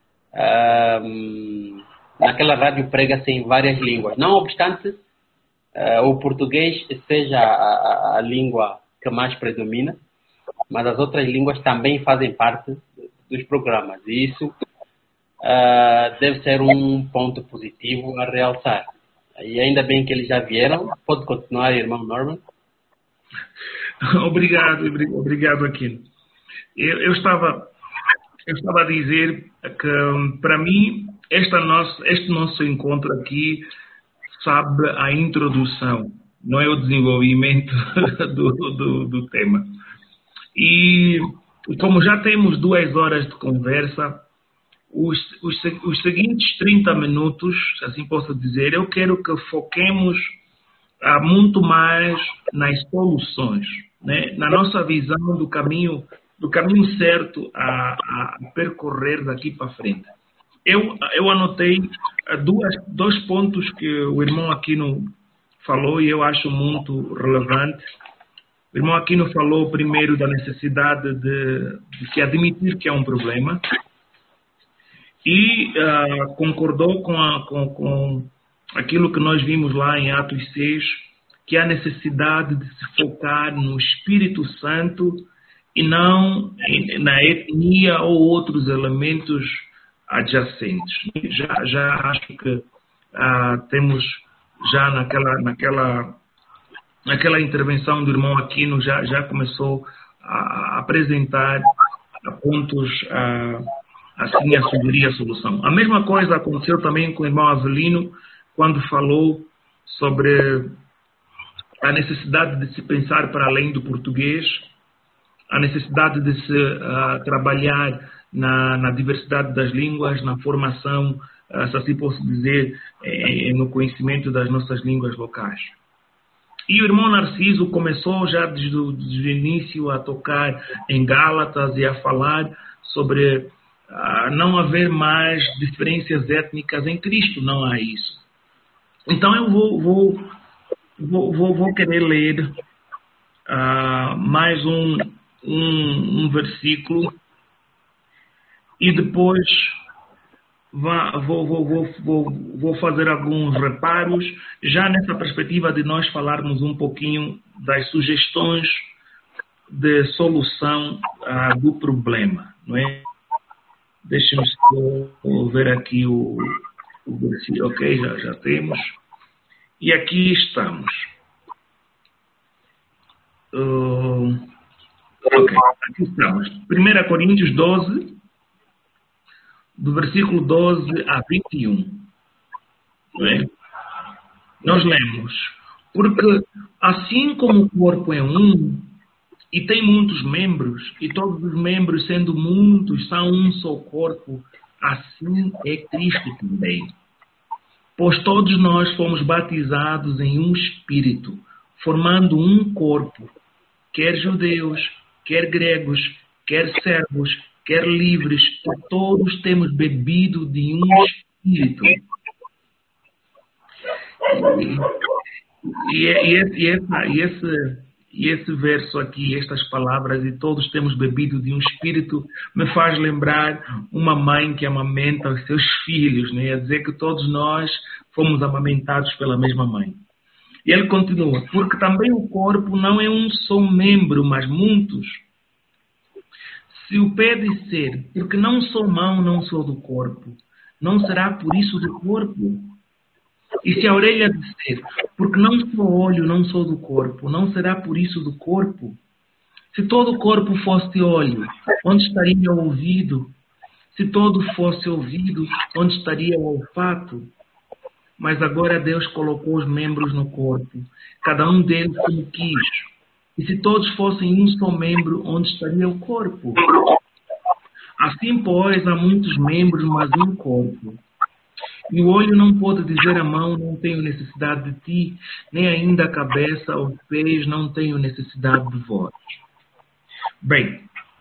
D: Uh, naquela rádio prega-se em várias línguas. Não obstante, uh, o português seja a, a, a língua que mais predomina, mas as outras línguas também fazem parte dos programas. E isso uh, deve ser um ponto positivo a realçar. E ainda bem que eles já vieram. Pode continuar, irmão Norman.
A: Obrigado, obrigado, Aquino. Eu, eu estava... Eu estava a dizer que, para mim, esta nossa, este nosso encontro aqui sabe a introdução, não é o desenvolvimento do, do, do tema. E, como já temos duas horas de conversa, os, os, os seguintes trinta minutos, se assim posso dizer, eu quero que foquemos ah, muito mais nas soluções, né? Na nossa visão do caminho do caminho certo a, a percorrer daqui para frente. Eu, eu anotei duas, dois pontos que o irmão Aquino falou e eu acho muito relevante. O irmão Aquino falou primeiro da necessidade de, de se admitir que é um problema e uh, concordou com, a, com, com aquilo que nós vimos lá em Atos seis, que é a necessidade de se focar no Espírito Santo e não na etnia ou outros elementos adjacentes. Já, já acho que uh, temos já naquela, naquela, naquela intervenção do irmão Aquino, já, já começou a apresentar pontos uh, assim a sugerir a solução. A mesma coisa aconteceu também com o irmão Avelino, quando falou sobre a necessidade de se pensar para além do português, a necessidade de se uh, trabalhar na, na diversidade das línguas, na formação, uh, se assim posso dizer, eh, no conhecimento das nossas línguas locais. E o irmão Narciso começou já desde o, desde o início a tocar em Gálatas e a falar sobre uh, não haver mais diferenças étnicas em Cristo, não há isso. Então eu vou, vou, vou, vou, vou querer ler uh, mais um, um, um versículo e depois vou, vou, vou, vou, vou fazer alguns reparos, já nessa perspectiva de nós falarmos um pouquinho das sugestões de solução uh, do problema, não é? Deixem-me ver aqui o, o versículo. Ok, já, já temos. E aqui estamos. Uh, ok, aqui estamos. primeira Coríntios doze, do versículo doze a vinte e um. Não é? Nós lemos: porque assim como o corpo é um, e tem muitos membros, e todos os membros, sendo muitos, são um só corpo, assim é Cristo também. Pois todos nós fomos batizados em um Espírito, formando um corpo, quer judeus, quer gregos, quer servos, quer livres, e todos temos bebido de um Espírito. E, e, esse, e, essa, e, esse, e esse verso aqui, estas palavras, e todos temos bebido de um Espírito, me faz lembrar uma mãe que amamenta os seus filhos, né? A dizer que todos nós fomos amamentados pela mesma mãe. E ele continua: porque também o corpo não é um só membro, mas muitos. Se o pé disser, porque não sou mão, não sou do corpo, não será por isso do corpo? E se a orelha disser, porque não sou olho, não sou do corpo, não será por isso do corpo? Se todo o corpo fosse olho, onde estaria o ouvido? Se todo fosse ouvido, onde estaria o olfato? Mas agora Deus colocou os membros no corpo, cada um deles como quis. E se todos fossem um só membro, onde estaria o corpo? Assim, pois, há muitos membros, mas um corpo. E o olho não pode dizer à mão, não tenho necessidade de ti, nem ainda a cabeça, aos pés, não tenho necessidade de vós. Bem,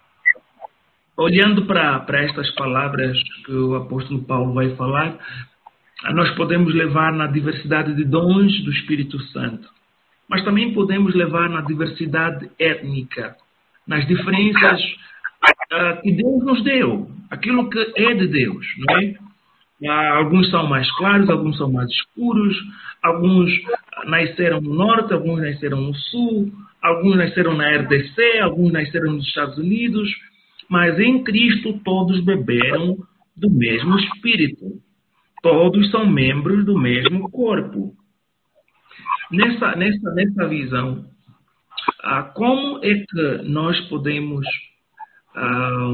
A: olhando para, para estas palavras que o apóstolo Paulo vai falar, nós podemos levar na diversidade de dons do Espírito Santo, mas também podemos levar na diversidade étnica, nas diferenças uh, que Deus nos deu, aquilo que é de Deus, não é? Alguns são mais claros, alguns são mais escuros, alguns nasceram no norte, alguns nasceram no sul, alguns nasceram na R D C, alguns nasceram nos Estados Unidos, mas em Cristo todos beberam do mesmo Espírito. Todos são membros do mesmo corpo. Nessa, nessa, nessa visão, ah, como é que nós podemos ah,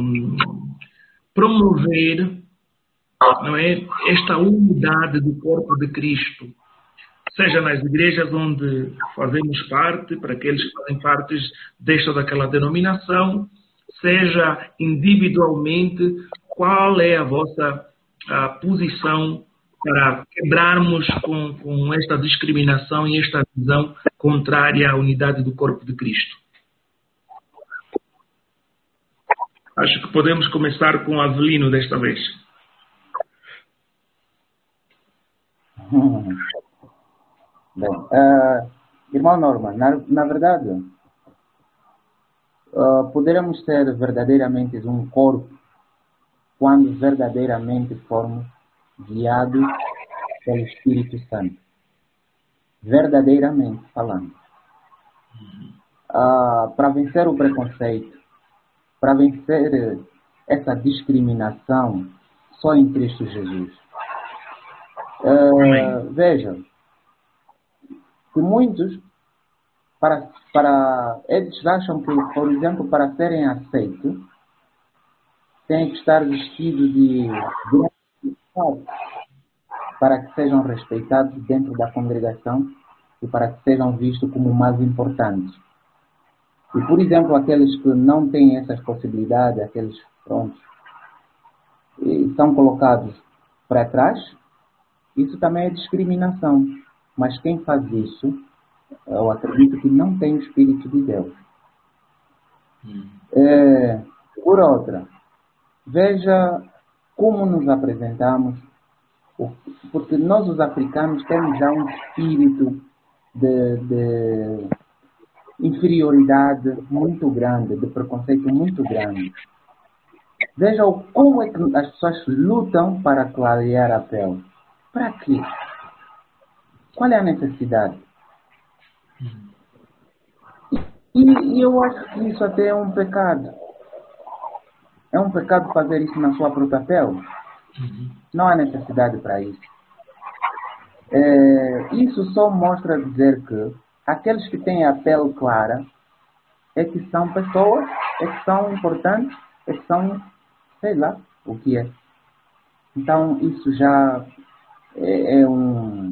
A: promover, não é, esta unidade do corpo de Cristo, seja nas igrejas onde fazemos parte, para aqueles que fazem parte desta ou daquela denominação, seja individualmente, qual é a vossa a posição para quebrarmos com, com esta discriminação e esta visão contrária à unidade do corpo de Cristo? Acho que podemos começar com Avelino desta vez.
F: Bem, uh, irmão Norman, na, na verdade, uh, poderemos ser verdadeiramente um corpo quando verdadeiramente formos guiados pelo Espírito Santo. Verdadeiramente falando. Uh, para vencer o preconceito, para vencer essa discriminação, só em Cristo Jesus. Uh, vejam, que muitos, para, para, eles acham que, por exemplo, para serem aceitos, têm que estar vestidos de, de para que sejam respeitados dentro da congregação e para que sejam vistos como mais importantes. E, por exemplo, aqueles que não têm essas possibilidades, aqueles prontos, são colocados para trás, isso também é discriminação. Mas quem faz isso, eu acredito que não tem o Espírito de Deus. Hum. É, por outra, veja como nos apresentamos, porque nós os africanos temos já um espírito de, de inferioridade muito grande, de preconceito muito grande. Veja como é que as pessoas lutam para clarear a pele. Para quê? Qual é a necessidade? E, e eu acho que isso até é um pecado. É um pecado fazer isso na sua própria pele. Não há necessidade para isso. É, isso só mostra dizer que aqueles que têm a pele clara é que são pessoas, é que são importantes, é que são, sei lá, o que é. Então isso já é, é um...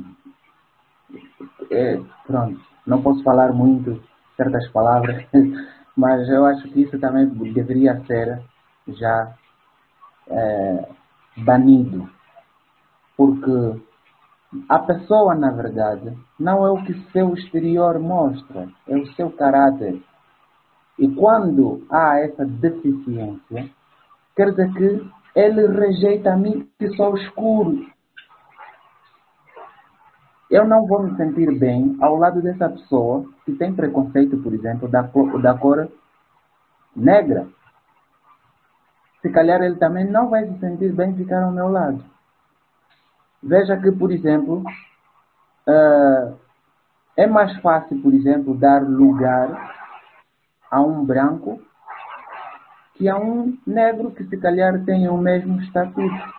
F: É, pronto, não posso falar muito certas palavras, mas eu acho que isso também deveria ser já é, banido. Porque a pessoa, na verdade, não é o que seu exterior mostra, é o seu caráter. E quando há essa deficiência, quer dizer que ele rejeita a mim que sou escuro. Eu não vou me sentir bem ao lado dessa pessoa que tem preconceito, por exemplo, da cor, da cor negra. Se calhar ele também não vai se sentir bem ficar ao meu lado. Veja que, por exemplo, uh, é mais fácil, por exemplo, dar lugar a um branco que a um negro que se calhar tem o mesmo estatuto.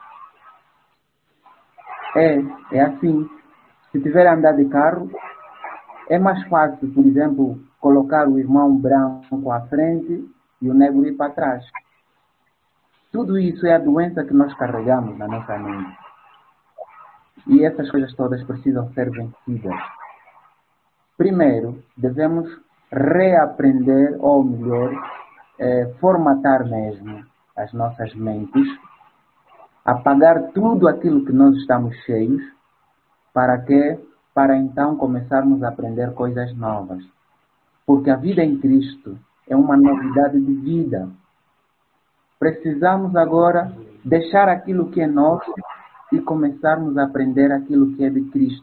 F: É, é assim. Se tiver a andar de carro, é mais fácil, por exemplo, colocar o irmão branco à frente e o negro ir para trás. Tudo isso é a doença que nós carregamos na nossa mente. E essas coisas todas precisam ser vencidas. Primeiro, devemos reaprender, ou melhor, eh, formatar mesmo as nossas mentes, apagar tudo aquilo que nós estamos cheios, para que, para então começarmos a aprender coisas novas. Porque a vida em Cristo é uma novidade de vida. Precisamos agora deixar aquilo que é nosso e começarmos a aprender aquilo que é de Cristo.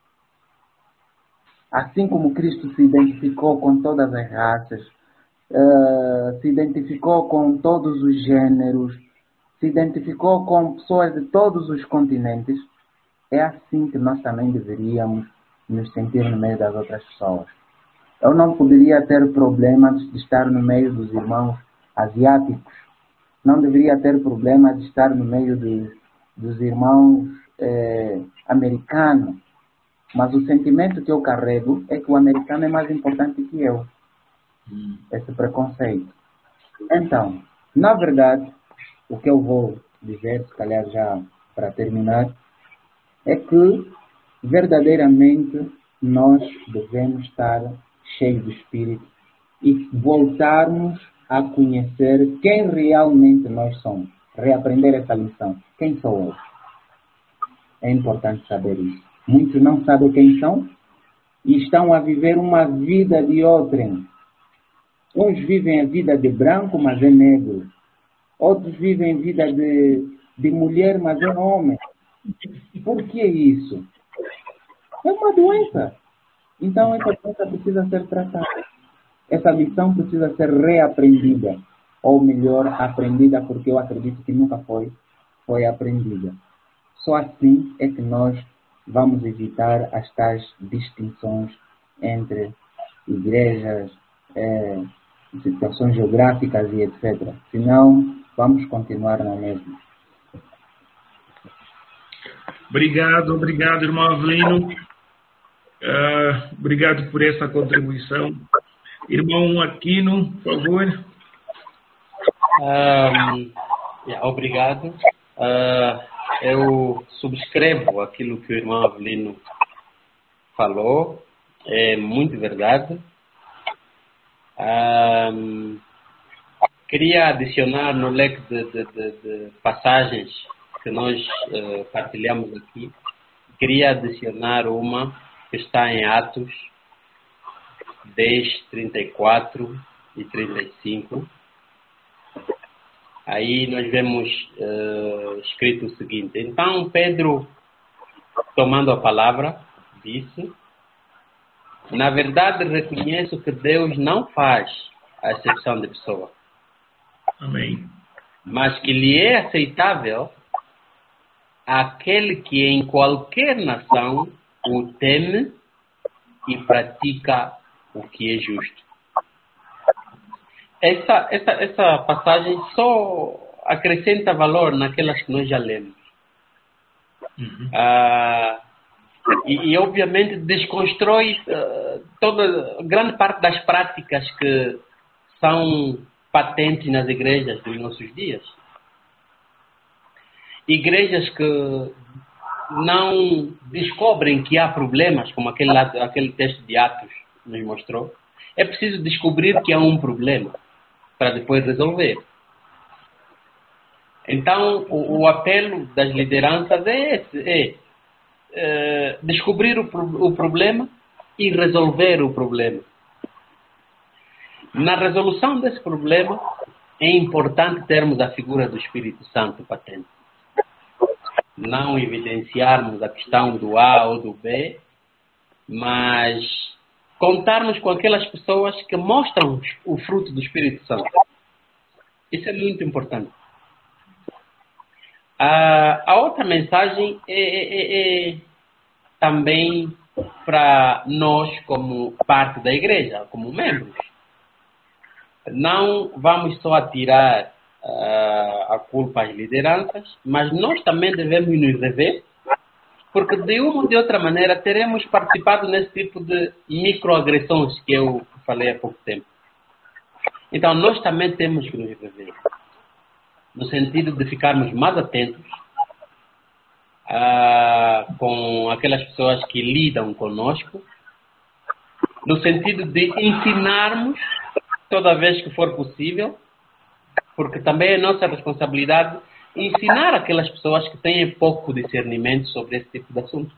F: Assim como Cristo se identificou com todas as raças, uh, se identificou com todos os gêneros, se identificou com pessoas de todos os continentes, é assim que nós também deveríamos nos sentir no meio das outras pessoas. Eu não poderia ter problemas de estar no meio dos irmãos asiáticos. Não deveria ter problemas de estar no meio de, dos irmãos eh, americanos. Mas o sentimento que eu carrego é que o americano é mais importante que eu. Hum. Esse preconceito. Então, na verdade, o que eu vou dizer, se calhar já para terminar, é que verdadeiramente nós devemos estar cheios do Espírito e voltarmos a conhecer quem realmente nós somos. Reaprender essa lição. Quem sou eu? É importante saber isso. Muitos não sabem quem são e estão a viver uma vida de outrem. Uns vivem a vida de branco, mas é negro. Outros vivem a vida de, de mulher, mas é homem. Por que isso? É uma doença. Então essa doença precisa ser tratada. essa lição precisa ser reaprendida, ou melhor, aprendida, porque eu acredito que nunca foi, foi aprendida. Só assim é que nós vamos evitar as tais distinções entre igrejas, eh, situações geográficas e etcétera. Senão, vamos continuar na mesma.
A: Obrigado, obrigado, irmão Avelino. Uh, obrigado por essa contribuição. Irmão Aquino, por favor.
D: Um, yeah, obrigado. Uh, eu subscrevo aquilo que o irmão Avelino falou. É muito verdade. Um, queria adicionar no leque de, de, de, de passagens que nós uh, partilhamos aqui, queria adicionar uma que está em Atos dez, trinta e quatro e trinta e cinco. Aí nós vemos uh, escrito o seguinte: então Pedro, tomando a palavra, disse: na verdade reconheço que Deus não faz a exceção de pessoa.
A: Amém.
D: Mas que lhe é aceitável aquele que em qualquer nação o teme e pratica o que é justo. Essa, essa, essa passagem só acrescenta valor naquelas que nós já lemos. Uhum. Ah, e, e, obviamente, desconstrói uh, toda grande parte das práticas que são patentes nas igrejas dos nossos dias. Igrejas que não descobrem que há problemas, como aquele, lado, aquele texto de Atos nos mostrou. É preciso descobrir que há um problema para depois resolver. Então, o, o apelo das lideranças é esse, é, é descobrir o, o problema e resolver o problema. Na resolução desse problema, é importante termos a figura do Espírito Santo patente. Não evidenciarmos a questão do A ou do B, mas contarmos com aquelas pessoas que mostram o fruto do Espírito Santo. Isso é muito importante. A, a outra mensagem é, é, é também para nós como parte da igreja, como membros. Não vamos só atirar uh, a culpa às lideranças, mas nós também devemos nos rever, porque de uma ou de outra maneira teremos participado nesse tipo de microagressões que eu falei há pouco tempo. Então nós também temos que nos rever, no sentido de ficarmos mais atentos uh, com aquelas pessoas que lidam conosco, no sentido de ensinarmos toda vez que for possível, porque também é nossa responsabilidade ensinar aquelas pessoas que têm pouco discernimento sobre esse tipo de assuntos.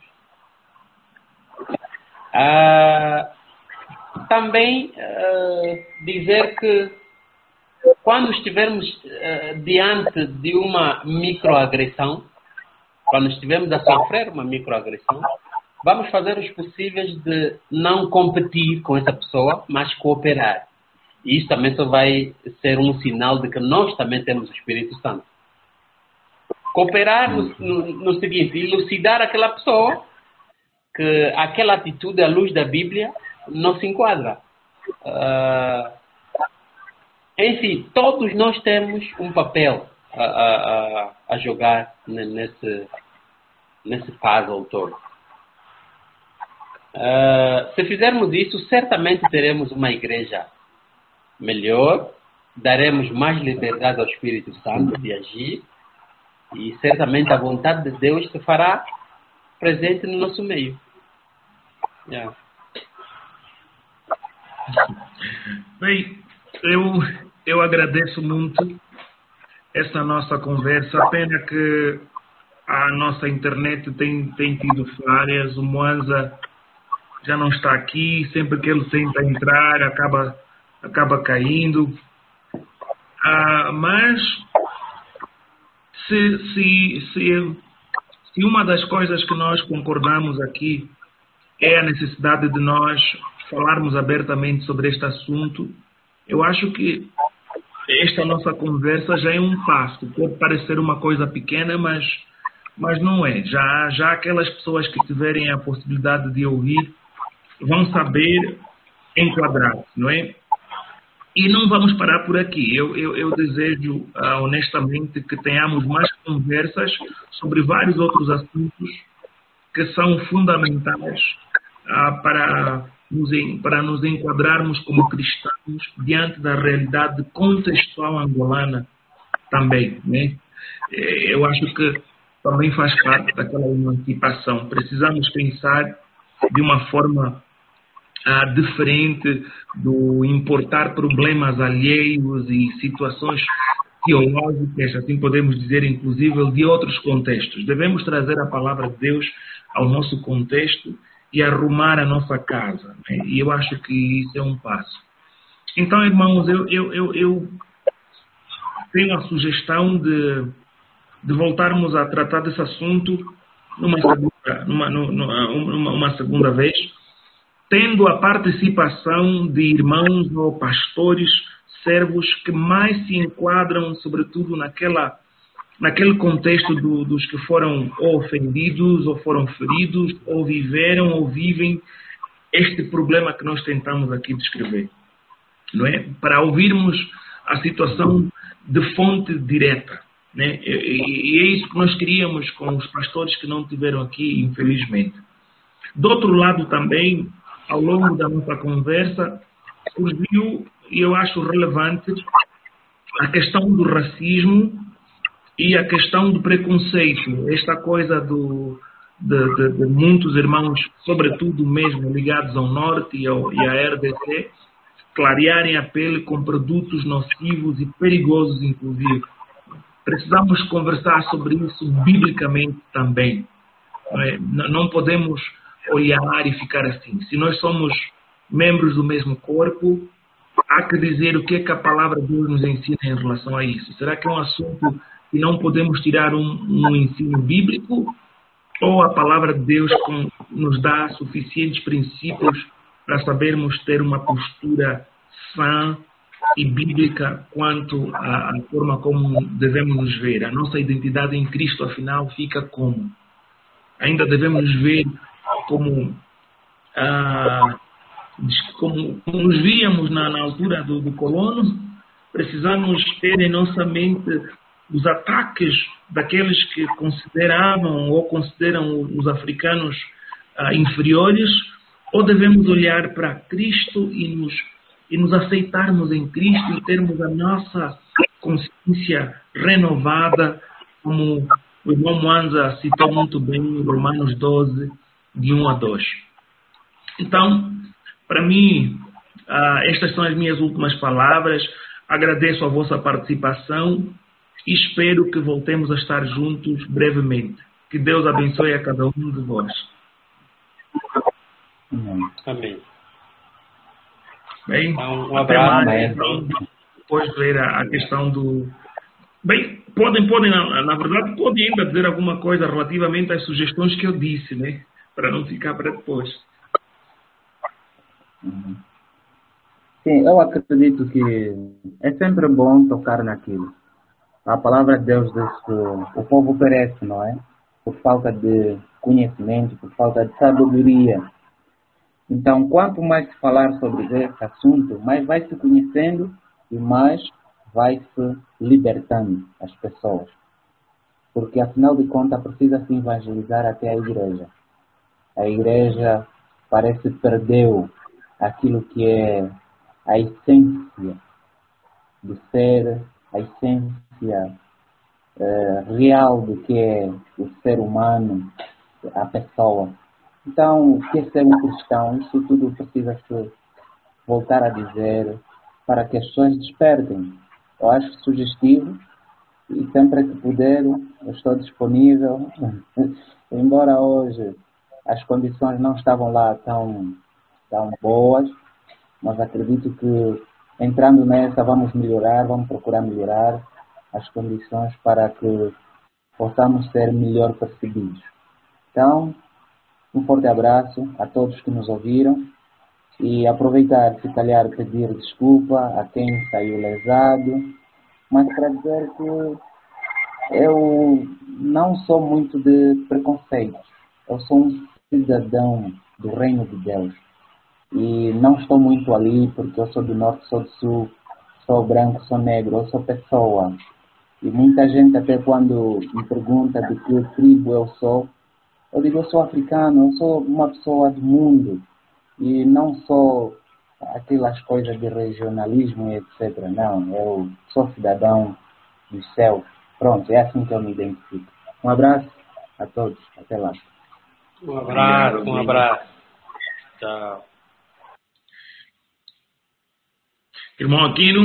D: Ah, também ah, dizer que quando estivermos ah, diante de uma microagressão, quando estivermos a sofrer uma microagressão, vamos fazer os possíveis de não competir com essa pessoa, mas cooperar. E isso também só vai ser um sinal de que nós também temos o Espírito Santo. Cooperar no, no, no seguinte, elucidar aquela pessoa que aquela atitude à luz da Bíblia não se enquadra. Uh, enfim, todos nós temos um papel a, a, a jogar nesse, nesse puzzle todo. Uh, se fizermos isso, certamente teremos uma igreja melhor, daremos mais liberdade ao Espírito Santo de agir e certamente a vontade de Deus se fará presente no nosso meio. Yeah.
A: Bem, eu, eu agradeço muito essa nossa conversa. A pena que a nossa internet tem, tem tido falhas. O Mwanza já não está aqui. Sempre que ele tenta entrar, acaba acaba caindo, ah, mas se, se, se, se uma das coisas que nós concordamos aqui é a necessidade de nós falarmos abertamente sobre este assunto. Eu acho que esta nossa conversa já é um passo. Pode parecer uma coisa pequena, mas, mas não é. Já, já aquelas pessoas que tiverem a possibilidade de ouvir vão saber enquadrar-se, não é? E não vamos parar por aqui. Eu, eu, eu desejo, uh, honestamente, que tenhamos mais conversas sobre vários outros assuntos que são fundamentais uh, para, nos, para nos enquadrarmos como cristãos diante da realidade contextual angolana também, né? Eu acho que também faz parte daquela emancipação. Precisamos pensar de uma forma Uh, diferente do importar problemas alheios e situações teológicas, assim podemos dizer, inclusive de outros contextos. Devemos trazer a palavra de Deus ao nosso contexto e arrumar a nossa casa, né? E eu acho que isso é um passo. Então, irmãos, eu, eu, eu, eu tenho a sugestão de, de voltarmos a tratar desse assunto numa segunda, numa, numa, numa, uma segunda vez, tendo a participação de irmãos ou pastores, servos que mais se enquadram, sobretudo, naquela, naquele contexto do, dos que foram ou ofendidos, ou foram feridos, ou viveram ou vivem este problema que nós tentamos aqui descrever, não é? Para ouvirmos a situação de fonte direta, né? E, e é isso que nós queríamos com os pastores que não tiveram aqui, infelizmente. Do outro lado também, ao longo da nossa conversa, surgiu, e eu acho relevante, a questão do racismo e a questão do preconceito. Esta coisa do, de, de, de muitos irmãos, sobretudo mesmo ligados ao Norte e, ao, e à R D C, clarearem a pele com produtos nocivos e perigosos, inclusive. Precisamos conversar sobre isso biblicamente também. Não é? Não podemos olhar e ficar assim. Se nós somos membros do mesmo corpo, há que dizer o que é que a palavra de Deus nos ensina em relação a isso. Será que é um assunto que não podemos tirar um, um ensino bíblico? Ou a palavra de Deus com, nos dá suficientes princípios para sabermos ter uma postura sã e bíblica quanto à, à forma como devemos nos ver? A nossa identidade em Cristo, afinal, fica como? Ainda devemos nos ver como, ah, como, como nos víamos na, na altura do, do colono? Precisamos ter em nossa mente os ataques daqueles que consideravam ou consideram os africanos ah, inferiores, ou devemos olhar para Cristo e nos, e nos aceitarmos em Cristo e termos a nossa consciência renovada, como o irmão Mwanza citou muito bem em Romanos doze, de um a dois. Então, para mim, ah, estas são as minhas últimas palavras. Agradeço a vossa participação e espero que voltemos a estar juntos brevemente. Que Deus abençoe a cada um de vós.
D: Amém.
A: Bem,
D: então, um abraço.
A: Mais, então, depois ver a, a questão do... Bem, podem, podem na, na verdade, podem ainda dizer alguma coisa relativamente às sugestões que eu disse, né? Para não ficar para depois.
F: Sim, eu acredito que é sempre bom tocar naquilo. A palavra de Deus diz que o povo perece, não é? Por falta de conhecimento, por falta de sabedoria. Então, quanto mais se falar sobre esse assunto, mais vai se conhecendo e mais vai se libertando as pessoas. Porque, afinal de contas, precisa se evangelizar até a igreja. A igreja parece que perdeu aquilo que é a essência de ser, a essência eh, real do que é o ser humano, a pessoa. Então, o que é ser um cristão? Isso tudo precisa se voltar a dizer para que as pessoas despertem. Eu acho sugestivo e sempre que puder eu estou disponível. Embora hoje as condições não estavam lá tão, tão boas, mas acredito que entrando nessa vamos melhorar, vamos procurar melhorar as condições para que possamos ser melhor percebidos. Então, um forte abraço a todos que nos ouviram E aproveitar, se calhar, pedir desculpa a quem saiu lesado, mas para dizer que eu não sou muito de preconceito. Eu sou um cidadão do reino de Deus. E não estou muito ali porque eu sou do norte, sou do sul, sou branco, sou negro, eu sou pessoa. E muita gente até quando me pergunta de que tribo eu sou, eu digo, eu sou africano, eu sou uma pessoa do mundo. E não sou aquelas coisas de regionalismo e etcétera. Não, eu sou cidadão do céu. Pronto, é assim que eu me identifico. Um abraço a todos. Até lá.
D: Um abraço, um abraço. Tchau.
A: Irmão Aquino?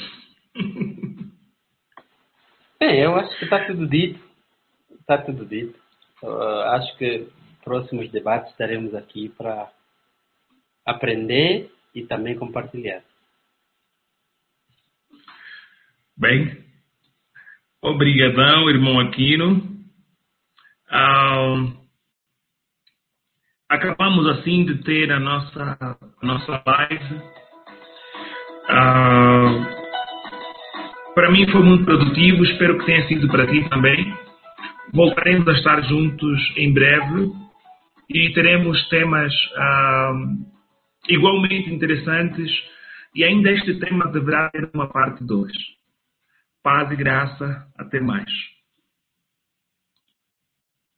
D: Bem, eu acho que está tudo dito. Está tudo dito. Uh, acho que próximos debates estaremos aqui para aprender e também compartilhar.
A: Bem, obrigadão, irmão Aquino. Um, acabamos assim de ter a nossa, a nossa live. Uh, para mim foi muito produtivo, espero que tenha sido para ti também. Voltaremos a estar juntos em breve e teremos temas uh, igualmente interessantes, e ainda este tema deverá ter uma parte dois. Paz e graça, até mais.